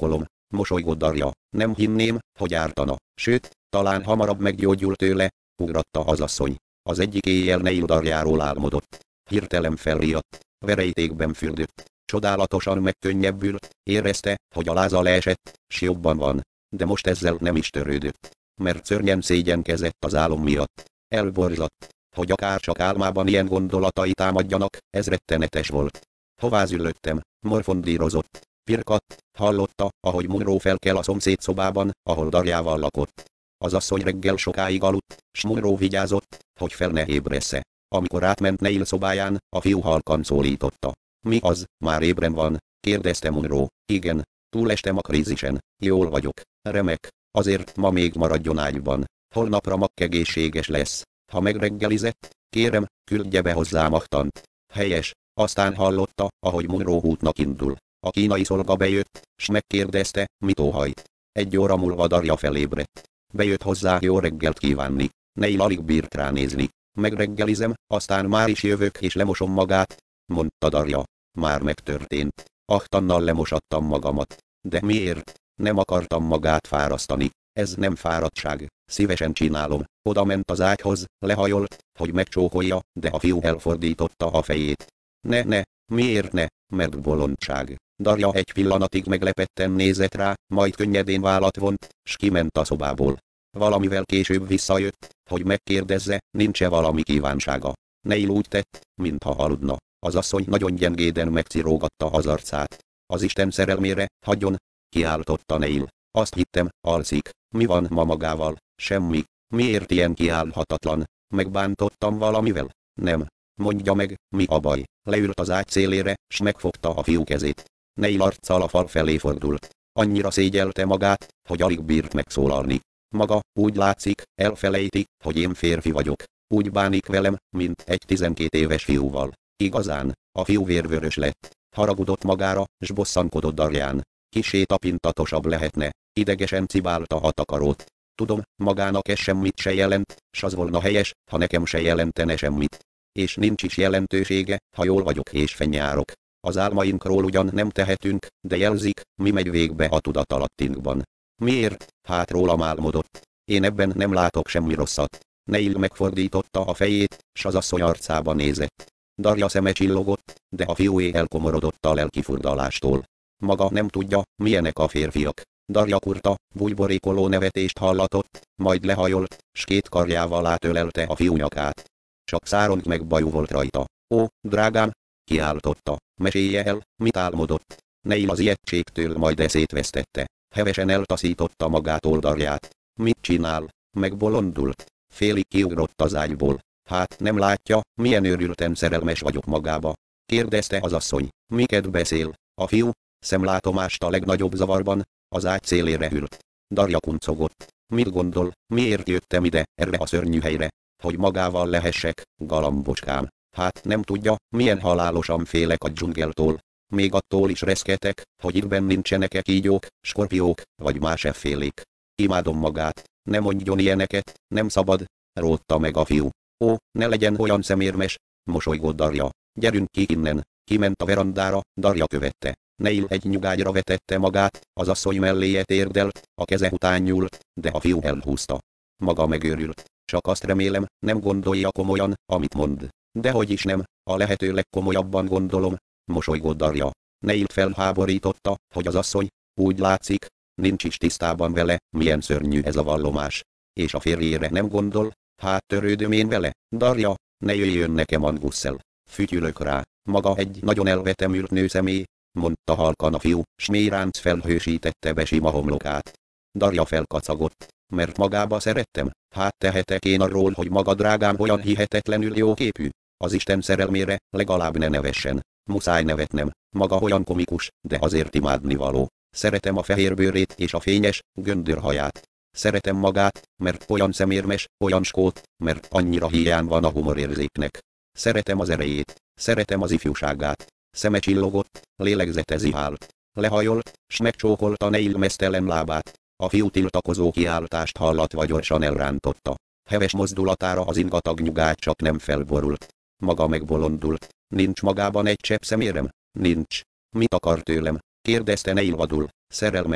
Mosolygott Darja. Nem hinném, hogy ártana. Sőt, talán hamarabb meggyógyul tőle, ugratta az asszony. Az egyik éjjel Neil Darjáról álmodott. Hirtelen felriadt, verejtékben fürdött. Csodálatosan megkönnyebbült, érezte, hogy a láza leesett, s jobban van. De most ezzel nem is törődött. Mert szörnyen szégyenkezett az álom miatt. Elborzadt, hogy akár csak álmában ilyen gondolatai támadjanak, ez rettenetes volt. Hová züllöttem, morfondírozott. Pirkadt, hallotta, ahogy Munro felkel a szomszéd szobában, ahol Darjával lakott. Az asszony reggel sokáig aludt, s Munro vigyázott, hogy fel ne ébressze. Amikor átment Neil szobáján, a fiú halkan szólította. Mi az, már ébren van? Kérdezte Munro. Igen, túlestem a krízisen, jól vagyok, remek, azért ma még maradjon ágyban. Holnapra egészséges lesz. Ha megreggelizett, kérem, küldje be hozzám Achtant. Helyes, aztán hallotta, ahogy Munro útnak indul. A kínai szolga bejött, s megkérdezte, mit óhajt. 1 óra múlva Darja felébredt. Bejött hozzá jó reggelt kívánni. Neil alig bírt ránézni. Megreggelizem, aztán már is jövök és lemosom magát, mondta Darja. Már megtörtént. Achtannal lemosattam magamat. De miért? Nem akartam magát fárasztani. Ez nem fáradtság. Szívesen csinálom. Oda ment az ágyhoz, lehajolt, hogy megcsókolja, de a fiú elfordította a fejét. Ne, miért ne, mert bolondság. Darja egy pillanatig meglepetten nézett rá, majd könnyedén vállat vont, s kiment a szobából. Valamivel később visszajött, hogy megkérdezze, nincs-e valami kívánsága. Neil úgy tett, mintha aludna. Az asszony nagyon gyengéden megcirógatta az arcát. Az Isten szerelmére, hagyjon, kiáltotta Neil. Azt hittem, alszik. Mi van ma magával? Semmi. Miért ilyen kiállhatatlan? Megbántottam valamivel? Nem. Mondja meg, mi a baj? Leült az ágy szélére, s megfogta a fiú kezét. Neil arccal a fal felé fordult. Annyira szégyelte magát, hogy alig bírt megszólalni. Maga, úgy látszik, elfelejti, hogy én férfi vagyok. Úgy bánik velem, mint egy 12 éves fiúval. Igazán, a fiú vérvörös lett. Haragudott magára, s bosszankodott Darján. Kissé tapintatosabb lehetne. Idegesen cibálta a takarót. Tudom, magának ez semmit se jelent, s az volna helyes, ha nekem se jelentene semmit. És nincs is jelentősége, ha jól vagyok és fennyárok. Az álmainkról ugyan nem tehetünk, de jelzik, mi megy végbe a tudatalattinkban. Miért? Hát rólam álmodott. Én ebben nem látok semmi rosszat. Neil megfordította a fejét, s az asszony arcába nézett. Darja szeme csillogott, de a fiúé elkomorodott a lelkifurdalástól. Maga nem tudja, milyenek a férfiak. Darja kurta, bújborékoló nevetést hallatott, majd lehajolt, s 2 karjával átölelte a fiú nyakát. Csak szárony meg bajú volt rajta. Ó, drágám, kiáltotta, mesélje el, mit álmodott. Neil az ijegységtől majd eszét vesztette. Hevesen eltaszította magától Darját. Mit csinál? Megbolondult. Félig kiugrott az ágyból. Hát nem látja, milyen őrülten szerelmes vagyok magába? Kérdezte az asszony. Miket beszél? A fiú, szemlátomást a legnagyobb zavarban, az ágy szélére ült. Darja kuncogott. Mit gondol, miért jöttem ide, erre a szörnyű helyre? Hogy magával lehessek, galambocskám. Hát nem tudja, milyen halálosan félek a dzsungeltól. Még attól is reszketek, hogy ittben nincsenek-e kígyók, skorpiók, vagy más effélék. Imádom magát, ne mondjon ilyeneket, nem szabad, rótta meg a fiú. Ó, ne legyen olyan szemérmes, mosolygott Darja. Gyerünk ki innen. Kiment a verandára, Darja követte. Neil egy nyugágyra vetette magát, az asszony melléje térdelt, a keze után nyúlt, de a fiú elhúzta. Maga megőrült. Csak azt remélem, nem gondolja komolyan, amit mond. Dehogy is nem, a lehető legkomolyabban gondolom, mosolygott Darja. Neilt felháborította, hogy az asszony, úgy látszik, nincs is tisztában vele, milyen szörnyű ez a vallomás. És a férjére nem gondol, hát törődöm én vele, Darja, ne jöjjön nekem Anguszel. Fütyülök rá, maga egy nagyon elvetemült nőszemély, mondta halkan a fiú, s mély ránc felhősítette be sima homlokát. Darja felkacagott, mert magába szerettem, hát tehetek én arról, hogy maga drágám olyan hihetetlenül jóképű. Az Isten szerelmére legalább ne nevessen, muszáj nevetnem, maga olyan komikus, de azért imádnivaló. Szeretem a fehérbőrét és a fényes, göndörhaját. Szeretem magát, mert olyan szemérmes, olyan skót, mert annyira hiány van a humorérzéknek. Szeretem az erejét, szeretem az ifjúságát. Szeme csillogott, lélegzete zihált. Lehajolt, s megcsókolta Neil meztelen lábát. A fiú tiltakozó kiáltást hallatva gyorsan elrántotta. Heves mozdulatára az ingatag nyugágy csak nem felborult. Maga megbolondult. Nincs magában egy csepp szemérem? Nincs. Mit akar tőlem? Kérdezte Neil vadul. Szerelmet.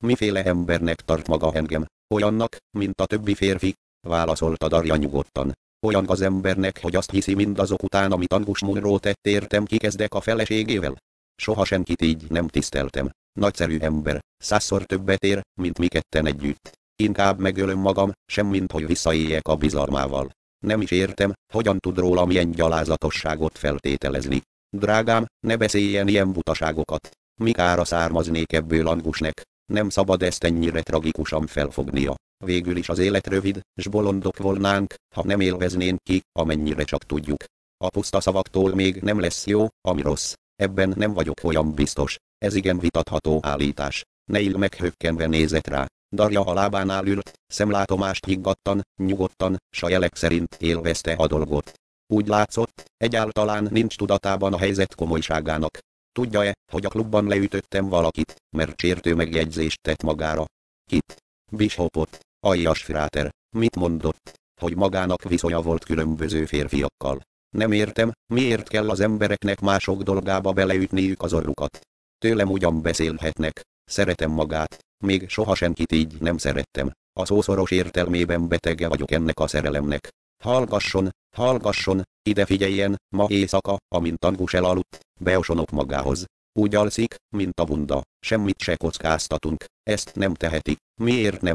Miféle embernek tart maga engem? Olyannak, mint a többi férfi, válaszolta Darja nyugodtan. Olyan az embernek, hogy azt hiszi mindazok után, amit Angus Munro tett, értem, kikezdek a feleségével. Soha senkit így nem tiszteltem. Nagyszerű ember, 100-szor többet ér, mint mi ketten együtt. Inkább megölöm magam, semmint hogy visszaéljek a bizalmával. Nem is értem, hogyan tud rólam ilyen gyalázatosságot feltételezni. Drágám, ne beszéljen ilyen butaságokat. Mi kára származnék ebből Angusnek? Nem szabad ezt ennyire tragikusan felfognia. Végül is az élet rövid, s bolondok volnánk, ha nem élveznénk ki, amennyire csak tudjuk. A puszta szavaktól még nem lesz jó, ami rossz. Ebben nem vagyok olyan biztos. Ez igen vitatható állítás. Neil meghökkenve nézett rá. Darja a lábánál ült, szemlátomást higgadtan, nyugodtan, s a jelek szerint élvezte a dolgot. Úgy látszott, egyáltalán nincs tudatában a helyzet komolyságának. Tudja-e, hogy a klubban leütöttem valakit, mert sértő megjegyzést tett magára? Kit? Bishopot. Aljas fráter. Mit mondott? Hogy magának viszonya volt különböző férfiakkal. Nem értem, miért kell az embereknek mások dolgába beleütniük az orrukat. Tőlem ugyan beszélhetnek. Szeretem magát. Még soha senkit így nem szerettem. A szószoros értelmében betege vagyok ennek a szerelemnek. Hallgasson, hallgasson, ide figyeljen, ma éjszaka, amint Angus elaludt, beosonok magához. Úgy alszik, mint a bunda, semmit se kockáztatunk, ezt nem teheti. Miért nem?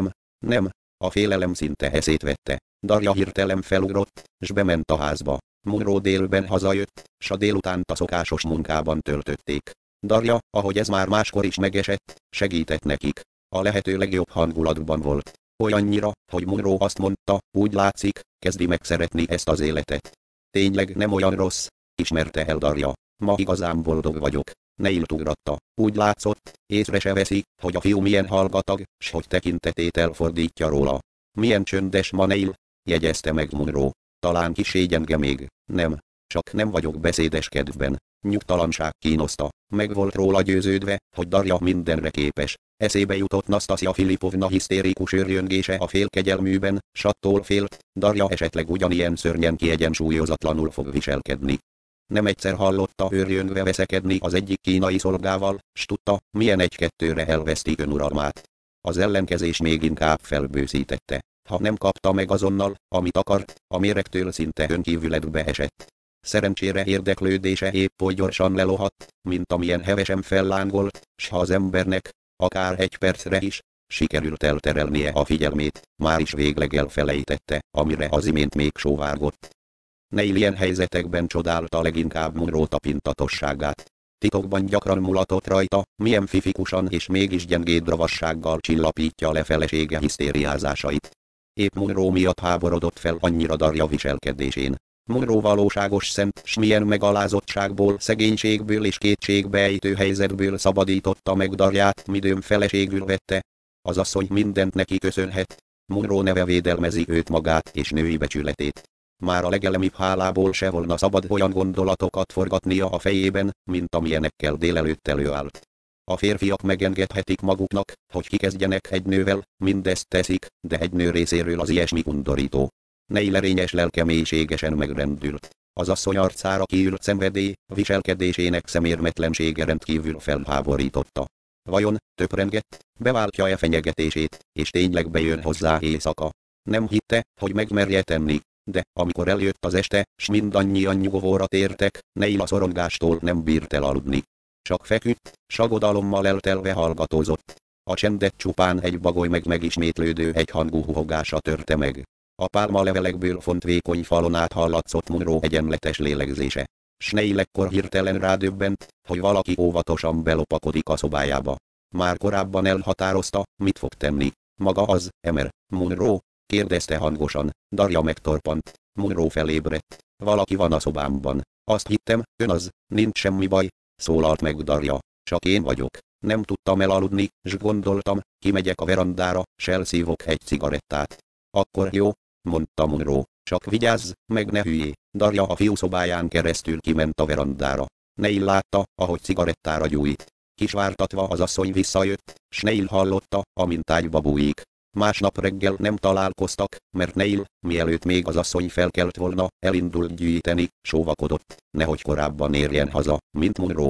Nem. A félelem szinte eszét vette. Darja hirtelen felugrott, s bement a házba. Munro délben hazajött, s a délutánt a szokásos munkában töltötték. Darja, ahogy ez már máskor is megesett, segített nekik. A lehető legjobb hangulatban volt. Olyannyira, hogy Munro azt mondta, úgy látszik, kezdi megszeretni ezt az életet. Tényleg nem olyan rossz, ismerte el Darja. Ma igazán boldog vagyok. Neil ugratta. Úgy látszott, észre se veszi, hogy a fiú milyen hallgatag, s hogy tekintetét elfordítja róla. Milyen csöndes ma Neil, jegyezte meg Munro. Talán kissé gyenge még. Nem. Csak nem vagyok beszédes kedvben. Nyugtalanság kínoszta. Meg volt róla győződve, hogy Darja mindenre képes. Eszébe jutott Nasztasja Filipovna hisztérikus őrjöngése a félkegyelműben, s attól félt, Darja esetleg ugyanilyen szörnyen kiegyensúlyozatlanul fog viselkedni. Nem egyszer hallotta őrjöngve veszekedni az egyik kínai szolgával, s tudta, milyen egy-kettőre elveszti önuralmát. Az ellenkezés még inkább felbőszítette. Ha nem kapta meg azonnal, amit akart, a méregtől szinte önkívületbe esett. Szerencsére érdeklődése épp oly gyorsan lelohadt, mint amilyen hevesen fellángolt, s ha az embernek, akár egy percre is, sikerült elterelnie a figyelmét, már is végleg elfelejtette, amire az imént még sóvárgott. Neil ilyen helyzetekben csodálta leginkább Munro tapintatosságát. Titokban gyakran mulatott rajta, milyen fifikusan és mégis gyengéd ravassággal csillapítja le felesége hisztériázásait. Épp Munro miatt háborodott fel annyira Darja viselkedésén. Munro valóságos szent, s milyen megalázottságból, szegénységből és kétségbeejtő helyzetből szabadította meg Darját, midőn feleségül vette. Az asszony mindent neki köszönhet. Munro neve védelmezi őt magát és női becsületét. Már a legelemibb hálából se volna szabad olyan gondolatokat forgatnia a fejében, mint amilyenekkel délelőtt előállt. A férfiak megengedhetik maguknak, hogy kikezdjenek egy nővel, mindezt teszik, de egy nő részéről az ilyesmi undorító. Neil erényes lelke mélységesen megrendült. Az asszony arcára kiült szenvedély, viselkedésének szemérmetlensége rendkívül felháborította. Vajon, töprengett, beváltja-e fenyegetését, és tényleg bejön hozzá éjszaka? Nem hitte, hogy megmerje tenni, de amikor eljött az este, s mindannyian nyugovóra tértek, Neil a szorongástól nem bírt el aludni. Csak feküdt, s aggodalommal eltelve hallgatózott. A csendet csupán egy bagoly megismétlődő egyhangú huhogása törte meg. A pálmalevelekből font vékony falon át hallatszott Munro egyenletes lélegzése. S Neil ekkor hirtelen rádöbbent, hogy valaki óvatosan belopakodik a szobájába. Már korábban elhatározta, mit fog tenni. Maga az, Emer, Munro? Kérdezte hangosan. Darja megtorpant. Munro felébredt. Valaki van a szobámban. Azt hittem, ön az, nincs semmi baj, szólalt meg Darja. Csak én vagyok. Nem tudtam elaludni, s gondoltam, kimegyek a verandára, s elszívok egy cigarettát. Akkor jó, mondta Munro, csak vigyázz, meg ne hülyé. Darja a fiú szobáján keresztül kiment a verandára. Neil látta, ahogy cigarettára gyújt. Kisvártatva az asszony visszajött, s Neil hallotta, amint ágyba bújik. Másnap reggel nem találkoztak, mert Neil, mielőtt még az asszony felkelt volna, elindult gyűjteni, sóvakodott, nehogy korábban érjen haza, mint Munro.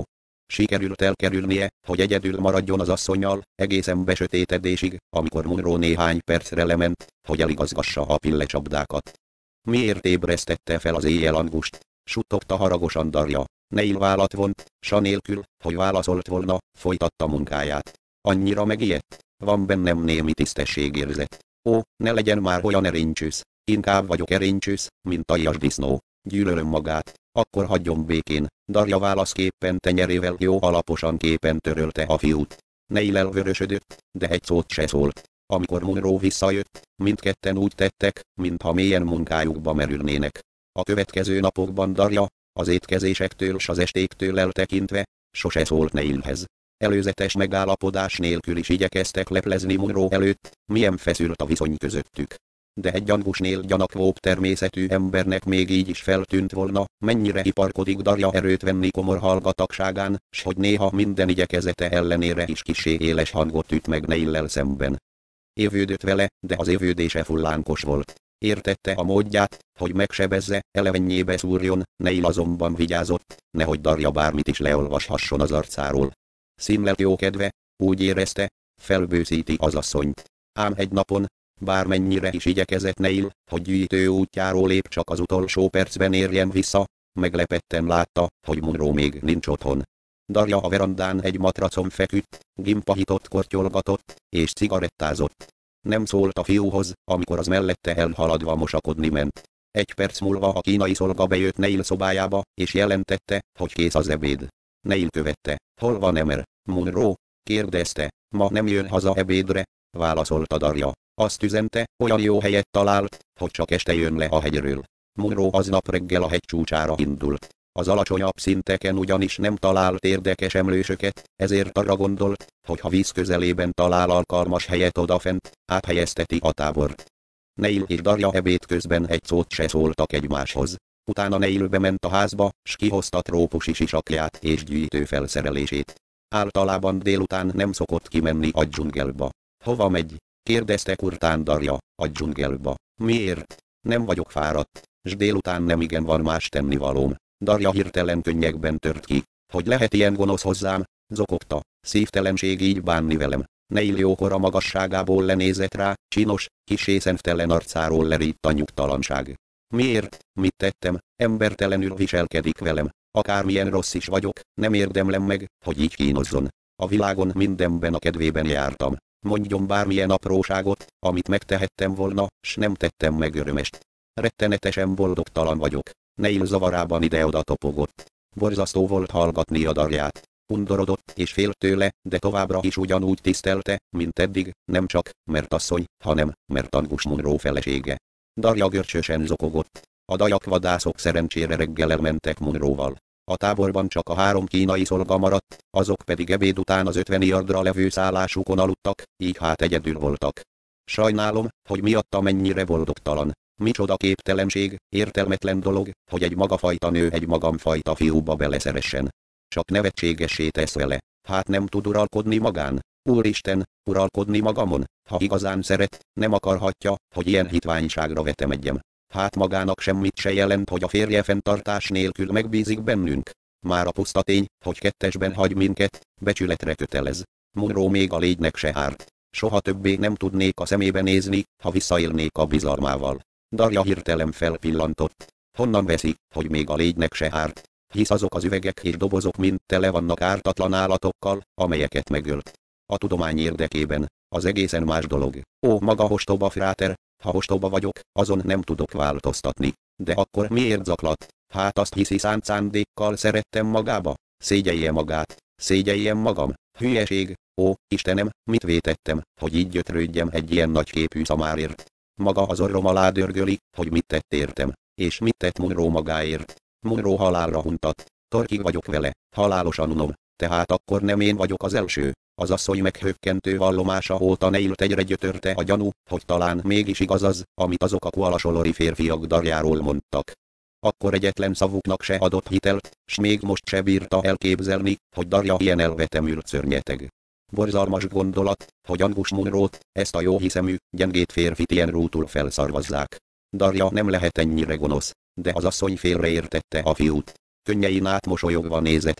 Sikerült elkerülnie, hogy egyedül maradjon az asszonnyal, egészen besötétedésig, amikor Munro néhány percre lement, hogy eligazgassa a pillecsapdákat. Miért ébresztette fel az éjjel Angust? Suttogta haragosan Darja. Neil vállat vont, s anélkül, hogy válaszolt volna, folytatta munkáját. Annyira megijedt. Van bennem némi tisztességérzet. Ó, ne legyen már olyan erincsősz. Inkább vagyok erincsősz, mint aljas disznó. Gyűlölöm magát. Akkor hagyjon békén. Darja válaszképpen tenyerével jó alaposan képen törölte a fiút. Neil elvörösödött, de egy szót se szólt. Amikor Munro visszajött, mindketten úgy tettek, mintha mélyen munkájukba merülnének. A következő napokban Darja, az étkezésektől s az estéktől eltekintve, sose szólt Neilhez. Előzetes megállapodás nélkül is igyekeztek leplezni Munro előtt, milyen feszült a viszony közöttük. De egy Angusnél gyanakvóbb természetű embernek még így is feltűnt volna, mennyire hiparkodik Darja erőt venni komor hallgatagságán, s hogy néha minden igyekezete ellenére is kissé éles hangot üt meg Neillel szemben. Évődött vele, de az évődése fullánkos volt. Értette a módját, hogy megsebezze, elevennyébe szúrjon, Neil azonban vigyázott, nehogy Darja bármit is leolvashasson az arcáról. Színlelt jókedve, úgy érezte, felbőszíti az asszonyt. Ám egy napon, bármennyire is igyekezett Neil, hogy gyűjtő útjáról épp csak az utolsó percben érjen vissza, meglepetten látta, hogy Munro még nincs otthon. Darja a verandán egy matracon feküdt, gimpahitot kortyolgatott, és cigarettázott. Nem szólt a fiúhoz, amikor az mellette elhaladva mosakodni ment. Egy perc múlva a kínai szolga bejött Neil szobájába, és jelentette, hogy kész az ebéd. Neil követte. Hol van Emer? Munro? Kérdezte. Ma nem jön haza ebédre? Válaszolta Darja. Azt üzente, olyan jó helyet talált, hogy csak este jön le a hegyről. Munro aznap reggel a hegy csúcsára indult. Az alacsonyabb szinteken ugyanis nem talált érdekes emlősöket, ezért arra gondolt, hogy ha víz közelében talál alkalmas helyet odafent, áthelyezteti a tábort. Neil és Darja ebéd közben egy szót se szóltak egymáshoz. Utána Neil bement a házba, s kihozta trópusi sisakját és gyűjtő felszerelését. Általában délután nem szokott kimenni a dzsungelba. Hova megy? Kérdezte kurtán Darja. A dzsungelba. Miért? Nem vagyok fáradt, s délután nemigen van más tennivalóm. Darja hirtelen könnyekben tört ki. Hogy lehet ilyen gonosz hozzám? Zokogta. Szívtelenség így bánni velem. Neil jókora magasságából lenézett rá, csinos, kissé szemtelen arcáról lerít a nyugtalanság. Miért? Mit tettem? Embertelenül viselkedik velem. Akármilyen rossz is vagyok, nem érdemlem meg, hogy így kínozzon. A világon mindenben a kedvében jártam. Mondjon bármilyen apróságot, amit megtehettem volna, s nem tettem meg örömest. Rettenetesen boldogtalan vagyok. Neil zavarában ide-oda topogott. Borzasztó volt hallgatni a Darját. Undorodott és félt tőle, de továbbra is ugyanúgy tisztelte, mint eddig, nem csak, mert asszony, hanem, mert Angus Munro felesége. Darja görcsösen zokogott. A dajakvadászok szerencsére reggel elmentek Munroval. A táborban csak a 3 kínai szolga maradt, azok pedig ebéd után az 50 yardra levő szállásukon aludtak, így hát egyedül voltak. Sajnálom, hogy miatta mennyire boldogtalan. Micsoda képtelenség, értelmetlen dolog, hogy egy magafajta nő egy magamfajta fiúba beleszeressen. Csak nevetségessé tesz vele. Hát nem tud uralkodni magán. Úristen, uralkodni magamon, ha igazán szeret, nem akarhatja, hogy ilyen hitványságra vetemedjem. Hát magának semmit se jelent, hogy a férje fenntartás nélkül megbízik bennünk. Már a puszta tény, hogy kettesben hagy minket, becsületre kötelez. Munro még a légynek se árt. Soha többé nem tudnék a szemébe nézni, ha visszaélnék a bizalmával. Darja hirtelen felpillantott. Honnan veszi, hogy még a légynek se árt? Hisz azok az üvegek és dobozok mind tele vannak ártatlan állatokkal, amelyeket megölt. A tudomány érdekében, az egészen más dolog. Ó, maga ostoba fráter, ha ostoba vagyok, azon nem tudok változtatni. De akkor miért zaklat? Hát azt hiszi szánt szándékkal szerettem magába? Szégyelje magát, szégyeljem magam, hülyeség, ó, Istenem, mit vétettem, hogy így gyötrődjem egy ilyen nagyképű szamárért. Maga az orrom alá dörgöli, hogy mit tett értem, és mit tett Munro magáért. Munro halálra huntat, torkig vagyok vele, halálosan unom, tehát akkor nem én vagyok az első. Az asszony meghökkentő vallomása óta Neilt egyre gyötörte a gyanú, hogy talán mégis igaz az, amit azok a kualasolori férfiak Darjáról mondtak. Akkor egyetlen szavuknak se adott hitelt, s még most se bírta elképzelni, hogy Darja ilyen elvetemült szörnyeteg. Borzalmas gondolat, hogy Angus Munrót, ezt a jóhiszemű, gyengét férfit ilyen rútul felszarvazzák. Darja nem lehet ennyire gonosz, de az asszony félreértette a fiút. Könnyein átmosolyogva nézett rá.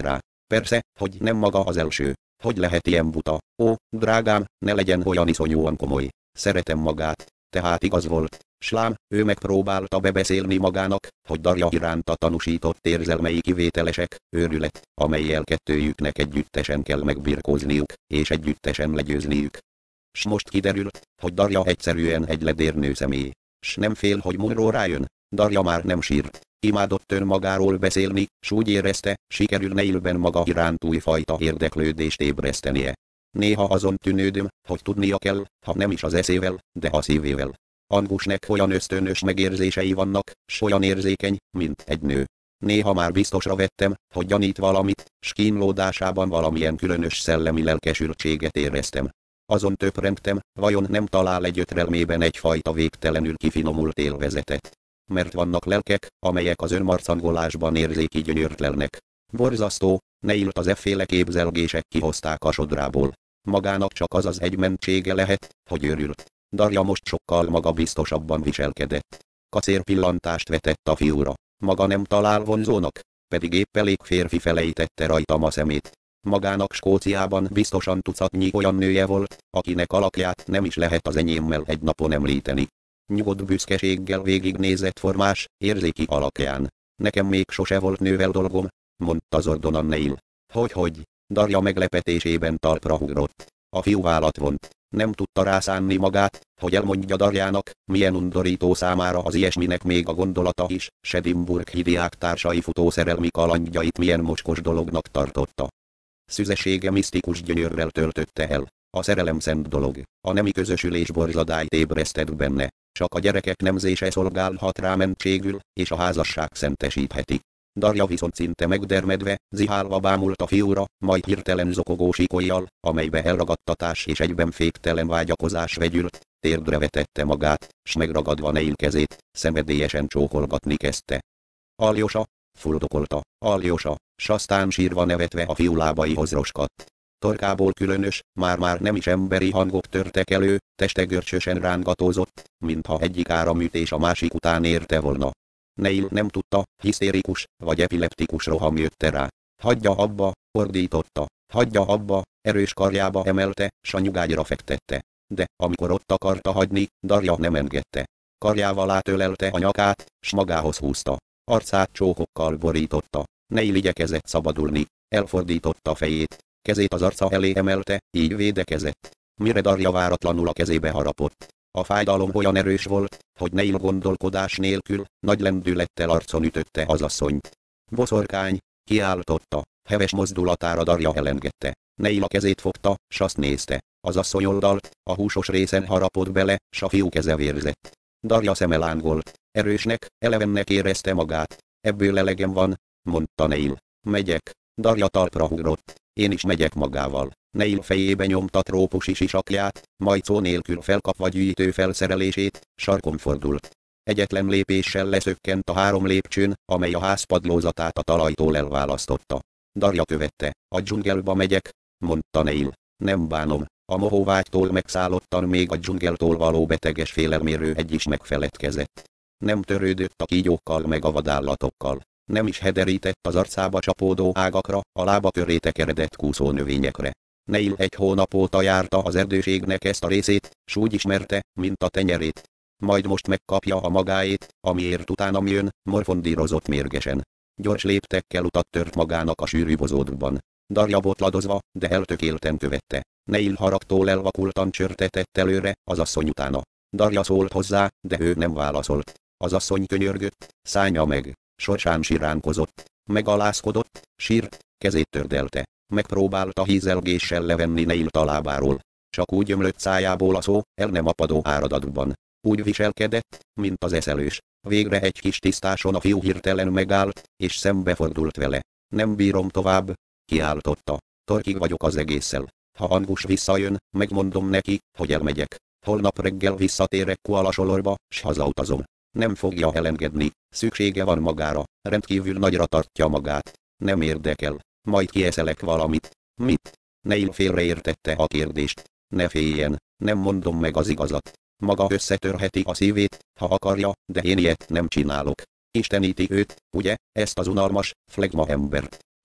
Persze, hogy nem maga az első. Hogy lehet ilyen buta? Ó, drágám, ne legyen olyan iszonyúan komoly. Szeretem magát. Tehát igaz volt. Slám, ő megpróbálta bebeszélni magának, hogy Darja iránta tanúsított érzelmei kivételesek, őrület, amellyel kettőjüknek együttesen kell megbirkózniuk, és együttesen legyőzniük. S most kiderült, hogy Darja egyszerűen egy ledérnő személy. S nem fél, hogy Munro rájön. Darja már nem sírt. Imádott önmagáról beszélni, s úgy érezte, sikerül Neilben maga iránt újfajta érdeklődést ébresztenie. Néha azon tűnődöm, hogy tudnia kell, ha nem is az eszével, de a szívével. Angusnek olyan ösztönös megérzései vannak, s olyan érzékeny, mint egy nő. Néha már biztosra vettem, hogy gyanít valamit, s kínlódásában valamilyen különös szellemi lelkesültséget éreztem. Azon töprengtem, vajon nem talál egy ötrelmében egyfajta végtelenül kifinomult élvezetet. Mert vannak lelkek, amelyek az önmarcangolásban érzéki gyönyörtlennek. Borzasztó, Neilt az efféle képzelgések kihozták a sodrából. Magának csak az egy mentsége lehet, hogy őrült. Darja most sokkal magabiztosabban viselkedett. Kacér pillantást vetett a fiúra. Maga nem talál vonzónak, pedig épp elég férfi felejtette rajtam a szemét. Magának Skóciában biztosan tucatnyi olyan nője volt, akinek alakját nem is lehet az enyémmel egy napon említeni. Nyugodt büszkeséggel végignézett formás, érzéki alakján. Nekem még sose volt nővel dolgom, mondta zordonan Neil. Hogy, Darja meglepetésében talpra ugrott. A fiú vállat vont. Nem tudta rászánni magát, hogy elmondja Darjának, milyen undorító számára az ilyesminek még a gondolata is, s Edinburgh hidiák társai futószerelmi kalandjait milyen mocskos dolognak tartotta. Szüzessége misztikus gyönyörrel töltötte el. A szerelem szent dolog, a nemi közösülés borzadályt ébresztett benne, csak a gyerekek nemzése szolgálhat rá mentségül, és a házasság szentesítheti. Darja viszont szinte megdermedve, zihálva bámult a fiúra, majd hirtelen zokogó sikolyjal, amelybe elragadtatás és egyben féktelen vágyakozás vegyült, térdre vetette magát, s megragadva Neil kezét, szenvedélyesen csókolgatni kezdte. Aljosa, fuldokolta, Aljosa, s aztán sírva nevetve a fiú lábaihoz roskadt. Torkából különös, már-már nem is emberi hangok törtek elő, teste görcsösen rángatózott, mintha egyik áramütés a másik után érte volna. Neil nem tudta, hisztérikus vagy epileptikus roham jötte rá. Hagyja abba, ordította. Hagyja abba, erős karjába emelte, s a nyugágyra fektette. De, amikor ott akarta hagyni, Darja nem engedte. Karjával átölelte a nyakát, s magához húzta. Arcát csókokkal borította. Neil igyekezett szabadulni. Elfordította fejét. Kezét az arca elé emelte, így védekezett. Mire Darja váratlanul a kezébe harapott. A fájdalom olyan erős volt, hogy Neil gondolkodás nélkül, nagy lendülettel arcon ütötte az asszonyt. Boszorkány, kiáltotta, heves mozdulatára Darja elengedte. Neil a kezét fogta, s azt nézte. Az asszony oldalt, a húsos részen harapott bele, s a fiú keze vérzett. Darja szeme lángolt. Erősnek, elevennek érezte magát. Ebből elegem van, mondta Neil. Megyek. Darja talpra ugrott. Én is megyek magával. Neil fejébe nyomta trópusi sisakját, majd szó nélkül felkapva gyűjtő felszerelését, sarkon fordult. Egyetlen lépéssel leszökkent a 3 lépcsőn, amely a ház padlózatát a talajtól elválasztotta. Darja követte. A dzsungelba megyek, mondta Neil. Nem bánom. A mohóvágytól megszállottan még a dzsungeltól való beteges félelméről egy is megfeledkezett. Nem törődött a kígyókkal meg a vadállatokkal. Nem is hederített az arcába csapódó ágakra, a lába köré tekeredett kúszó növényekre. Neil 1 hónap óta járta az erdőségnek ezt a részét, s úgy ismerte, mint a tenyerét. Majd most megkapja a magáét, amiért utánam jön, morfondírozott mérgesen. Gyors léptekkel utat tört magának a sűrű bozótban. Darja botladozva, de eltökélten követte. Neil haragtól elvakultan csörtetett előre, az asszony utána. Darja szólt hozzá, de ő nem válaszolt. Az asszony könyörgött, szállja meg. Sorsán siránkozott, megalázkodott, sírt, kezét tördelte. Megpróbálta hízelgéssel levenni Neilt a lábáról. Csak úgy ömlött szájából a szó, el nem apadó áradatban. Úgy viselkedett, mint az eszelős. Végre egy kis tisztáson a fiú hirtelen megállt, és szembefordult vele. Nem bírom tovább, kiáltotta. Torkig vagyok az egésszel. Ha Angus visszajön, megmondom neki, hogy elmegyek. Holnap reggel visszatérek Kuala Solorba, s hazautazom. Nem fogja elengedni, szüksége van magára, rendkívül nagyra tartja magát. Nem érdekel, majd kieszelek valamit. Mit? Neil félreértette a kérdést. Ne féljen, nem mondom meg az igazat. Maga összetörheti a szívét, ha akarja, de én ilyet nem csinálok. Isteníti őt, ugye, ezt az unalmas, flegma embert.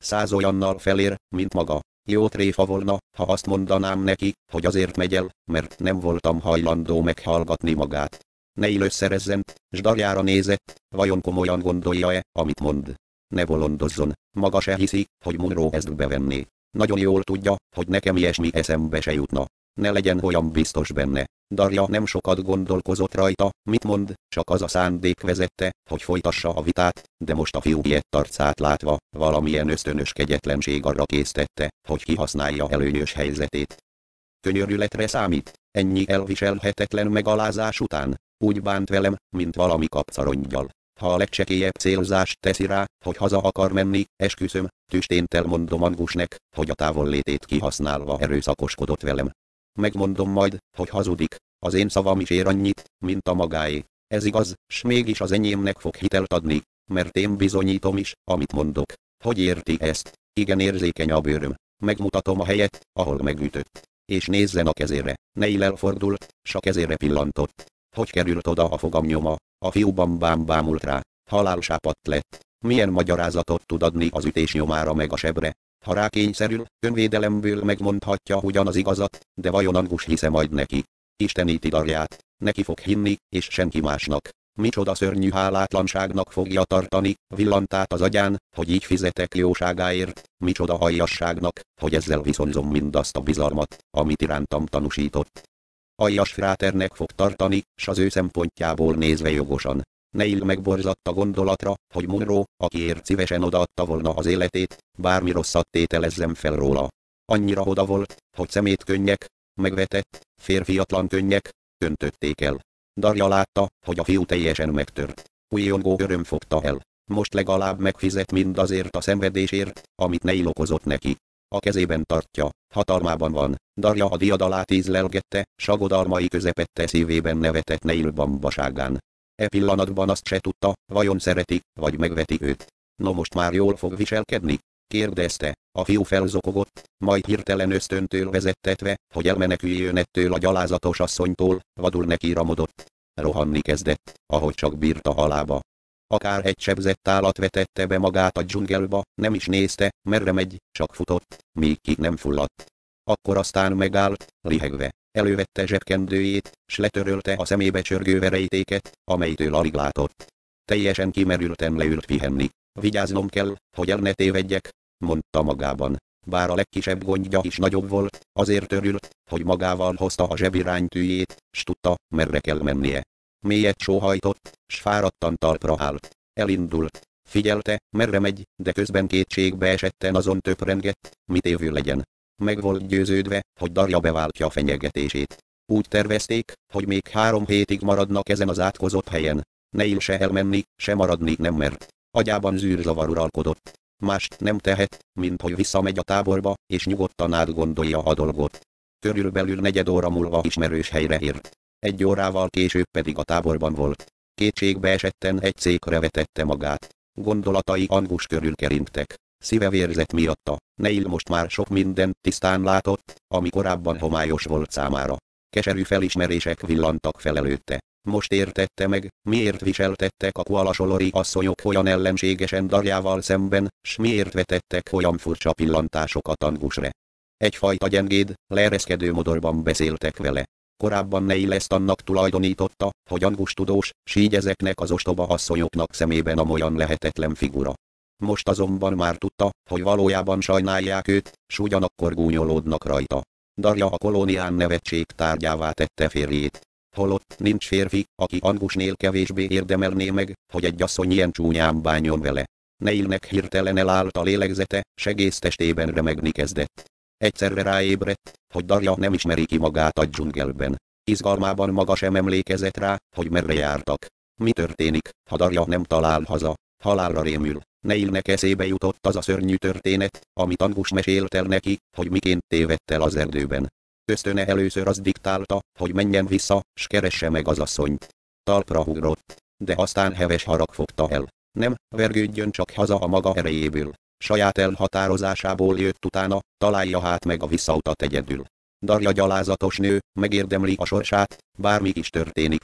100 olyannal felér, mint maga. Jó tréfa volna, ha azt mondanám neki, hogy azért megy el, mert nem voltam hajlandó meghallgatni magát. Neil összerezzent, s Darjára nézett, vajon komolyan gondolja-e, amit mond. Ne bolondozzon, maga se hiszi, hogy Munro ezt bevenné. Nagyon jól tudja, hogy nekem ilyesmi eszembe se jutna. Ne legyen olyan biztos benne. Darja nem sokat gondolkozott rajta, mit mond, csak az a szándék vezette, hogy folytassa a vitát, de most a fiú ilyet arcát látva, valamilyen ösztönös kegyetlenség arra késztette, hogy kihasználja előnyös helyzetét. Könyörületre számít, ennyi elviselhetetlen megalázás után. Úgy bánt velem, mint valami kapcarongyal. Ha a legcsekélyebb célzást teszi rá, hogy haza akar menni, esküszöm, tüsténtel mondom Angusnek, hogy a távollétét kihasználva erőszakoskodott velem. Megmondom majd, hogy hazudik, az én szavam is ér annyit, mint a magáé. Ez igaz, s mégis az enyémnek fog hitelt adni, mert én bizonyítom is, amit mondok. Hogy érti ezt? Igen érzékeny a bőröm. Megmutatom a helyet, ahol megütött. És nézzen a kezére. Neil elfordult, s a kezére pillantott. Hogy került oda a fogamnyoma? A fiú bámult rá. Halálsápadt lett. Milyen magyarázatot tud adni az ütés nyomára meg a sebre? Ha rákényszerül, önvédelemből megmondhatja ugyan az igazat, de vajon Angus hisze majd neki? Isteníti Darját, neki fog hinni, és senki másnak. Micsoda szörnyű hálátlanságnak fogja tartani, villant át az agyán, hogy így fizetek jóságáért, micsoda aljasságnak, hogy ezzel viszonzom mindazt a bizalmat, amit irántam tanúsított. Aljas fráternek fog tartani, s az ő szempontjából nézve jogosan. Neil megborzadt a gondolatra, hogy Munro, akiért szívesen odaadta volna az életét, bármi rosszat tételezzem fel róla. Annyira oda volt, hogy szemétkönnyek, megvetett, férfiatlan könnyek, öntötték el. Darja látta, hogy a fiú teljesen megtört. Újjongó öröm fogta el. Most legalább megfizet mindazért a szenvedésért, amit Neil okozott neki. A kezében tartja, hatalmában van. Darja a diadalát ízlelgette, s aggodalmai közepette szívében nevetett Neil bambaságán. E pillanatban azt se tudta, vajon szereti, vagy megveti őt. No most már jól fog viselkedni? Kérdezte. A fiú felzokogott, majd hirtelen ösztöntől vezettetve, hogy elmeneküljön ettől a gyalázatos asszonytól, vadul neki ramodott. Rohanni kezdett, ahogy csak bírta halába. Akár egy sebzett állat vetette be magát a dzsungelba, nem is nézte, merre megy, csak futott, míg ki nem fulladt. Akkor aztán megállt, lihegve. Elővette zsebkendőjét, s letörölte a szemébe csörgő verejtéket, amelytől alig látott. Teljesen kimerülten leült pihenni. Vigyáznom kell, hogy el ne tévedjek, mondta magában. Bár a legkisebb gondja is nagyobb volt, azért örült, hogy magával hozta a zsebiránytűjét, s tudta, merre kell mennie. Mélyet sóhajtott, s fáradtan talpra állt. Elindult. Figyelte, merre megy, de közben kétségbe esetten azon töprengett, mit évő legyen. Meg volt győződve, hogy Darja beváltja fenyegetését. Úgy tervezték, hogy még 3 hétig maradnak ezen az átkozott helyen. Neil se elmenni, se maradni nem mert. Agyában zűrzavar uralkodott. Mást nem tehet, mint hogy visszamegy a táborba, és nyugodtan átgondolja a dolgot. Körülbelül 4 óra múlva ismerős helyre ért. 1 órával később pedig a táborban volt. Kétségbe esetten egy székre vetette magát. Gondolatai Angus körül keringtek. Szíve vérzett miatta. Neil most már sok mindent tisztán látott, ami korábban homályos volt számára. Keserű felismerések villantak fel előtte. Most értette meg, miért viseltettek a koalasolori asszonyok olyan ellenségesen Darjával szemben, s miért vetettek olyan furcsa pillantásokat Angusre. Egyfajta gyengéd, leereszkedő modorban beszéltek vele. Korábban Neil ezt annak tulajdonította, hogy Angus tudós, s így ezeknek az ostoba asszonyoknak szemében amolyan lehetetlen figura. Most azonban már tudta, hogy valójában sajnálják őt, s ugyanakkor gúnyolódnak rajta. Darja a kolónián nevetség tárgyává tette férjét. Holott nincs férfi, aki Angusnél kevésbé érdemelné meg, hogy egy asszony ilyen csúnyán bánjon vele. Neilnek hirtelen elállt a lélegzete, s egész testében remegni kezdett. Egyszerre ráébredt, hogy Darja nem ismeri ki magát a dzsungelben. Izgalmában maga sem emlékezett rá, hogy merre jártak. Mi történik, ha Darja nem talál haza? Halálra rémül. Neilnek eszébe jutott az a szörnyű történet, amit Angus mesélt el neki, hogy miként tévedt el az erdőben. Ösztöne először az diktálta, hogy menjen vissza, s keresse meg az asszonyt. Talpra ugrott, de aztán heves harag fogta el. Nem, vergődjön csak haza a maga erejéből. Saját elhatározásából jött utána, találja hát meg a visszautat egyedül. Darja gyalázatos nő, megérdemli a sorsát, bármi is történik vele.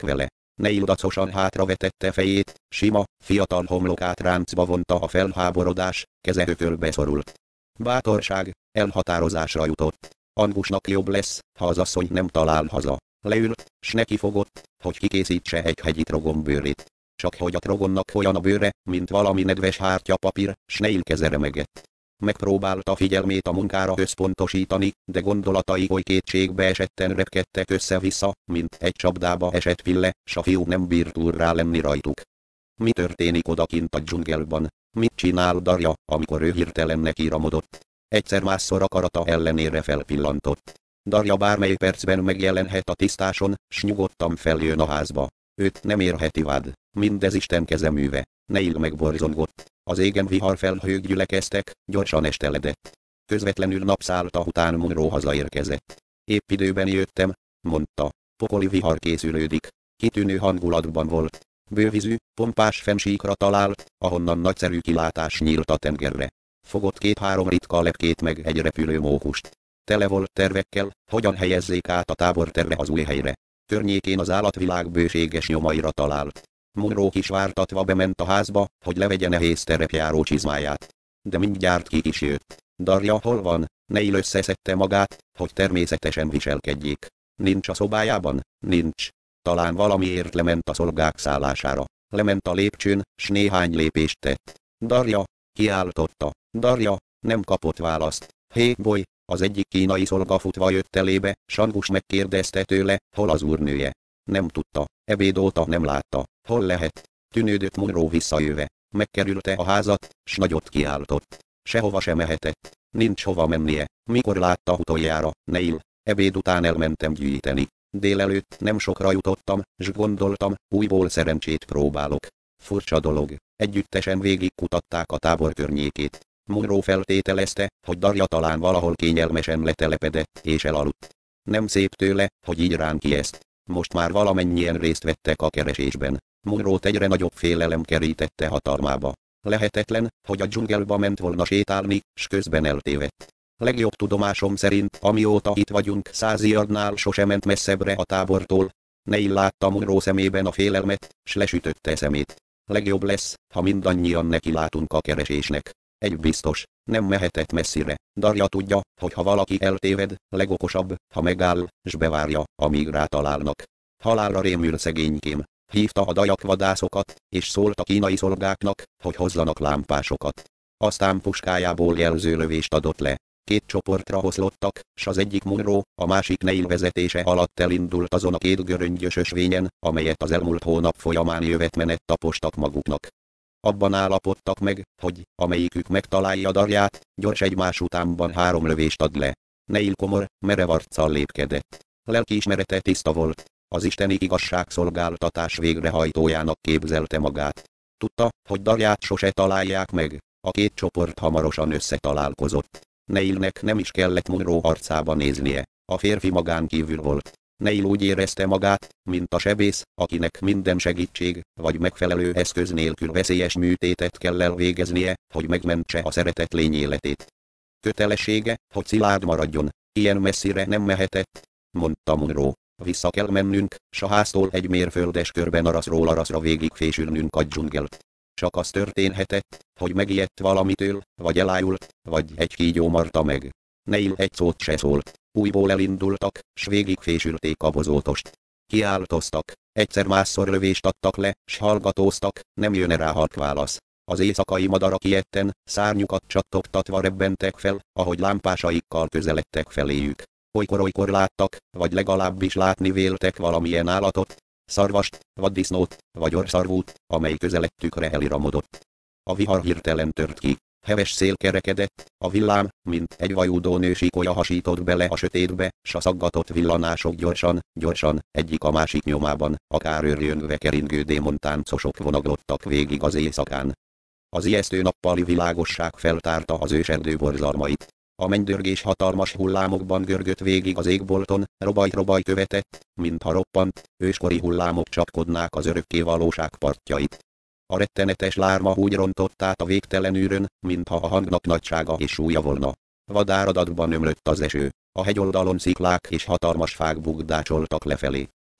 Neil dacosan hátravetette fejét, sima, fiatal homlokát ráncba vonta a felháborodás, keze ökölbe szorult. Bátorság, elhatározásra jutott. Angusnak jobb lesz, ha az asszony nem talál haza. Leült, s neki fogott, hogy kikészítse egy hegyi trogonbőrét. Csak hogy a trogonnak olyan a bőre, mint valami nedves hártyapapír, s Neil keze remegett. Megpróbálta figyelmét a munkára összpontosítani, de gondolatai oly kétségbe esetten repkedtek össze-vissza, mint egy csapdába esett fille, s a fiú nem bírt úrrá lenni rajtuk. Mi történik odakint a dzsungelban? Mit csinál Darja, amikor ő hirtelen nekiramodott? Egyszer-másszor akarata ellenére felpillantott. Darja bármely percben megjelenhet a tisztáson, s nyugodtan feljön a házba. Őt nem érheti vád, mindez Isten kezeműve. Neil megborzongott. Az égen viharfelhők gyülekeztek, gyorsan esteledett. Közvetlenül napszálta után Munro hazaérkezett. Épp időben jöttem, mondta. Pokoli vihar készülődik. Kitűnő hangulatban volt. Bővízű, pompás fennsíkra talált, ahonnan nagyszerű kilátás nyílt a tengerre. Fogott 2-3 ritka lepkét meg egy repülő mókust. Tele volt tervekkel, hogyan helyezzék át a táborterre az új helyre. Környékén az állatvilág bőséges nyomaira talált. Munro kisvártatva bement a házba, hogy levegye nehéz terepjáró csizmáját. De mindjárt ki is jött. Darja hol van? Neil összeszedte magát, hogy természetesen viselkedjék. Nincs a szobájában? Nincs. Talán valamiért lement a szolgák szállására. Lement a lépcsőn, s néhány lépést tett. Darja, kiáltotta. Darja, nem kapott választ. Hé, boly, az egyik kínai szolga futva jött elébe, s Angus megkérdezte tőle, hol az úrnője. Nem tudta, ebéd óta nem látta. Hol lehet? Tűnődött Munro visszajöve. Megkerülte a házat, s nagyot kiáltott. Sehova sem mehetett. Nincs hova mennie. Mikor látta utoljára, Neil? Ebéd után elmentem gyűjteni. Délelőtt nem sokra jutottam, s gondoltam, újból szerencsét próbálok. Furcsa dolog. Együttesen végigkutatták a tábor környékét. Munro feltételezte, hogy Darja talán valahol kényelmesen letelepedett és elaludt. Nem szép tőle, hogy így ránk ezt. Most már valamennyien részt vettek a keresésben. Munrót egyre nagyobb félelem kerítette hatalmába. Lehetetlen, hogy a dzsungelba ment volna sétálni, s közben eltévedt. Legjobb tudomásom szerint, amióta itt vagyunk, 100 yardnál sosem ment messzebbre a tábortól. Neil látta Munro szemében a félelmet, s lesütötte szemét. Legjobb lesz, ha mindannyian neki látunk a keresésnek. Egy biztos, nem mehetett messzire. Darja tudja, hogy ha valaki eltéved, legokosabb, ha megáll, s bevárja, amíg rátalálnak. Halálra rémül szegénykém. Hívta a dajakvadászokat, és szólt a kínai szolgáknak, hogy hozzanak lámpásokat. Aztán puskájából jelzőlövést adott le. 2 csoportra oszlottak, s az egyik Munro, a másik Neil vezetése alatt elindult azon a 2 göröngyös ösvényen, amelyet az elmúlt hónap folyamán jövetmenet tapostak maguknak. Abban állapodtak meg, hogy, amelyikük megtalálja Darját, gyors egymás utánban 3 lövést ad le. Neil komor, merev arccal lépkedett. Lelkiismerete tiszta volt. Az isteni igazságszolgáltatás végrehajtójának képzelte magát. Tudta, hogy Darját sose találják meg. A 2 csoport hamarosan összetalálkozott. Neilnek nem is kellett Munro arcába néznie. A férfi magán kívül volt. Neil úgy érezte magát, mint a sebész, akinek minden segítség, vagy megfelelő eszköz nélkül veszélyes műtétet kell elvégeznie, hogy megmentse a szeretett lény életét. Kötelessége, hogy szilárd maradjon. Ilyen messzire nem mehetett, mondta Munro. Vissza kell mennünk, s a háztól egy mérföldes körben araszról araszra végigfésülnünk a dzsungelt. Csak az történhetett, hogy megijedt valamitől, vagy elájult, vagy egy kígyó marta meg. Neil egy szót se szólt. Újból elindultak, s végigfésülték a bozótost. Kiáltoztak, egyszer-másszor lövést adtak le, s hallgatóztak, nem jön rá halkválasz. Az éjszakai madarak ijedten, szárnyukat csattogtatva rebbentek fel, ahogy lámpásaikkal közeledtek feléjük. Olykor láttak, vagy legalábbis látni véltek valamilyen állatot, szarvast, vaddisznót, vagy orrszarvút, amely közelettükre eliramodott. A vihar hirtelen tört ki. Heves szél kerekedett, a villám, mint egy vajúdó nő síkolya hasított bele a sötétbe, s a szaggatott villanások gyorsan, egyik a másik nyomában, akár őrjönve keringő démontáncosok vonaglottak végig az éjszakán. Az ijesztő nappali világosság feltárta az őserdő borzalmait. A mennydörgés hatalmas hullámokban görgött végig az égbolton, robaj követett, mintha roppant, őskori hullámok csapkodnák az örökké valóság partjait. A rettenetes lárma úgy rontott át a végtelen űrön, mintha a hangnak nagysága és súlya volna. Vadáradatban ömlött az eső, a hegyoldalon sziklák és hatalmas fák bugdácsoltak lefelé.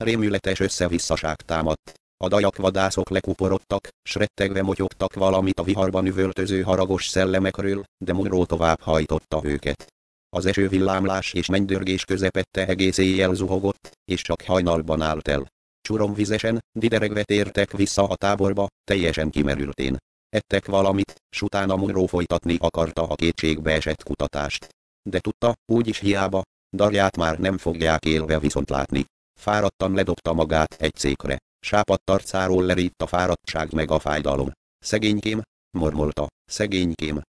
rémületes összevisszaság támadt. A dajakvadászok lekuporodtak, s rettegve motyogtak valamit a viharban üvöltöző haragos szellemekről, de Munro tovább hajtotta őket. Az esővillámlás és mennydörgés közepette egész éjjel zuhogott, és csak hajnalban állt el. Csuromvizesen, dideregve tértek vissza a táborba, teljesen kimerültén. Ettek valamit, s utána Munro folytatni akarta a kétségbe esett kutatást. De tudta, úgyis hiába, Darját már nem fogják élve viszont látni. Fáradtan ledobta magát egy székre. Sápadt arcáról lerít a fáradtság meg a fájdalom. Szegénykém, mormolta, szegénykém.